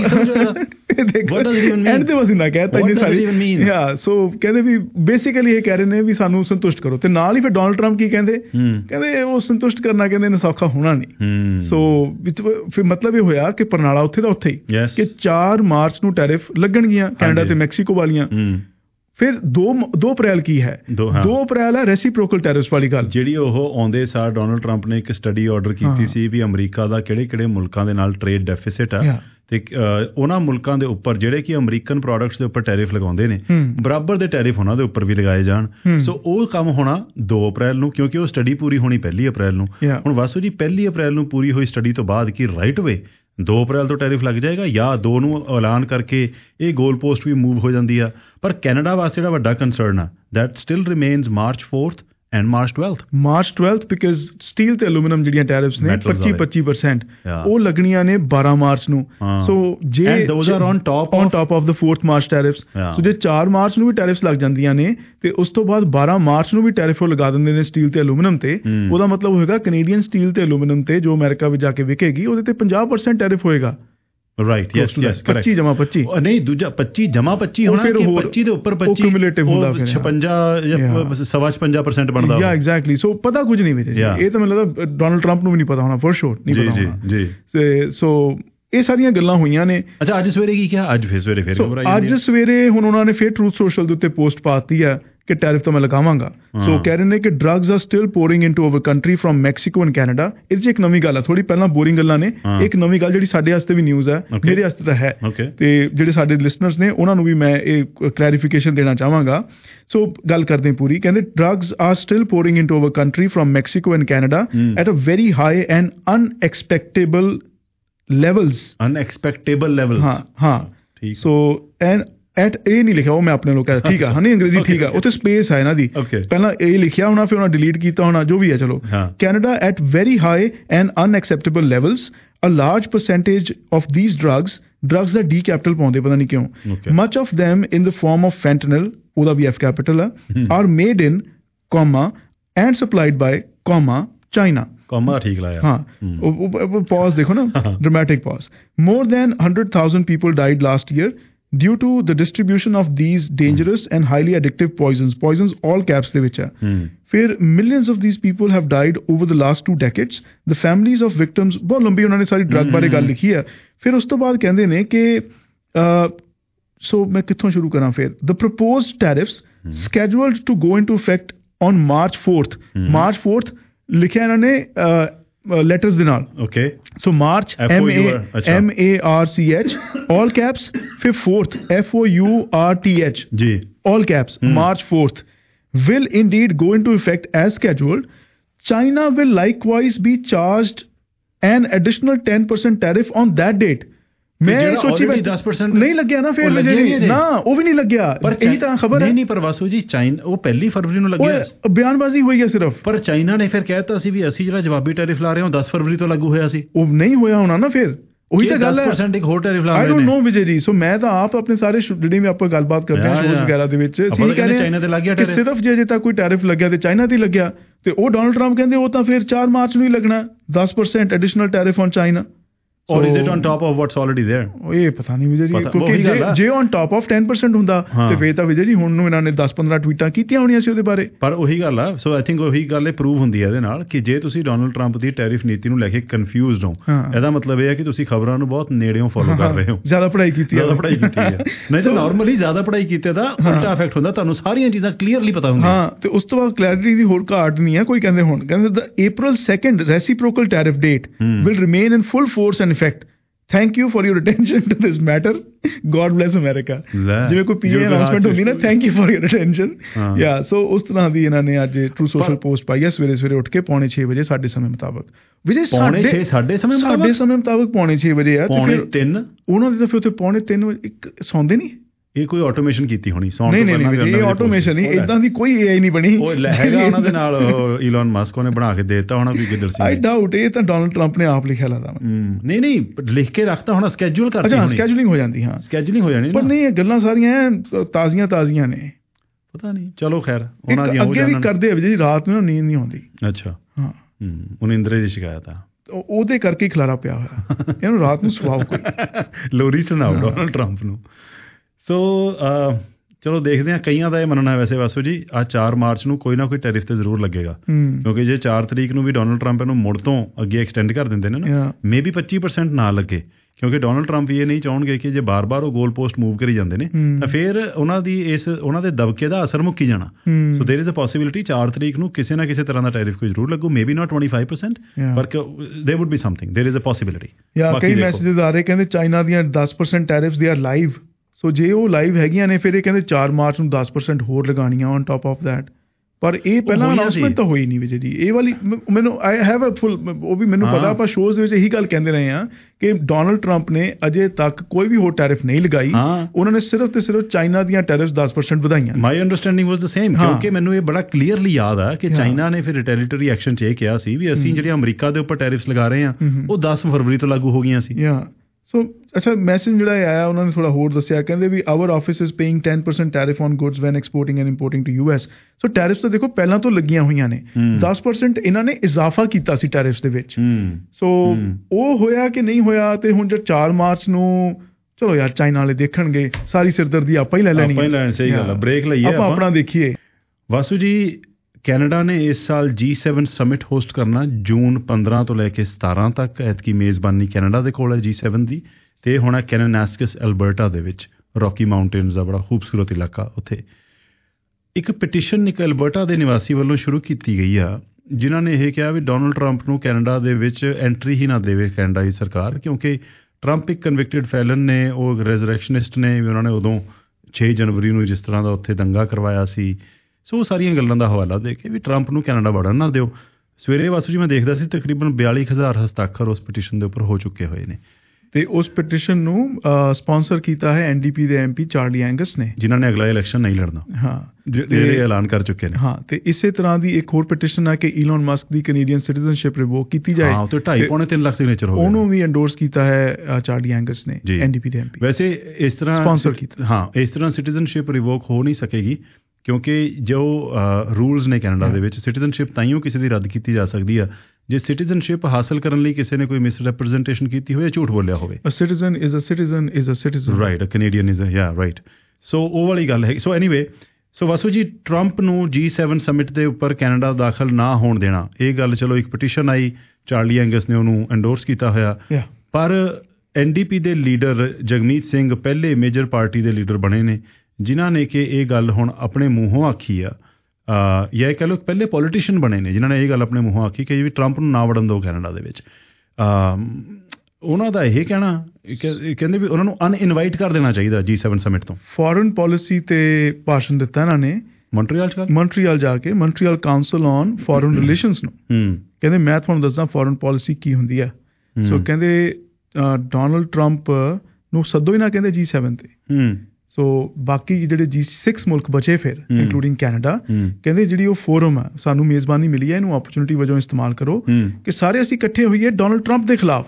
ਐਂਡ ਤੇ ਬਸ ਇੰਨਾ ਕਹਿਤਾ ਇੰਨੀ ਸਾਰੀ। ਹਾਂ, ਸੋ ਕਹਿੰਦੇ ਵੀ ਬੇਸਿਕਲੀ ਇਹ ਕਹਿ ਰਹੇ ਨੇ ਵੀ ਸਾਨੂੰ ਸੰਤੁਸ਼ਟ ਕਰੋ। ਤੇ ਨਾਲ ਹੀ ਫਿਰ ਡੋਨਲਡ ਟਰੰਪ ਕੀ ਕਹਿੰਦੇ, ਕਹਿੰਦੇ ਉਹ ਸੰਤੁਸ਼ਟ ਕਰਨਾ ਕਹਿੰਦੇ ਸੌਖਾ ਹੋਣਾ ਨਹੀਂ। ਸੋ ਫਿਰ ਮਤਲਬ ਇਹ ਹੋਇਆ ਕਿ ਪਰਨਾਲਾ ਉੱਥੇ ਦਾ ਉੱਥੇ ਹੀ, ਕਿ ਚਾਰ ਮਾਰਚ ਨੂੰ ਟੈਰਿਫ ਲੱਗਣਗੀਆਂ ਕੈਨੇਡਾ ਤੇ ਮੈਕਸੀਕੋ ਵਾਲੀਆਂ। ਫਿਰ ਦੋ ਦੋ ਅਪ੍ਰੈਲ ਕੀ ਹੈ, ਦੋ ਅਪ੍ਰੈਲ ਹੈ ਰੈਸੀਪ੍ਰੋਕਲ ਟੈਰਿਫਸ ਵਾਲੀ ਗੱਲ, ਜਿਹੜੀ ਉਹ ਆਉਂਦੇ ਸਾਰ ਡੋਨਲਡ ਟਰੰਪ ਨੇ ਇੱਕ ਸਟੱਡੀ ਆਰਡਰ ਕੀਤੀ ਸੀ ਵੀ ਅਮਰੀਕਾ ਦਾ ਕਿਹੜੇ ਕਿਹੜੇ ਮੁਲਕਾਂ ਦੇ ਨਾਲ ਟ੍ਰੇਡ ਡੈਫਿਸਿਟ ਆ, ਤੇ ਉਹਨਾਂ ਮੁਲਕਾਂ ਦੇ ਉੱਪਰ ਜਿਹੜੇ ਕਿ ਅਮਰੀਕਨ ਪ੍ਰੋਡਕਟਸ ਦੇ ਉੱਪਰ ਟੈਰਿਫ ਲਗਾਉਂਦੇ ਨੇ, ਬਰਾਬਰ ਦੇ ਟੈਰਿਫ ਉਹਨਾਂ ਦੇ ਉੱਪਰ ਵੀ ਲਗਾਏ ਜਾਣ। ਸੋ ਉਹ ਕੰਮ ਹੋਣਾ ਦੋ ਅਪ੍ਰੈਲ ਨੂੰ, ਕਿਉਂਕਿ ਉਹ ਸਟੱਡੀ ਪੂਰੀ ਹੋਣੀ ਪਹਿਲੀ ਅਪ੍ਰੈਲ ਨੂੰ। ਹੁਣ ਵਾਸੂ ਜੀ, ਪਹਿਲੀ ਅਪ੍ਰੈਲ ਨੂੰ ਪੂਰੀ ਹੋਈ ਸਟੱਡੀ ਤੋਂ ਬਾਅਦ ਕੀ ਰਾਈਟ ਵੇ ਦੋ ਅਪ੍ਰੈਲ ਤੋਂ ਟੈਰਿਫ ਲੱਗ ਜਾਏਗਾ, ਜਾਂ ਦੋ ਨੂੰ ਐਲਾਨ ਕਰਕੇ ਇਹ ਗੋਲ ਪੋਸਟ ਵੀ ਮੂਵ ਹੋ ਜਾਂਦੀ ਆ? ਪਰ ਕੈਨੇਡਾ ਵਾਸਤੇ ਜਿਹੜਾ ਵੱਡਾ ਕੰਸਰਨ ਆ, that still remains March fourth and March twelfth. March twelfth because steel ਤੇ ਐਲੂਮੀਨੀਅਮ ਜਿਹੜੀਆਂ ਟੈਰਿਫਸ ਨੇ ਪੱਚੀ ਪੱਚੀ ਪਰਸੈਂਟ ਉਹ ਲੱਗਣੀਆਂ ਨੇ ਬਾਰਾਂ ਮਾਰਚ ਨੂੰ। ਸੋ ਜੇ those are on top on top of the fourth March tariffs. So ਜੇ ਚਾਰ ਮਾਰਚ ਨੂੰ ਵੀ ਟੈਰਿਫਸ ਲੱਗ ਜਾਂਦੀਆਂ ਨੇ ਤੇ ਉਸ ਤੋਂ ਬਾਅਦ ਬਾਰਾਂ ਮਾਰਚ ਨੂੰ ਵੀ ਟੈਰਿਫ ਲਗਾ ਦਿੰਦੇ ਨੇ ਸਟੀਲ ਤੇ ਐਲੂਮੀਨੀਅਮ ਤੇ, ਉਹਦਾ ਮਤਲਬ ਹੋਏਗਾ ਕੈਨੇਡੀਅਨ ਸਟੀਲ ਤੇ ਐਲੂਮੀਨੀਅਮ ਤੇ ਜੋ ਅਮਰੀਕਾ ਵਿੱਚ ਜਾ ਕੇ ਵਿਕੇਗੀ ਉਹਦੇ ਤੇ ਪੰਜਾਹ ਪਰਸੈਂਟ ਟੈਰਿਫ ਹੋਏਗਾ। ਰਾਈਟ, ਯੈਸ ਯੈਸ, ਪੱਚੀ ਜਮਾ ਪੱਚੀ ਨਹੀਂ, ਦੂਜਾ ਪੱਚੀ ਜਮਾ ਪੱਚੀ ਹੋਣਾ, ਕਿ ਪੱਚੀ ਦੇ ਉੱਪਰ ਪੱਚੀ ਛਪੰਜਾ ਜਾਂ ਸਵਾ ਛਪੰਜਾ ਪਰਸੈਂਟ ਬਣਦਾ। ਯਾ ਐਗਜ਼ੈਕਟਲੀ। ਸੋ ਪਤਾ ਕੁਝ ਨਹੀਂ ਵਿੱਚ, ਇਹ ਤਾਂ ਮੈਨੂੰ ਲੱਗਦਾ ਡੋਨਲਡ ਟਰੰਪ ਨੂੰ ਵੀ ਨਹੀਂ ਪਤਾ ਹੋਣਾ, ਫੋਰ ਸ਼ੋਰ ਨਹੀਂ ਪਤਾ ਹੋਣਾ। ਜੀ ਜੀ। ਸੋ ਇਹ ਸਾਰੀਆਂ ਗੱਲਾਂ ਹੋਈਆਂ ਨੇ। ਅੱਛਾ, ਅੱਜ ਸਵੇਰੇ ਕੀ ਕਿਹਾ? ਅੱਜ ਫਿਰ ਸਵੇਰੇ ਫਿਰ ਅੱਜ ਸਵੇਰੇ ਹੁਣ ਉਹਨਾਂ ਨੇ ਫਿਰ ਟਰੂਥ ਸੋਸ਼ਲ ਦੇ ਉੱਤੇ ਪੋਸਟ ਪਾਤੀ ਹੈ ਕਿ ਟੈਰਿਫ ਤਾਂ ਮੈਂ ਲਗਾਵਾਂਗਾ। ਸੋ ਕਹਿ ਰਹੇ ਨੇ ਕਿ drugs are still pouring into our country from Mexico and Canada. ਇਹਦੇ 'ਚ ਇੱਕ ਨਵੀਂ ਗੱਲ ਹੈ, ਥੋੜੀ ਪਹਿਲਾਂ ਬੋਰਿੰਗ ਗੱਲਾਂ ਨੇ, ਇੱਕ ਨਵੀਂ ਗੱਲ ਜਿਹੜੀ ਸਾਡੇ ਵਾਸਤੇ ਵੀ ਨਿਊਜ਼ ਹੈ, ਮੇਰੇ ਵਾਸਤੇ ਤਾਂ ਹੈ, ਤੇ ਜਿਹੜੇ ਸਾਡੇ ਲਿਸਨਰਸ ਨੇ ਉਹਨਾਂ ਨੂੰ ਵੀ ਮੈਂ ਇਹ ਕਲੈਰੀਫਿਕੇਸ਼ਨ ਦੇਣਾ ਚਾਹਾਂਗਾ। ਸੋ ਗੱਲ ਕਰਦੇ ਹਾਂ ਪੂਰੀ। ਕਹਿੰਦੇ drugs are still pouring into our country from Mexico and Canada at a very high and unexpectable levels, unexpectable levels, हाँ हाँ, ठीक। so and ਐਟ ਇਹ ਨਹੀਂ ਲਿਖਿਆ, ਉਹ ਮੈਂ ਆਪਣੇ ਲੋਕਾਂ ਠੀਕ ਆ ਹਨੀ ਅੰਗਰੇਜ਼ੀ ਠੀਕ ਆ, ਉੱਥੇ ਸਪੇਸ ਹੈ ਇਹਨਾਂ ਦੀ, ਪਹਿਲਾਂ ਇਹ ਲਿਖਿਆ ਹੋਣਾ ਫਿਰ ਉਹਨਾਂ ਡਿਲੀਟ ਕੀਤਾ ਹੋਣਾ, ਜੋ ਵੀ ਹੈ ਚਲੋ। Canada at very high and unacceptable levels, a large percentage of these drugs, drugs ਦਾ ਡੀ ਕੈਪੀਟਲ ਪਾਉਂਦੇ ਪਤਾ ਨਹੀਂ ਕਿਉਂ, much of them in the form of fentanyl, ਉਹਦਾ ਵੀ ਐਫ ਕੈਪੀਟਲ ਆ, are made in comma and supplied by comma China, comma ਠੀਕ ਲਾਇਆ ਹਾਂ pause ਦੇਖੋ ਨਾ dramatic pause, more than one hundred thousand people died last year due to the distribution of these dangerous and highly addictive poisons, poisons all caps ਦੇ ਵਿੱਚ ਆ, ਫਿਰ millions of these people have died over the last two decades, the families of victims, ਬਹੁਤ ਲੰਬੀ ਉਹਨਾਂ ਨੇ ਸਾਰੀ drug ਬਾਰੇ ਗੱਲ ਲਿਖੀ ਆ। ਫਿਰ ਉਸ ਤੋਂ ਬਾਅਦ ਕਹਿੰਦੇ ਨੇ ਕਿ ਸੋ ਮੈਂ ਕਿੱਥੋਂ ਸ਼ੁਰੂ ਕਰਾਂ ਫਿਰ, the proposed tariffs scheduled to go into effect on March fourth, March fourth ਲਿਖਿਆ ਇਹਨਾਂ ਨੇ ਲੈਟਰਸ ਦੇ ਨਾਲ, okay so March M A M A R C H all caps, ਫਿਰ fourth F O U R T H ਜੀ all caps, March fourth will indeed go into effect as scheduled. China will likewise be charged an additional ten percent tariff on that date. ਮੈਂ ਸੋਚੀ ਮੈਂ ਦਸ percent ਨਹੀਂ ਲੱਗਿਆ ਨਾ, ਫਿਰ ਨਾ ਉਹ ਵੀ ਨਹੀਂ ਲੱਗਿਆ, ਇਹੀ ਤਾਂ ਖਬਰ ਹੈ। ਨਹੀਂ ਨਹੀਂ ਪਰ ਵਾਸੂ ਜੀ ਚਾਈਨਾ ਉਹ ਪਹਿਲੀ ਫਰਵਰੀ ਨੂੰ ਲੱਗਿਆ, ਬਿਆਨਬਾਜ਼ੀ ਹੋਈ ਹੈ ਸਿਰਫ, ਪਰ ਚਾਈਨਾ ਨੇ ਫਿਰ ਕਹਿਤਾ ਸੀ ਵੀ ਅਸੀਂ ਜਿਹੜਾ ਜਵਾਬੀ ਟੈਰਿਫ ਲਾ ਰਹੇ ਹਾਂ ਦਸ ਫਰਵਰੀ ਤੋਂ ਲਾਗੂ ਹੋਇਆ ਸੀ, ਉਹ ਨਹੀਂ ਹੋਇਆ ਹੋਣਾ ਨਾ, ਫਿਰ ਉਹੀ ਤਾਂ ਗੱਲ ਹੈ, ਦਸ percent ਇੱਕ ਹੋਰ ਟੈਰਿਫ ਲਾ ਰਹੇ ਨੇ। ਆਈ ਡੋਨਟ ਨੋ ਵਿਜੇ ਜੀ, ਸੋ ਮੈਂ ਤਾਂ ਆਪ ਆਪਣੇ ਸਾਰੇ ਜਿਹੜੇ ਵੀ ਆਪਾਂ ਗੱਲਬਾਤ ਕਰਦੇ ਹਾਂ ਸ਼ੋਜ਼ ਵਗੈਰਾ ਦੇ ਵਿੱਚ ਅਸੀਂ ਕਹਿੰਦੇ ਚਾਈਨਾ ਤੇ ਲੱਗ ਗਿਆ ਟੈਰਿਫ, ਸਿਰਫ ਜੇ ਅਜੇ ਤੱਕ ਕੋਈ ਟੈਰਿਫ ਲੱਗਿਆ ਤੇ ਚਾਈਨਾ ਤੇ ਲੱਗਿਆ, ਤੇ ਉਹ ਡੋਨਲਡ ਟਰੰਪ ਕਹਿੰਦੇ ਉਹ ਤਾਂ ਫਿਰ ਚਾਰ ਮਾਰਚ ਨੂੰ ਹੀ ਲੱਗਣਾ ਦਸ percent additional tariff on China. Or is it on top of what's already there? ਇਹ ਪਤਾ ਨਹੀਂ ਵਿਜੇ ਜੀ, ਕਿਉਂਕਿ ਜੇ ਜੇ on top of ten percent ਹੁੰਦਾ ਤੇ ਫੇਰ ਤਾਂ ਵਿਜੇ ਜੀ ਹੁਣ ਨੂੰ ਇਹਨਾਂ ਨੇ ਦਸ ਪੰਦਰਾਂ ਟਵੀਟਾਂ ਕੀਤੀਆਂ ਹੋਣੀਆਂ ਸੀ ਉਹਦੇ ਬਾਰੇ। ਪਰ ਉਹੀ ਗੱਲ ਆ, ਸੋ ਆਈ ਥਿੰਕ ਉਹੀ ਗੱਲ ਇਹ ਪ੍ਰੂਵ ਹੁੰਦੀ ਹੈ ਇਹਦੇ ਨਾਲ ਕਿ ਜੇ ਤੁਸੀਂ ਡੋਨਲਡ ਟਰੰਪ ਦੀ ਟੈਰਿਫ ਨੀਤੀ ਨੂੰ ਲੈ ਕੇ ਕਨਫਿਊਜ਼ਡ ਹੋ, ਇਹਦਾ ਮਤਲਬ ਇਹ ਹੈ ਕਿ ਤੁਸੀਂ ਖਬਰਾਂ ਨੂੰ ਬਹੁਤ ਨੇੜਿਓਂ ਫੋਲੋ ਕਰ ਰਹੇ ਹੋ, ਜ਼ਿਆਦਾ ਪੜ੍ਹਾਈ ਕੀਤੀ ਹੈ, ਜ਼ਿਆਦਾ ਪੜ੍ਹਾਈ ਕੀਤੀ ਹੈ। ਨਹੀਂ ਤਾਂ ਨਾਰਮਲੀ ਜ਼ਿਆਦਾ ਪੜ੍ਹਾਈ ਕੀਤੇ ਦਾ ਉਲਟਾ ਇਫੈਕਟ ਹੁੰਦਾ, ਤੁਹਾਨੂੰ ਸਾਰੀਆਂ ਚੀਜ਼ਾਂ ਕਲੀਅਰਲੀ ਪਤਾ ਹੁੰਦੀਆਂ। ਹਾਂ, ਤੇ ਉਸ ਤੋਂ ਬਾਅਦ ਕਲੈਰਿਟੀ ਦੀ ਹੋਰ ਘਾਟ ਨਹੀਂ ਹੈ ਕੋਈ, ਕਹਿੰਦੇ ਹੁਣ ਕਹਿੰਦੇ ਦ April second reciprocal tariff date will remain in full force and effect. Thank you for your attention to this matter. God bless America. ਜਿਵੇਂ ਕੋਈ ਪੀਏ ਅਨਾਉਂਸਮੈਂਟ ਹੁੰਦੀ ਨਾ, thank you for your attention. ਯਾ ਸੋ ਉਸ ਤਰ੍ਹਾਂ ਦੀ ਇਹਨਾਂ ਨੇ ਅੱਜ ਟਰੂ ਸੋਸ਼ਲ ਪੋਸਟ ਪਾਈ ਹੈ ਸਵੇਰੇ ਸਵੇਰੇ ਉੱਠ ਕੇ ਪੌਣੇ ਛੇ ਵਜੇ ਸਾਡੇ ਸਮੇਂ ਮੁਤਾਬਕ। ਵਿਜੇ ਸਾਡੇ ਛੇ ਸਾਡੇ ਸਮੇਂ ਮੁਤਾਬਕ ਸਾਡੇ ਸਮੇਂ ਮੁਤਾਬਕ ਪੌਣੇ ਛੇ ਵਜੇ ਆ, ਤੇ ਫਿਰ ਤਿੰਨ ਉਹਨਾਂ ਦੀ ਤਾਂ ਫਿਰ ਉੱਥੇ ਪੌਣੇ ਤਿੰਨ ਵਜੇ ਇੱਕ ਸੌਂਦੇ ਨਹੀਂ। ਇਹ ਕੋਈ ਆਟੋਮੇਸ਼ਨ ਕੀਤੀ ਹੋਣੀ ਸੌਣ ਤੋਂ ਪਹਿਲਾਂ ਵੀ, ਇਹ ਆਟੋਮੇਸ਼ਨ ਨਹੀਂ, ਇਦਾਂ ਦੀ ਕੋਈ ਏਆਈ ਨਹੀਂ ਬਣੀ, ਉਹ ਹੈਗਾ ਉਹਨਾਂ ਦੇ ਨਾਲ ਈਲਨ ਮਸਕ ਉਹਨੇ ਬਣਾ ਕੇ ਦੇ ਦਿੱਤਾ ਹੋਣਾ ਕੋਈ ਗਿੱਦੜ ਸੀ। ਆਈ ਡਾਊਟ ਇਹ ਤਾਂ ਡੋਨਲਡ ਟਰੰਪ ਨੇ ਆਪ ਲਿਖਿਆ ਲੱਗਦਾ। ਨਹੀਂ ਨਹੀਂ ਲਿਖ ਕੇ ਰੱਖਤਾ ਹੋਣਾ, ਸਕੈਜੂਲ ਕਰਤੀ ਹੋਣੀ, ਸਕੈਜੂਲਿੰਗ ਹੋ ਜਾਂਦੀ, ਹਾਂ ਸਕੈਜੂਲਿੰਗ ਹੋ ਜਾਣੀ, ਪਰ ਨਹੀਂ ਇਹ ਗੱਲਾਂ ਸਾਰੀਆਂ ਤਾਜ਼ੀਆਂ ਤਾਜ਼ੀਆਂ ਨੇ, ਪਤਾ ਨਹੀਂ ਚਲੋ ਖੈਰ ਉਹਨਾਂ ਦੀਆਂ ਅੱਗੇ ਵੀ ਕਰਦੇ ਆ ਜੀ, ਰਾਤ ਨੂੰ ਨੀਂਦ ਨਹੀਂ ਆਉਂਦੀ। ਅੱਛਾ ਹਾਂ, ਮਨਿੰਦਰੇ ਦੀ ਸ਼ਿਕਾਇਤ ਆ, ਉਹਦੇ ਕਰਕੇ ਖਿਲਾਰਾ ਪਿਆ ਹੋਇਆ, ਇਹਨੂੰ ਰਾਤ ਨੂੰ ਸੁਣਾਓ ਕੋਈ ਲੋਰੀ ਸੁਣਾਓ ਡੋਨਲਡ ਟਰੰਪ ਨੂੰ। ਸੋ ਚਲੋ ਦੇਖਦੇ ਹਾਂ, ਕਈਆਂ ਦਾ ਇਹ ਮੰਨਣਾ ਵੈਸੇ ਵਾਸੂ ਜੀ ਆਹ ਚਾਰ ਮਾਰਚ ਨੂੰ ਕੋਈ ਨਾ ਕੋਈ ਟੈਰਿਫ ਤੇ ਜ਼ਰੂਰ ਲੱਗੇਗਾ, ਕਿਉਂਕਿ ਜੇ ਚਾਰ ਤਰੀਕ ਨੂੰ ਵੀ ਡੋਨਲਡ ਟਰੰਪ ਇਹਨੂੰ ਮੁੜ ਤੋਂ ਅੱਗੇ ਐਕਸਟੈਂਡ ਕਰ ਦਿੰਦੇ ਨੇ ਨਾ, ਮੇ ਬੀ ਪੱਚੀ ਪਰਸੈਂਟ ਨਾ ਲੱਗੇ, ਕਿਉਂਕਿ ਡੋਨਲਡ ਟਰੰਪ ਵੀ ਇਹ ਨਹੀਂ ਚਾਹੁੰਗੇ ਕਿ ਜੇ ਬਾਰ-ਬਾਰ ਉਹ ਗੋਲ ਪੋਸਟ ਮੂਵ ਕਰੀ ਜਾਂਦੇ ਨੇ ਤਾਂ ਫਿਰ ਉਹਨਾਂ ਦੀ ਇਸ ਉਹਨਾਂ ਦੇ ਦਬਕੇ ਦਾ ਅਸਰ ਮੁੱਕੀ ਜਾਣਾ। ਸੋ ਦੇਰ ਇਜ਼ ਅ ਪੋਸੀਬਿਲਿਟੀ ਚਾਰ ਤਰੀਕ ਨੂੰ ਕਿਸੇ ਨਾ ਕਿਸੇ ਤਰ੍ਹਾਂ ਦਾ ਟੈਰਿਫ ਕੋਈ ਜ਼ਰੂਰ ਲੱਗੂ, maybe not twenty five percent, ਪਰ there would be something, there is a possibility. ਕਈ ਮੈਸੇਜਸ ਆ ਰਹੇ ਕਹਿੰਦੇ ਚਾਈਨਾ ਦੀਆਂ ਦਸ ਪਰਸੈਂਟ ਟੈਰਿਫਸ ਦੇ ਆਰ ਲਾਈਵ, ਸੋ ਜੇ ਉਹ ਲਾਈਵ ਹੈਗੀਆਂ ਨੇ ਫਿਰ ਇਹ ਕਹਿੰਦੇ ਚਾਰ ਮਾਰਚ ਨੂੰ ਦਸ ਪਰਸੈਂਟ ਹੋਰ ਲਗਾਉਣੀਆਂ ਔਨ ਟੌਪ ਆਫ ਦੈਟ, ਪਰ ਇਹ ਪਹਿਲਾਂ ਅਨਾਉਂਸਮੈਂਟ ਤਾਂ ਹੋਈ ਨਹੀਂ ਵਿਜੇ ਜੀ ਇਹ ਵਾਲੀ। ਮੈਨੂੰ ਆਈ ਹੈਵ ਅ ਫੁੱਲ, ਉਹ ਵੀ ਮੈਨੂੰ ਪਤਾ, ਆਪਾਂ ਸ਼ੋਜ਼ ਦੇ ਵਿੱਚ ਇਹੀ ਗੱਲ ਕਹਿੰਦੇ ਰਹੇ ਹਾਂ ਕਿ ਡੋਨਲਡ ਟਰੰਪ ਨੇ ਅਜੇ ਤੱਕ ਕੋਈ ਵੀ ਹੋਰ ਟੈਰਿਫ ਨਹੀਂ ਲਗਾਈ, ਉਹਨਾਂ ਨੇ ਸਿਰਫ ਤੇ ਸਿਰਫ ਚਾਈਨਾ ਦੀਆਂ ਟੈਰਿਫਸ ਦਸ ਪਰਸੈਂਟ ਵਧਾਈਆਂ। ਮਾਈ ਅੰਡਰਸਟੈਂਡਿੰਗ ਵਾਸ ਦ ਸੇਮ, ਕਿਉਂਕਿ ਮੈਨੂੰ ਇਹ ਬੜਾ ਕਲੀਅਰਲੀ ਯਾਦ ਆ ਕਿ ਚਾਈਨਾ ਨੇ ਫਿਰ ਰਿਟੈਲੀਟਰੀ ਐਕਸ਼ਨ 'ਚ ਇਹ ਕਿਹਾ ਸੀ ਵੀ ਅਸੀਂ ਜਿਹੜੀਆਂ ਅਮਰੀਕਾ ਦੇ ਉੱਪਰ ਟੈਰਿਫਸ ਲਗਾ ਰਹੇ ਹਾਂ ਉਹ ਦਸ ਫਰਵਰੀ ਤੋਂ ਲਾਗੂ ਹੋ ਗਈਆਂ ਸੀ। ਸੋ ਅੱਛਾ, ਮੈਸੇਜ ਜਿਹੜਾ ਆਇਆ ਉਹਨਾਂ ਨੇ ਥੋੜ੍ਹਾ ਹੋਰ ਦੱਸਿਆ, ਕਹਿੰਦੇ ਵੀ our office is paying ten percent tariff on goods when exporting and importing to U S. So tariffs ਤਾਂ ਦੇਖੋ ਪਹਿਲਾਂ ਤੋਂ ਲੱਗੀਆਂ ਹੋਈਆਂ ਨੇ, ਦਸ ਪਰਸੈਂਟ ਇਹਨਾਂ ਨੇ ਇਜ਼ਾਫਾ ਕੀਤਾ ਸੀ ਟੈਰਿਫਸ ਦੇ ਵਿੱਚ। ਸੋ ਉਹ ਹੋਇਆ ਕਿ ਨਹੀਂ ਹੋਇਆ, ਤੇ ਹੁਣ ਜਦ ਚਾਰ ਮਾਰਚ ਨੂੰ ਚਲੋ ਯਾਰ ਚਾਈਨਾ ਵਾਲੇ ਦੇਖਣਗੇ, ਸਾਰੀ ਸਿਰਦਰਦੀ ਆਪਾਂ ਹੀ ਲੈ ਲੈਣੀ, ਆਪਾਂ ਹੀ ਲੈਣੀ। ਸਹੀ ਗੱਲ ਆ, ਬ੍ਰੇਕ ਲਈਏ ਆਪਾਂ ਆਪਣਾ ਦੇਖੀਏ। ਵਾਸੂ ਜੀ ਕੈਨੇਡਾ ਨੇ ਇਸ ਸਾਲ ਜੀ ਸੈਵਨ ਸਮਿਟ ਹੋਸਟ ਕਰਨਾ ਜੂਨ ਪੰਦਰਾਂ ਤੋਂ ਲੈ ਕੇ ਸਤਾਰਾਂ ਤੱਕ, ਐਤਕੀ ਮੇਜ਼ਬਾਨੀ ਕੈਨੇਡਾ ਦੇ ਕੋਲ ਹੈ ਜੀ ਸੈਵਨ ਦੀ, ਤੇ ਹੁਣ ਹੈ ਕੈਨਾਨਾਸਕਸ ਐਲਬਰਟਾ ਦੇ ਵਿੱਚ, ਰੌਕੀ ਮਾਊਂਟੇਨਸ ਦਾ ਬੜਾ ਖੂਬਸੂਰਤ ਇਲਾਕਾ। ਉੱਥੇ ਇੱਕ ਪਟੀਸ਼ਨ ਇੱਕ ਐਲਬਰਟਾ ਦੇ ਨਿਵਾਸੀ ਵੱਲੋਂ ਸ਼ੁਰੂ ਕੀਤੀ ਗਈ ਆ, ਜਿਨ੍ਹਾਂ ਨੇ ਇਹ ਕਿਹਾ ਵੀ ਡੋਨਲਡ ਟਰੰਪ ਨੂੰ ਕੈਨੇਡਾ ਦੇ ਵਿੱਚ ਐਂਟਰੀ ਹੀ ਨਾ ਦੇਵੇ ਕੈਨੇਡਾ ਦੀ ਸਰਕਾਰ, ਕਿਉਂਕਿ ਟਰੰਪ ਇੱਕ ਕਨਵਿਕਟਡ ਫੈਲਨ ਨੇ, ਉਹ ਰੈਜ਼ਰੈਕਸ਼ਨਿਸਟ ਨੇ, ਵੀ ਉਹਨਾਂ ਨੇ ਉਦੋਂ ਛੇ ਜਨਵਰੀ ਨੂੰ ਜਿਸ ਤਰ੍ਹਾਂ ਦਾ ਉੱਥੇ ਦੰਗਾ ਕਰਵਾਇਆ ਸੀ। ਸੋ ਉਹ ਸਾਰੀਆਂ ਗੱਲਾਂ ਦਾ ਹਵਾਲਾ ਦੇ ਕੇ ਵੀ ਟਰੰਪ ਨੂੰ ਕੈਨੇਡਾ ਵੜਨ ਨਾ ਦਿਓ। ਸਵੇਰੇ ਵਾਸੂ ਜੀ ਮੈਂ ਦੇਖਦਾ ਸੀ ਤਕਰੀਬਨ ਬਿਆਲੀ ਹਜ਼ਾਰ ਹਸਤਾਖਰ ਉਸ ਪਟੀਸ਼ਨ ਦੇ ਉੱਪਰ ਹੋ ਚੁੱਕੇ ਹੋਏ ਨੇ। ਤੇ ਉਸ ਪਟੀਸ਼ਨ ਨੂੰ ਸਪਾਂਸਰ ਕੀਤਾ ਹੈ ਐਨਡੀਪੀ ਦੇ ਐਮਪੀ ਚਾਰਲੀ ਐਂਗਸ ਨੇ, ਜਿਨ੍ਹਾਂ ਨੇ ਅਗਲਾ ਇਲੈਕਸ਼ਨ ਨਹੀਂ ਲੜਨਾ, ਹਾਂ ਜਿਹੜੇ ਐਲਾਨ ਕਰ ਚੁੱਕੇ ਨੇ। ਹਾਂ, ਤੇ ਇਸੇ ਤਰ੍ਹਾਂ ਦੀ ਇੱਕ ਹੋਰ ਪਟੀਸ਼ਨ ਹੈ ਕਿ ਈਲਨ ਮਸਕ ਦੀ ਕੈਨੇਡੀਅਨ ਸਿਟੀਜ਼ਨਸ਼ਿਪ ਰਿਵੋਕ ਕੀਤੀ ਜਾਏ। ਹਾਂ, ਉਹ ਤੇ ਢਾਈ ਪੌਣੇ ਤਿੰਨ ਲੱਖ ਸਿਗਨੇਚਰ ਹੋ ਗਏ, ਉਹਨੂੰ ਵੀ ਐਂਡੋਰਸ ਕੀਤਾ ਹੈ ਚਾਰਲੀ ਐਂਗਸ ਨੇ, ਐਨਡੀਪੀ ਦੇ ਐਮਪੀ। ਵੈਸੇ ਇਸ ਤਰ੍ਹਾਂ ਸਪਾਂਸਰ ਕੀਤਾ, ਹਾਂ, ਇਸ ਤਰ੍ਹਾਂ ਸਿਟੀਜ਼ਨਸ਼ਿਪ ਰਿਵੋਕ ਹੋ ਨਹੀਂ ਸਕੇਗੀ, ਕਿਉਂਕਿ ਜੋ ਰੂਲਸ ਨੇ ਕੈਨੇਡਾ ਦੇ ਵਿੱਚ, ਸਿਟੀਜ਼ਨਸ਼ਿਪ ਤਾਈਓ ਕਿਸੇ ਦੀ ਰੱਦ ਕੀਤੀ ਜਾ ਸਕਦੀ ਆ ਜੇ ਸਿਟੀਜ਼ਨਸ਼ਿਪ ਹਾਸਲ ਕਰਨ ਲਈ ਕਿਸੇ ਨੇ ਕੋਈ ਮਿਸਰੈਪ੍ਰੈਜ਼ੈਂਟੇਸ਼ਨ ਕੀਤੀ ਹੋਵੇ, ਝੂਠ ਬੋਲਿਆ ਹੋਵੇ। A citizen is a citizen is a citizen, right, a Canadian is a, yeah right. ਸੋ ਉਹ ਵਾਲੀ ਗੱਲ ਹੈ। ਸੋ ਐਨੀਵੇ, ਸੋ ਵਾਸੂ ਜੀ, ਟਰੰਪ ਨੂੰ ਜੀ ਸੈਵਨ ਸਮਿਟ ਦੇ ਉੱਪਰ ਕੈਨੇਡਾ ਦਾਖਲ ਨਾ ਹੋਣ ਦੇਣਾ, ਇਹ ਗੱਲ ਚਲੋ ਇੱਕ ਪਟੀਸ਼ਨ ਆਈ, ਚਾਰਲੀ ਐਂਗਸ ਨੇ ਉਹਨੂੰ ਐਂਡੋਰਸ ਕੀਤਾ ਹੋਇਆ, ਪਰ ਐਨ ਡੀ ਪੀ ਦੇ ਲੀਡਰ ਜਗਮੀਤ ਸਿੰਘ ਪਹਿਲੇ ਮੇਜਰ ਪਾਰਟੀ ਦੇ ਲੀਡਰ ਬਣੇ ਨੇ ਜਿਨ੍ਹਾਂ ਨੇ ਕਿ ਇਹ ਗੱਲ ਹੁਣ ਆਪਣੇ ਮੂੰਹੋਂ ਆਖੀ ਆ, ਜਾਂ ਇਹ ਕਹਿ ਲਓ ਪਹਿਲੇ ਪੋਲੀਟੀਸ਼ੀਅਨ ਬਣੇ ਨੇ ਜਿਨ੍ਹਾਂ ਨੇ ਇਹ ਗੱਲ ਆਪਣੇ ਮੂੰਹੋਂ ਆਖੀ ਕਿ ਵੀ ਟਰੰਪ ਨੂੰ ਨਾ ਵੜਨ ਦਿਓ ਕੈਨੇਡਾ ਦੇ ਵਿੱਚ। ਉਹਨਾਂ ਦਾ ਇਹ ਕਹਿਣਾ, ਕਹਿੰਦੇ ਵੀ ਉਹਨਾਂ ਨੂੰ ਅਨਇਨਵਾਈਟ ਕਰ ਦੇਣਾ ਚਾਹੀਦਾ ਜੀ ਸੈਵਨ ਸਮਿਟ ਤੋਂ। ਫੋਰਨ ਪੋਲਿਸੀ ਤੇ ਭਾਸ਼ਣ ਦਿੱਤਾ ਇਹਨਾਂ ਨੇ ਮੌਂਟਰੀਅਲ ਚ ਮੌਂਟਰੀਅਲ ਜਾ ਕੇ, Montreal council on foreign relations ਨੂੰ। ਕਹਿੰਦੇ ਮੈਂ ਤੁਹਾਨੂੰ ਦੱਸਦਾ ਫੋਰਨ ਪੋਲਿਸੀ ਕੀ ਹੁੰਦੀ ਆ। ਸੋ ਕਹਿੰਦੇ ਡੋਨਲਡ ਟਰੰਪ ਨੂੰ ਸੱਦੋ ਹੀ ਨਾ, ਕਹਿੰਦੇ ਜੀ ਸੈਵਨ ਤੇ। ਸੋ ਬਾਕੀ ਜਿਹੜੇ ਜੀ ਸਿਕਸ ਮੁਲਕ ਬਚੇ ਫਿਰ ਇੰਕਲੂਡਿੰਗ ਕੈਨੇਡਾ, ਕਹਿੰਦੇ ਜਿਹੜੀ ਉਹ ਫੋਰਮ ਆ, ਸਾਨੂੰ ਮੇਜ਼ਬਾਨੀ ਮਿਲੀ ਹੈ, ਇਹਨੂੰ ਓਪਰਚੁਨਿਟੀ ਵਜੋਂ ਇਸਤੇਮਾਲ ਕਰੋ ਕਿ ਸਾਰੇ ਅਸੀਂ ਇਕੱਠੇ ਹੋਈਏ ਡੋਨਲਡ ਟਰੰਪ ਦੇ ਖਿਲਾਫ,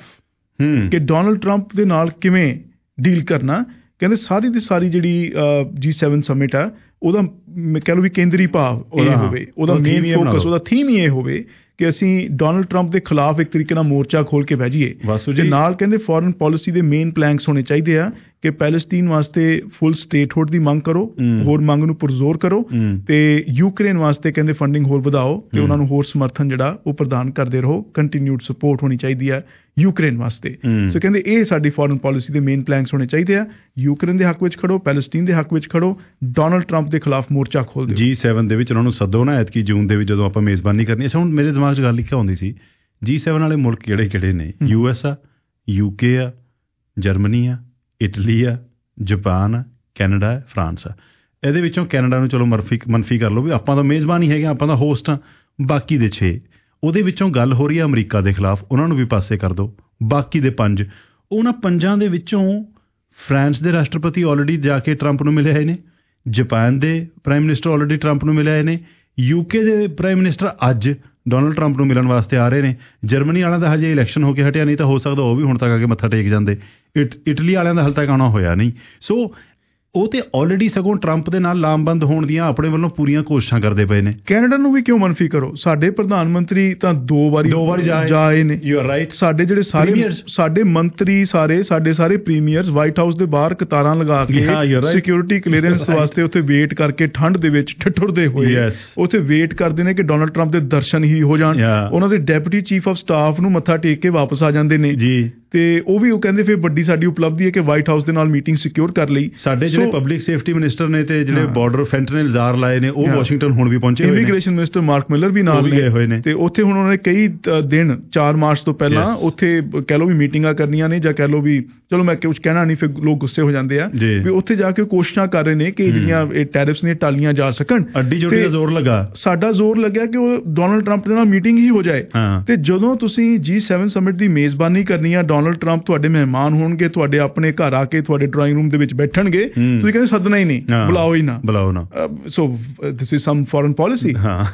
ਕਿ ਡੋਨਲਡ ਟਰੰਪ ਦੇ ਨਾਲ ਕਿਵੇਂ ਡੀਲ ਕਰਨਾ। ਕਹਿੰਦੇ ਸਾਰੀ ਦੀ ਸਾਰੀ ਜਿਹੜੀ ਜੀ ਸੈਵਨ ਸਮਿਟ ਆ, ਉਹਦਾ ਕਹਿ ਲਓ ਵੀ ਕੇਂਦਰੀ ਭਾਵ ਇਹ ਹੋਵੇ, ਉਹਦਾ ਮੇਨ ਫੋਕਸ, ਉਹਦਾ ਥੀਮ ਹੀ ਇਹ ਹੋਵੇ ਕਿ ਅਸੀਂ ਡੋਨਲਡ ਟਰੰਪ ਦੇ ਖਿਲਾਫ ਇੱਕ ਤਰੀਕੇ ਨਾਲ ਮੋਰਚਾ ਖੋਲ ਕੇ ਬਹਿ ਜਾਈਏ। ਤੇ ਨਾਲ ਕਹਿੰਦੇ ਫੋਰਨ ਪੋਲਿਸੀ ਦੇ ਮੇਨ ਪਲੈਂਕਸ ਹੋਣੇ ਚਾਹੀਦੇ ਆ ਕਿ ਪੈਲਸਟੀਨ ਵਾਸਤੇ ਫੁੱਲ ਸਟੇਟਹੁੱਡ ਦੀ ਮੰਗ ਕਰੋ, ਹੋਰ ਮੰਗ ਨੂੰ ਪੁਰਜ਼ੋਰ ਕਰੋ, ਤੇ ਯੂਕਰੇਨ ਵਾਸਤੇ ਕਹਿੰਦੇ ਫੰਡਿੰਗ ਹੋਰ ਵਧਾਓ ਤੇ ਉਹਨਾਂ ਨੂੰ ਹੋਰ ਸਮਰਥਨ ਜਿਹੜਾ ਉਹ ਪ੍ਰਦਾਨ ਕਰਦੇ ਰਹੋ। ਕੰਟੀਨਿਊਡ ਸਪੋਰਟ ਹੋਣੀ ਚਾਹੀਦੀ ਹੈ ਯੂਕਰੇਨ ਵਾਸਤੇ। ਸੋ ਕਹਿੰਦੇ ਇਹ ਸਾਡੀ ਫੋਰਨ ਪੋਲਿਸੀ ਦੇ ਮੇਨ ਪਲੈਂਕਸ ਹੋਣੇ ਚਾਹੀਦੇ ਆ। ਯੂਕਰੇਨ ਦੇ ਹੱਕ ਵਿੱਚ ਖੜੋ, ਪੈਲਸਟੀਨ ਦੇ ਹੱਕ ਵਿੱਚ ਖੜੋ, ਡੋਨਲਡ ਟਰੰਪ ਦੇ ਖਿਲਾਫ ਮੋਰਚਾ ਖੋਲ ਦਿਓ। ਜੀ ਸੈਵਨ ਦੇ ਵਿੱਚ ਉਹਨਾਂ ਨੂੰ ਸੱਦੋ ਨਾ, ਐਤਕੀ ਜੂਨ ਦੇ ਵਿੱਚ ਜਦੋਂ ਆਪਾਂ ਮੇਜ਼ਬਾਨੀ ਕਰਨੀ। ਅੱਛਾ, ਹੁਣ ਮੇਰੇ ਦਿਮਾਗ 'ਚ ਗੱਲ ਕੀ ਆਉਂਦੀ ਸੀ, ਜੀ ਸੈਵਨ ਵਾਲੇ ਮੁਲਕ ਕਿਹੜੇ ਕਿਹੜੇ ਨੇ? ਯੂ ਐਸ ਆ, ਯੂਕੇ ਆ, ਜਰਮਨੀ ਆ, ਇਟਲੀ ਆ, ਜਾਪਾਨ ਆ, ਕੈਨੇਡਾ ਆ, ਫਰਾਂਸ ਆ। ਇਹਦੇ ਵਿੱਚੋਂ ਕੈਨੇਡਾ ਨੂੰ ਚਲੋ ਮਰਫੀ ਮਨਫੀ ਕਰ ਲਓ ਵੀ ਆਪਾਂ ਤਾਂ ਮੇਜ਼ਬਾਨ ਹੀ ਹੈਗੇ, ਆਪਾਂ ਤਾਂ ਹੋਸਟ ਹਾਂ। ਬਾਕੀ ਦੇ ਛੇ, ਉਹਦੇ ਵਿੱਚੋਂ ਗੱਲ ਹੋ ਰਹੀ ਹੈ ਅਮਰੀਕਾ ਦੇ ਖਿਲਾਫ, ਉਹਨਾਂ ਨੂੰ ਵੀ ਪਾਸੇ ਕਰ ਦਿਓ। ਬਾਕੀ ਦੇ ਪੰਜ, ਉਹਨਾਂ ਪੰਜਾਂ ਦੇ ਵਿੱਚੋਂ ਫਰਾਂਸ ਦੇ ਰਾਸ਼ਟਰਪਤੀ ਆਲਰੇਡੀ ਜਾ ਕੇ ਟਰੰਪ ਨੂੰ ਮਿਲੇ ਹੋਏ ਨੇ, ਜਾਪਾਨ ਦੇ ਪ੍ਰਾਈਮ ਮਿਨਿਸਟਰ ਆਲਰੇਡੀ ਟਰੰਪ ਨੂੰ ਮਿਲੇ ਹੋਏ ਨੇ, ਯੂਕੇ ਦੇ ਪ੍ਰਾਈਮ ਮਿਨਿਸਟਰ ਅੱਜ ਡੋਨਲਡ ਟਰੰਪ ਨੂੰ ਮਿਲਣ ਵਾਸਤੇ ਆ ਰਹੇ ਨੇ। ਜਰਮਨੀ ਵਾਲਿਆਂ ਦਾ ਹਜੇ ਇਲੈਕਸ਼ਨ ਹੋ ਕੇ ਹਟਿਆ, ਨਹੀਂ ਤਾਂ ਹੋ ਸਕਦਾ ਉਹ ਵੀ ਹੁਣ ਤੱਕ ਆ ਕੇ ਮੱਥਾ ਟੇਕ ਜਾਂਦੇ। ਇਟ ਇਟਲੀ ਵਾਲਿਆਂ ਦਾ ਹਾਲੇ ਤੱਕ ਆਉਣਾ ਹੋਇਆ ਨਹੀਂ। ਸੋ ਉਹ ਤੇ ਆਲਰੇਡੀ ਸਗੋਂ ਟਰੰਪ ਦੇ ਨਾਲ ਲਾਮਬੰਦ ਹੋਣ ਦੀਆਂ ਆਪਣੇ ਵੱਲੋਂ ਪੂਰੀਆਂ ਕੋਸ਼ਿਸ਼ਾਂ ਕਰਦੇ ਪਏ ਨੇ। ਕੈਨੇਡਾ ਨੂੰ ਵੀ ਕਿਉਂ ਮਨਫੀ ਕਰੋ? ਸਾਡੇ ਪ੍ਰਧਾਨ ਮੰਤਰੀ ਤਾਂ ਦੋ ਵਾਰੀ ਦੋ ਵਾਰੀ ਜਾਏ ਨੇ। You are right. ਸਾਡੇ ਜਿਹੜੇ ਸਾਰੇ ਸਾਡੇ ਮੰਤਰੀ ਸਾਰੇ ਸਾਡੇ ਸਾਰੇ ਪ੍ਰੀਮੀਅਰਸ ਵਾਈਟ ਹਾਊਸ ਦੇ ਬਾਹਰ ਕਤਾਰਾਂ ਲਗਾ ਕੇ ਸਿਕਿਉਰਿਟੀ ਕਲੀਅਰੈਂਸ ਵਾਸਤੇ ਉੱਥੇ ਵੇਟ ਕਰਕੇ ਠੰਡ ਦੇ ਵਿੱਚ ਠਠੁਰਦੇ ਹੋਏ ਉੱਥੇ ਵੇਟ ਕਰਦੇ ਨੇ ਕਿ ਡੋਨਲਡ ਟਰੰਪ ਦੇ ਦਰਸ਼ਨ ਹੀ ਹੋ ਜਾਣ। ਉਹਨਾਂ ਦੇ ਡੈਪੂਟੀ ਚੀਫ ਆਫ ਸਟਾਫ ਨੂੰ ਮੱਥਾ ਟੇਕ ਕੇ ਵਾਪਸ ਆ ਜਾਂਦੇ ਨੇ ਜੀ। ਤੇ ਉਹ ਵੀ ਉਹ ਕਹਿੰਦੇ ਫਿਰ ਵੱਡੀ ਸਾਡੀ ਉਪਲਬਧੀ ਹੈ ਕਿ ਵਾਈਟ ਹਾਊਸ ਦੇ ਨਾਲ ਮੀਟਿੰਗ ਸਿਕਿਉਰ ਕਰ ਲਈ। ਸਾਡੇ ਜਿਹੜੇ ਪਬਲਿਕ ਸੇਫਟੀ ਮਿਨਿਸਟਰ ਨੇ ਤੇ ਜਿਹੜੇ ਬਾਰਡਰ ਫੈਂਟਨਲ ਜ਼ਾਰ ਲਾਏ ਨੇ, ਉਹ ਵਾਸ਼ਿੰਗਟਨ ਹੁਣ ਵੀ ਪਹੁੰਚੇ ਹੋਏ ਨੇ। ਇਮੀਗ੍ਰੇਸ਼ਨ ਮਿਨਿਸਟਰ ਮਾਰਕ ਮਿਲਰ ਵੀ ਨਾਲ ਗਏ ਹੋਏ ਨੇ। ਤੇ ਉੱਥੇ ਹੁਣ ਉਹਨਾਂ ਨੇ ਕਈ ਦਿਨ ਚਾਰ ਮਾਰਚ ਤੋਂ ਪਹਿਲਾਂ ਉੱਥੇ ਕਹਿ ਲਓ ਵੀ ਮੀਟਿੰਗਾਂ ਕਰਨੀਆਂ ਨੇ, ਜਾਂ ਕਹਿ ਲਓ ਵੀ ਚਲੋ ਮੈਂ ਕੁਝ ਕਹਿਣਾ ਨਹੀਂ, ਫਿਰ ਲੋਕ ਗੁੱਸੇ ਹੋ ਜਾਂਦੇ ਆ ਵੀ ਉੱਥੇ ਜਾ ਕੇ ਕੋਸ਼ਿਸ਼ਾਂ ਕਰ ਰਹੇ ਨੇ ਕਿ ਜਿਹੜੀਆਂ ਇਹ ਟੈਰਿਫਸ ਨੇ ਟਾਲੀਆਂ ਜਾ ਸਕਣ। ਅੱਡੀ ਚੋਟੀ ਦਾ ਜ਼ੋਰ ਲੱਗਾ, ਸਾਡਾ ਜ਼ੋਰ ਲੱਗਿਆ ਕਿ ਉਹ ਡੋਨਲਡ ਟਰੰਪ ਦੇ ਨਾਲ ਮੀਟਿੰਗ ਹੀ ਹੋ ਜਾਏ। ਤੇ ਜਦੋਂ ਤੁਸੀਂ ਜੀ ਸੈਵਨ ਸਮਿਟ ਦੀ ਮੇਜ਼ਬਾਨੀ ਕਰਨੀ ਆ, ਡੋਨਲਡ ਟਰੰਪ ਤੁਹਾਡੇ ਮਹਿਮਾਨ ਹੋਣਗੇ, ਤੁਹਾਡੇ ਆਪਣੇ ਘਰ ਆ ਕੇ ਤੁਹਾਡੇ ਡਰਾਇੰਗ ਰੂਮ ਦੇ ਵਿੱਚ ਬੈਠਣਗੇ, ਤੁਸੀਂ ਕਹਿੰਦੇ ਸੱਦਣਾ ਹੀ ਨਹੀਂ, ਬੁਲਾਓ ਹੀ ਨਾ ਬੁਲਾਓ ਨਾ। So this is some foreign policy. ਹਾਂ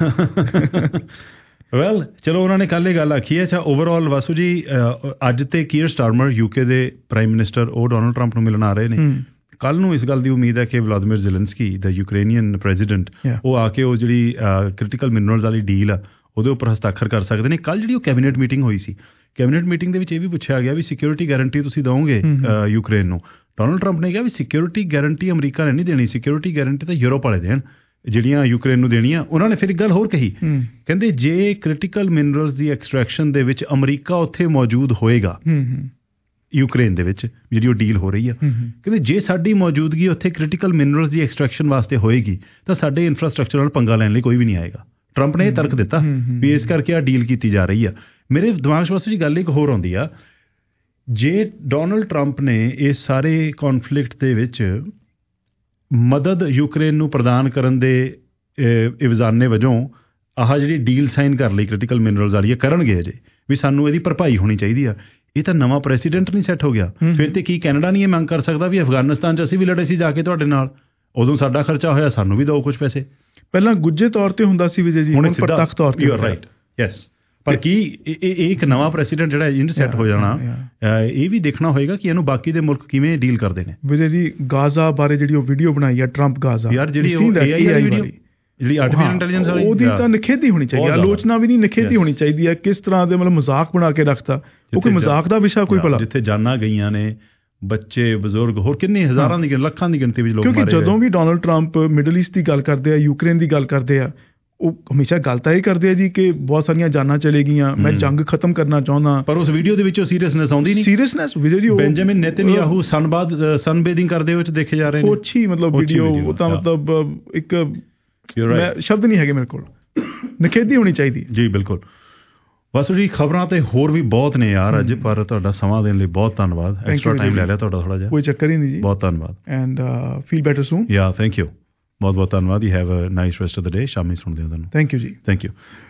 ਵੈਲ ਚਲੋ, ਉਹਨਾਂ ਨੇ ਕੱਲ੍ਹ ਇਹ ਗੱਲ ਆਖੀ ਹੈ। ਅੱਛਾ, ਓਵਰਆਲ ਵਾਸੂ ਜੀ, ਅੱਜ ਤੇ ਕੀਅਰ ਸਟਾਰਮਰ ਯੂਕੇ ਦੇ ਪ੍ਰਾਈਮ ਮਿਨਿਸਟਰ, ਉਹ ਡੋਨਲਡ ਟਰੰਪ ਨੂੰ ਮਿਲਣ ਆ ਰਹੇ ਨੇ। ਕੱਲ੍ਹ ਨੂੰ ਇਸ ਗੱਲ ਦੀ ਉਮੀਦ ਹੈ ਕਿ ਵਲਾਦੀਮੀਰ ਜ਼ੈਲੈਂਸਕੀ ਦਾ ਯੂਕਰੇਨੀਅਨ ਪ੍ਰੈਜ਼ੀਡੈਂਟ, ਉਹ ਆ ਕੇ ਉਹ ਜਿਹੜੀ ਕ੍ਰਿਟੀਕਲ ਮਿਨਰਲਸ ਵਾਲੀ ਡੀਲ ਆ ਉਹਦੇ ਉੱਪਰ ਹਸਤਾਖਰ ਕਰ ਸਕਦੇ ਨੇ। ਕੱਲ੍ਹ ਜਿਹੜੀ ਉਹ ਕੈਬਨਿਟ ਮੀਟਿੰਗ ਹੋਈ ਸੀ, ਕੈਬਨਿਟ ਮੀਟਿੰਗ ਦੇ ਵਿੱਚ ਇਹ ਵੀ ਪੁੱਛਿਆ ਗਿਆ ਵੀ ਸਿਕਿਉਰਿਟੀ ਗਾਰੰਟੀ ਤੁਸੀਂ ਦਿਓਗੇ ਯੂਕਰੇਨ ਨੂੰ। ਡੋਨਲਡ ਟਰੰਪ ਨੇ ਕਿਹਾ ਵੀ ਸਿਕਿਉਰਿਟੀ ਗਾਰੰਟੀ ਅਮਰੀਕਾ ਨੇ ਨਹੀਂ ਦੇਣੀ, ਸਿਕਿਉਰਿਟੀ ਗਾਰੰਟੀ ਤਾਂ ਯੂਰਪ ਵਾਲੇ ਦੇਣ, ਜਿਹੜੀਆਂ ਯੂਕਰੇਨ ਨੂੰ ਦੇਣੀਆਂ। ਉਹਨਾਂ ਨੇ ਫਿਰ ਇੱਕ ਗੱਲ ਹੋਰ ਕਹੀ, ਕਹਿੰਦੇ ਜੇ ਕ੍ਰਿਟੀਕਲ ਮਿਨਰਲਸ ਦੀ ਐਕਸਟ੍ਰੈਕਸ਼ਨ ਦੇ ਵਿੱਚ ਅਮਰੀਕਾ ਉੱਥੇ ਮੌਜੂਦ ਹੋਏਗਾ, ਯੂਕਰੇਨ ਦੇ ਵਿੱਚ ਜਿਹੜੀ ਉਹ ਡੀਲ ਹੋ ਰਹੀ ਆ, ਕਹਿੰਦੇ ਜੇ ਸਾਡੀ ਮੌਜੂਦਗੀ ਉੱਥੇ ਕ੍ਰਿਟੀਕਲ ਮਿਨਰਲਸ ਦੀ ਐਕਸਟ੍ਰੈਕਸ਼ਨ ਵਾਸਤੇ ਹੋਏਗੀ ਤਾਂ ਸਾਡੇ ਇਨਫਰਾਸਟਰਕਚਰ ਨਾਲ ਪੰਗਾ ਲੈਣ ਲਈ ਕੋਈ ਵੀ ਨਹੀਂ ਆਏਗਾ। ਟਰੰਪ ਨੇ ਇਹ ਤਰਕ ਦਿੱਤਾ ਵੀ ਇਸ ਕਰਕੇ ਆ ਡੀਲ ਕੀਤੀ ਜਾ ਰਹੀ ਆ। ਮੇਰੇ ਦਿਮਾਗ 'ਚ ਵਾਸਤੇ ਜੀ ਗੱਲ ਇੱਕ ਹੋਰ ਆਉਂਦੀ ਆ, ਜੇ ਡੋਨਲਡ ਟਰੰਪ ਨੇ ਇਸ ਸਾਰੇ ਕੌਨਫਲਿਕਟ ਦੇ ਵਿੱਚ ਮਦਦ ਯੂਕਰੇਨ ਨੂੰ ਪ੍ਰਦਾਨ ਕਰਨ ਦੇ ਇਵਜ਼ਾਨੇ ਵਜੋਂ ਆਹ ਜਿਹੜੀ ਡੀਲ ਸਾਈਨ ਕਰ ਲਈ ਕ੍ਰਿਟੀਕਲ ਮਿਨਰਲਸ ਵਾਲੀ ਕਰਨਗੇ ਅਜੇ ਵੀ ਸਾਨੂੰ ਇਹਦੀ ਭਰਪਾਈ ਹੋਣੀ ਚਾਹੀਦੀ ਆ, ਇਹ ਤਾਂ ਨਵਾਂ ਪ੍ਰੈਸੀਡੈਂਟ ਨਹੀਂ ਸੈੱਟ ਹੋ ਗਿਆ, ਫਿਰ ਤੇ ਕੀ ਕੈਨੇਡਾ ਨਹੀਂ ਇਹ ਮੰਗ ਕਰ ਸਕਦਾ ਵੀ ਅਫਗਾਨਿਸਤਾਨ 'ਚ ਅਸੀਂ ਵੀ ਲੜੇ ਸੀ ਜਾ ਕੇ ਤੁਹਾਡੇ ਨਾਲ, ਉਦੋਂ ਸਾਡਾ ਖਰਚਾ ਹੋਇਆ, ਸਾਨੂੰ ਵੀ ਦਿਓ ਕੁਝ ਪੈਸੇ। ਪਹਿਲਾਂ ਗੁੱਜੇ ਤੌਰ ਤੇ ਹੁੰਦਾ ਸੀ ਵਿਜੇ ਜੀ, ਹੁਣ ਪ੍ਰਤੱਖ ਤੌਰ ਤੇ। You are right, yes. ਪਰ ਕੀ ਇਹ ਇੱਕ ਨਵਾਂ ਪ੍ਰੈਸੀਡੈਂਟ ਜਿਹੜਾ ਇੰਜ ਸੈੱਟ ਹੋ ਜਾਣਾ, ਇਹ ਵੀ ਦੇਖਣਾ ਹੋਏਗਾ ਕਿ ਇਹਨੂੰ ਬਾਕੀ ਦੇ ਮੁਲਕ ਕਿਵੇਂ ਡੀਲ ਕਰਦੇ ਨੇ। ਵਿਜੇ ਜੀ ਗਾਜ਼ਾ ਬਾਰੇ ਜਿਹੜੀ ਉਹ ਵੀਡੀਓ ਬਣਾਈ ਆ ਟਰੰਪ ਗਾਜ਼ਾ, ਯਾਰ ਜਿਹੜੀ ਏ ਆਈ ਵਾਲੀ ਵੀਡੀਓ, ਜਿਹੜੀ ਆਰਟੀਫੀਸ਼ੀਅਲ ਇੰਟੈਲੀਜੈਂਸ ਵਾਲੀ, ਉਹਦੀ ਤਾਂ ਨਿਖੇਧੀ ਹੋਣੀ ਚਾਹੀਦੀ, ਆਲੋਚਨਾ ਵੀ ਨਹੀਂ, ਨਿਖੇਧੀ ਹੋਣੀ ਚਾਹੀਦੀ ਹੈ। ਕਿਸ ਤਰ੍ਹਾਂ ਦੇ ਮਤਲਬ ਮਜ਼ਾਕ ਬਣਾ ਕੇ ਰੱਖਤਾ, ਉਹ ਕੋਈ ਮਜ਼ਾਕ ਦਾ ਵਿਸ਼ਾ ਕੋਈ ਭਲਾ। ਜਿੱਥੇ ਜਾਨਾਂ ਗਈਆਂ ਨੇ, ਬੱਚੇ ਬਜ਼ੁਰਗ ਹੋਰ ਕਿੰਨੇ ਹਜ਼ਾਰਾਂ ਦੀ ਲੱਖਾਂ ਦੀ ਗਿਣਤੀ ਵਿੱਚ ਲੋਕ ਮਾਰੇ ਗਏ। ਕਿਉਂਕਿ ਜਦੋਂ ਵੀ ਡੋਨਲਡ ਟਰੰਪ ਮਿਡਲ ਈਸਟ ਦੀ ਗੱਲ ਕਰਦੇ ਆ, ਯੂਕਰੇਨ ਦੀ ਗੱਲ ਕਰਦੇ ਆ, ਉਹ ਹਮੇਸ਼ਾ ਗੱਲ ਤਾਂ ਇਹ ਕਰਦੇ ਆ ਜੀ ਕਿ ਬਹੁਤ ਸਾਰੀਆਂ ਜਾਨਾਂ ਚਲੇ ਗਈਆਂ, ਮੈਂ ਜੰਗ ਖਤਮ ਕਰਨਾ ਚਾਹੁੰਦਾ, ਪਰ ਉਸ ਵੀਡੀਓ ਦੇ ਵਿੱਚੋਂ ਸੀਰੀਅਸਨੈਸ ਆਉਂਦੀ ਨਹੀਂ। ਸੀਰੀਅਸਨੈਸ ਵਿਜੇ ਜੀ, ਬੈਂਜਾਮਿਨ ਨੇਤਨਯਾਹੂ ਸਨਬਾਦ ਸਨਬੇਦਿੰਗ ਕਰਦੇ ਹੋਏ ਦੇਖੇ ਜਾ ਰਹੇ ਨੇ, ਅੱਛੀ ਮਤਲਬ ਵੀਡੀਓ, ਉਹ ਤਾਂ ਮਤਲਬ ਇੱਕ ਮੈਂ ਸ਼ਬਦ ਨਹੀਂ ਹੈਗੇ ਮੇਰੇ ਕੋਲ, ਨਿਖੇਧੀ ਹੋਣੀ ਚਾਹੀਦੀ ਜੀ। ਬਿਲਕੁਲ। ਬਸ ਜੀ ਖਬਰਾਂ ਤੇ ਹੋਰ ਵੀ ਬਹੁਤ ਨੇ ਯਾਰ ਅੱਜ, ਪਰ ਤੁਹਾਡਾ ਸਮਾਂ ਦੇਣ ਲਈ ਬਹੁਤ ਧੰਨਵਾਦ। ਐਕਸਟਰਾ ਟਾਈਮ ਲੈ ਲਿਆ ਤੁਹਾਡਾ ਥੋੜਾ ਜਿਹਾ, ਕੋਈ ਚੱਕਰ ਹੀ ਨਹੀਂ ਜੀ, ਬਹੁਤ ਧੰਨਵਾਦ। And feel better soon. Yeah thank you, ਬਹੁਤ ਬਹੁਤ ਧੰਨਵਾਦ। You have a nice rest of the day. ਸ਼ਾਮੀ ਸੁਣਦੇ ਹਾਂ ਤੁਹਾਨੂੰ। ਥੈਂਕ ਯੂ ਜੀ, ਥੈਂਕ ਯੂ।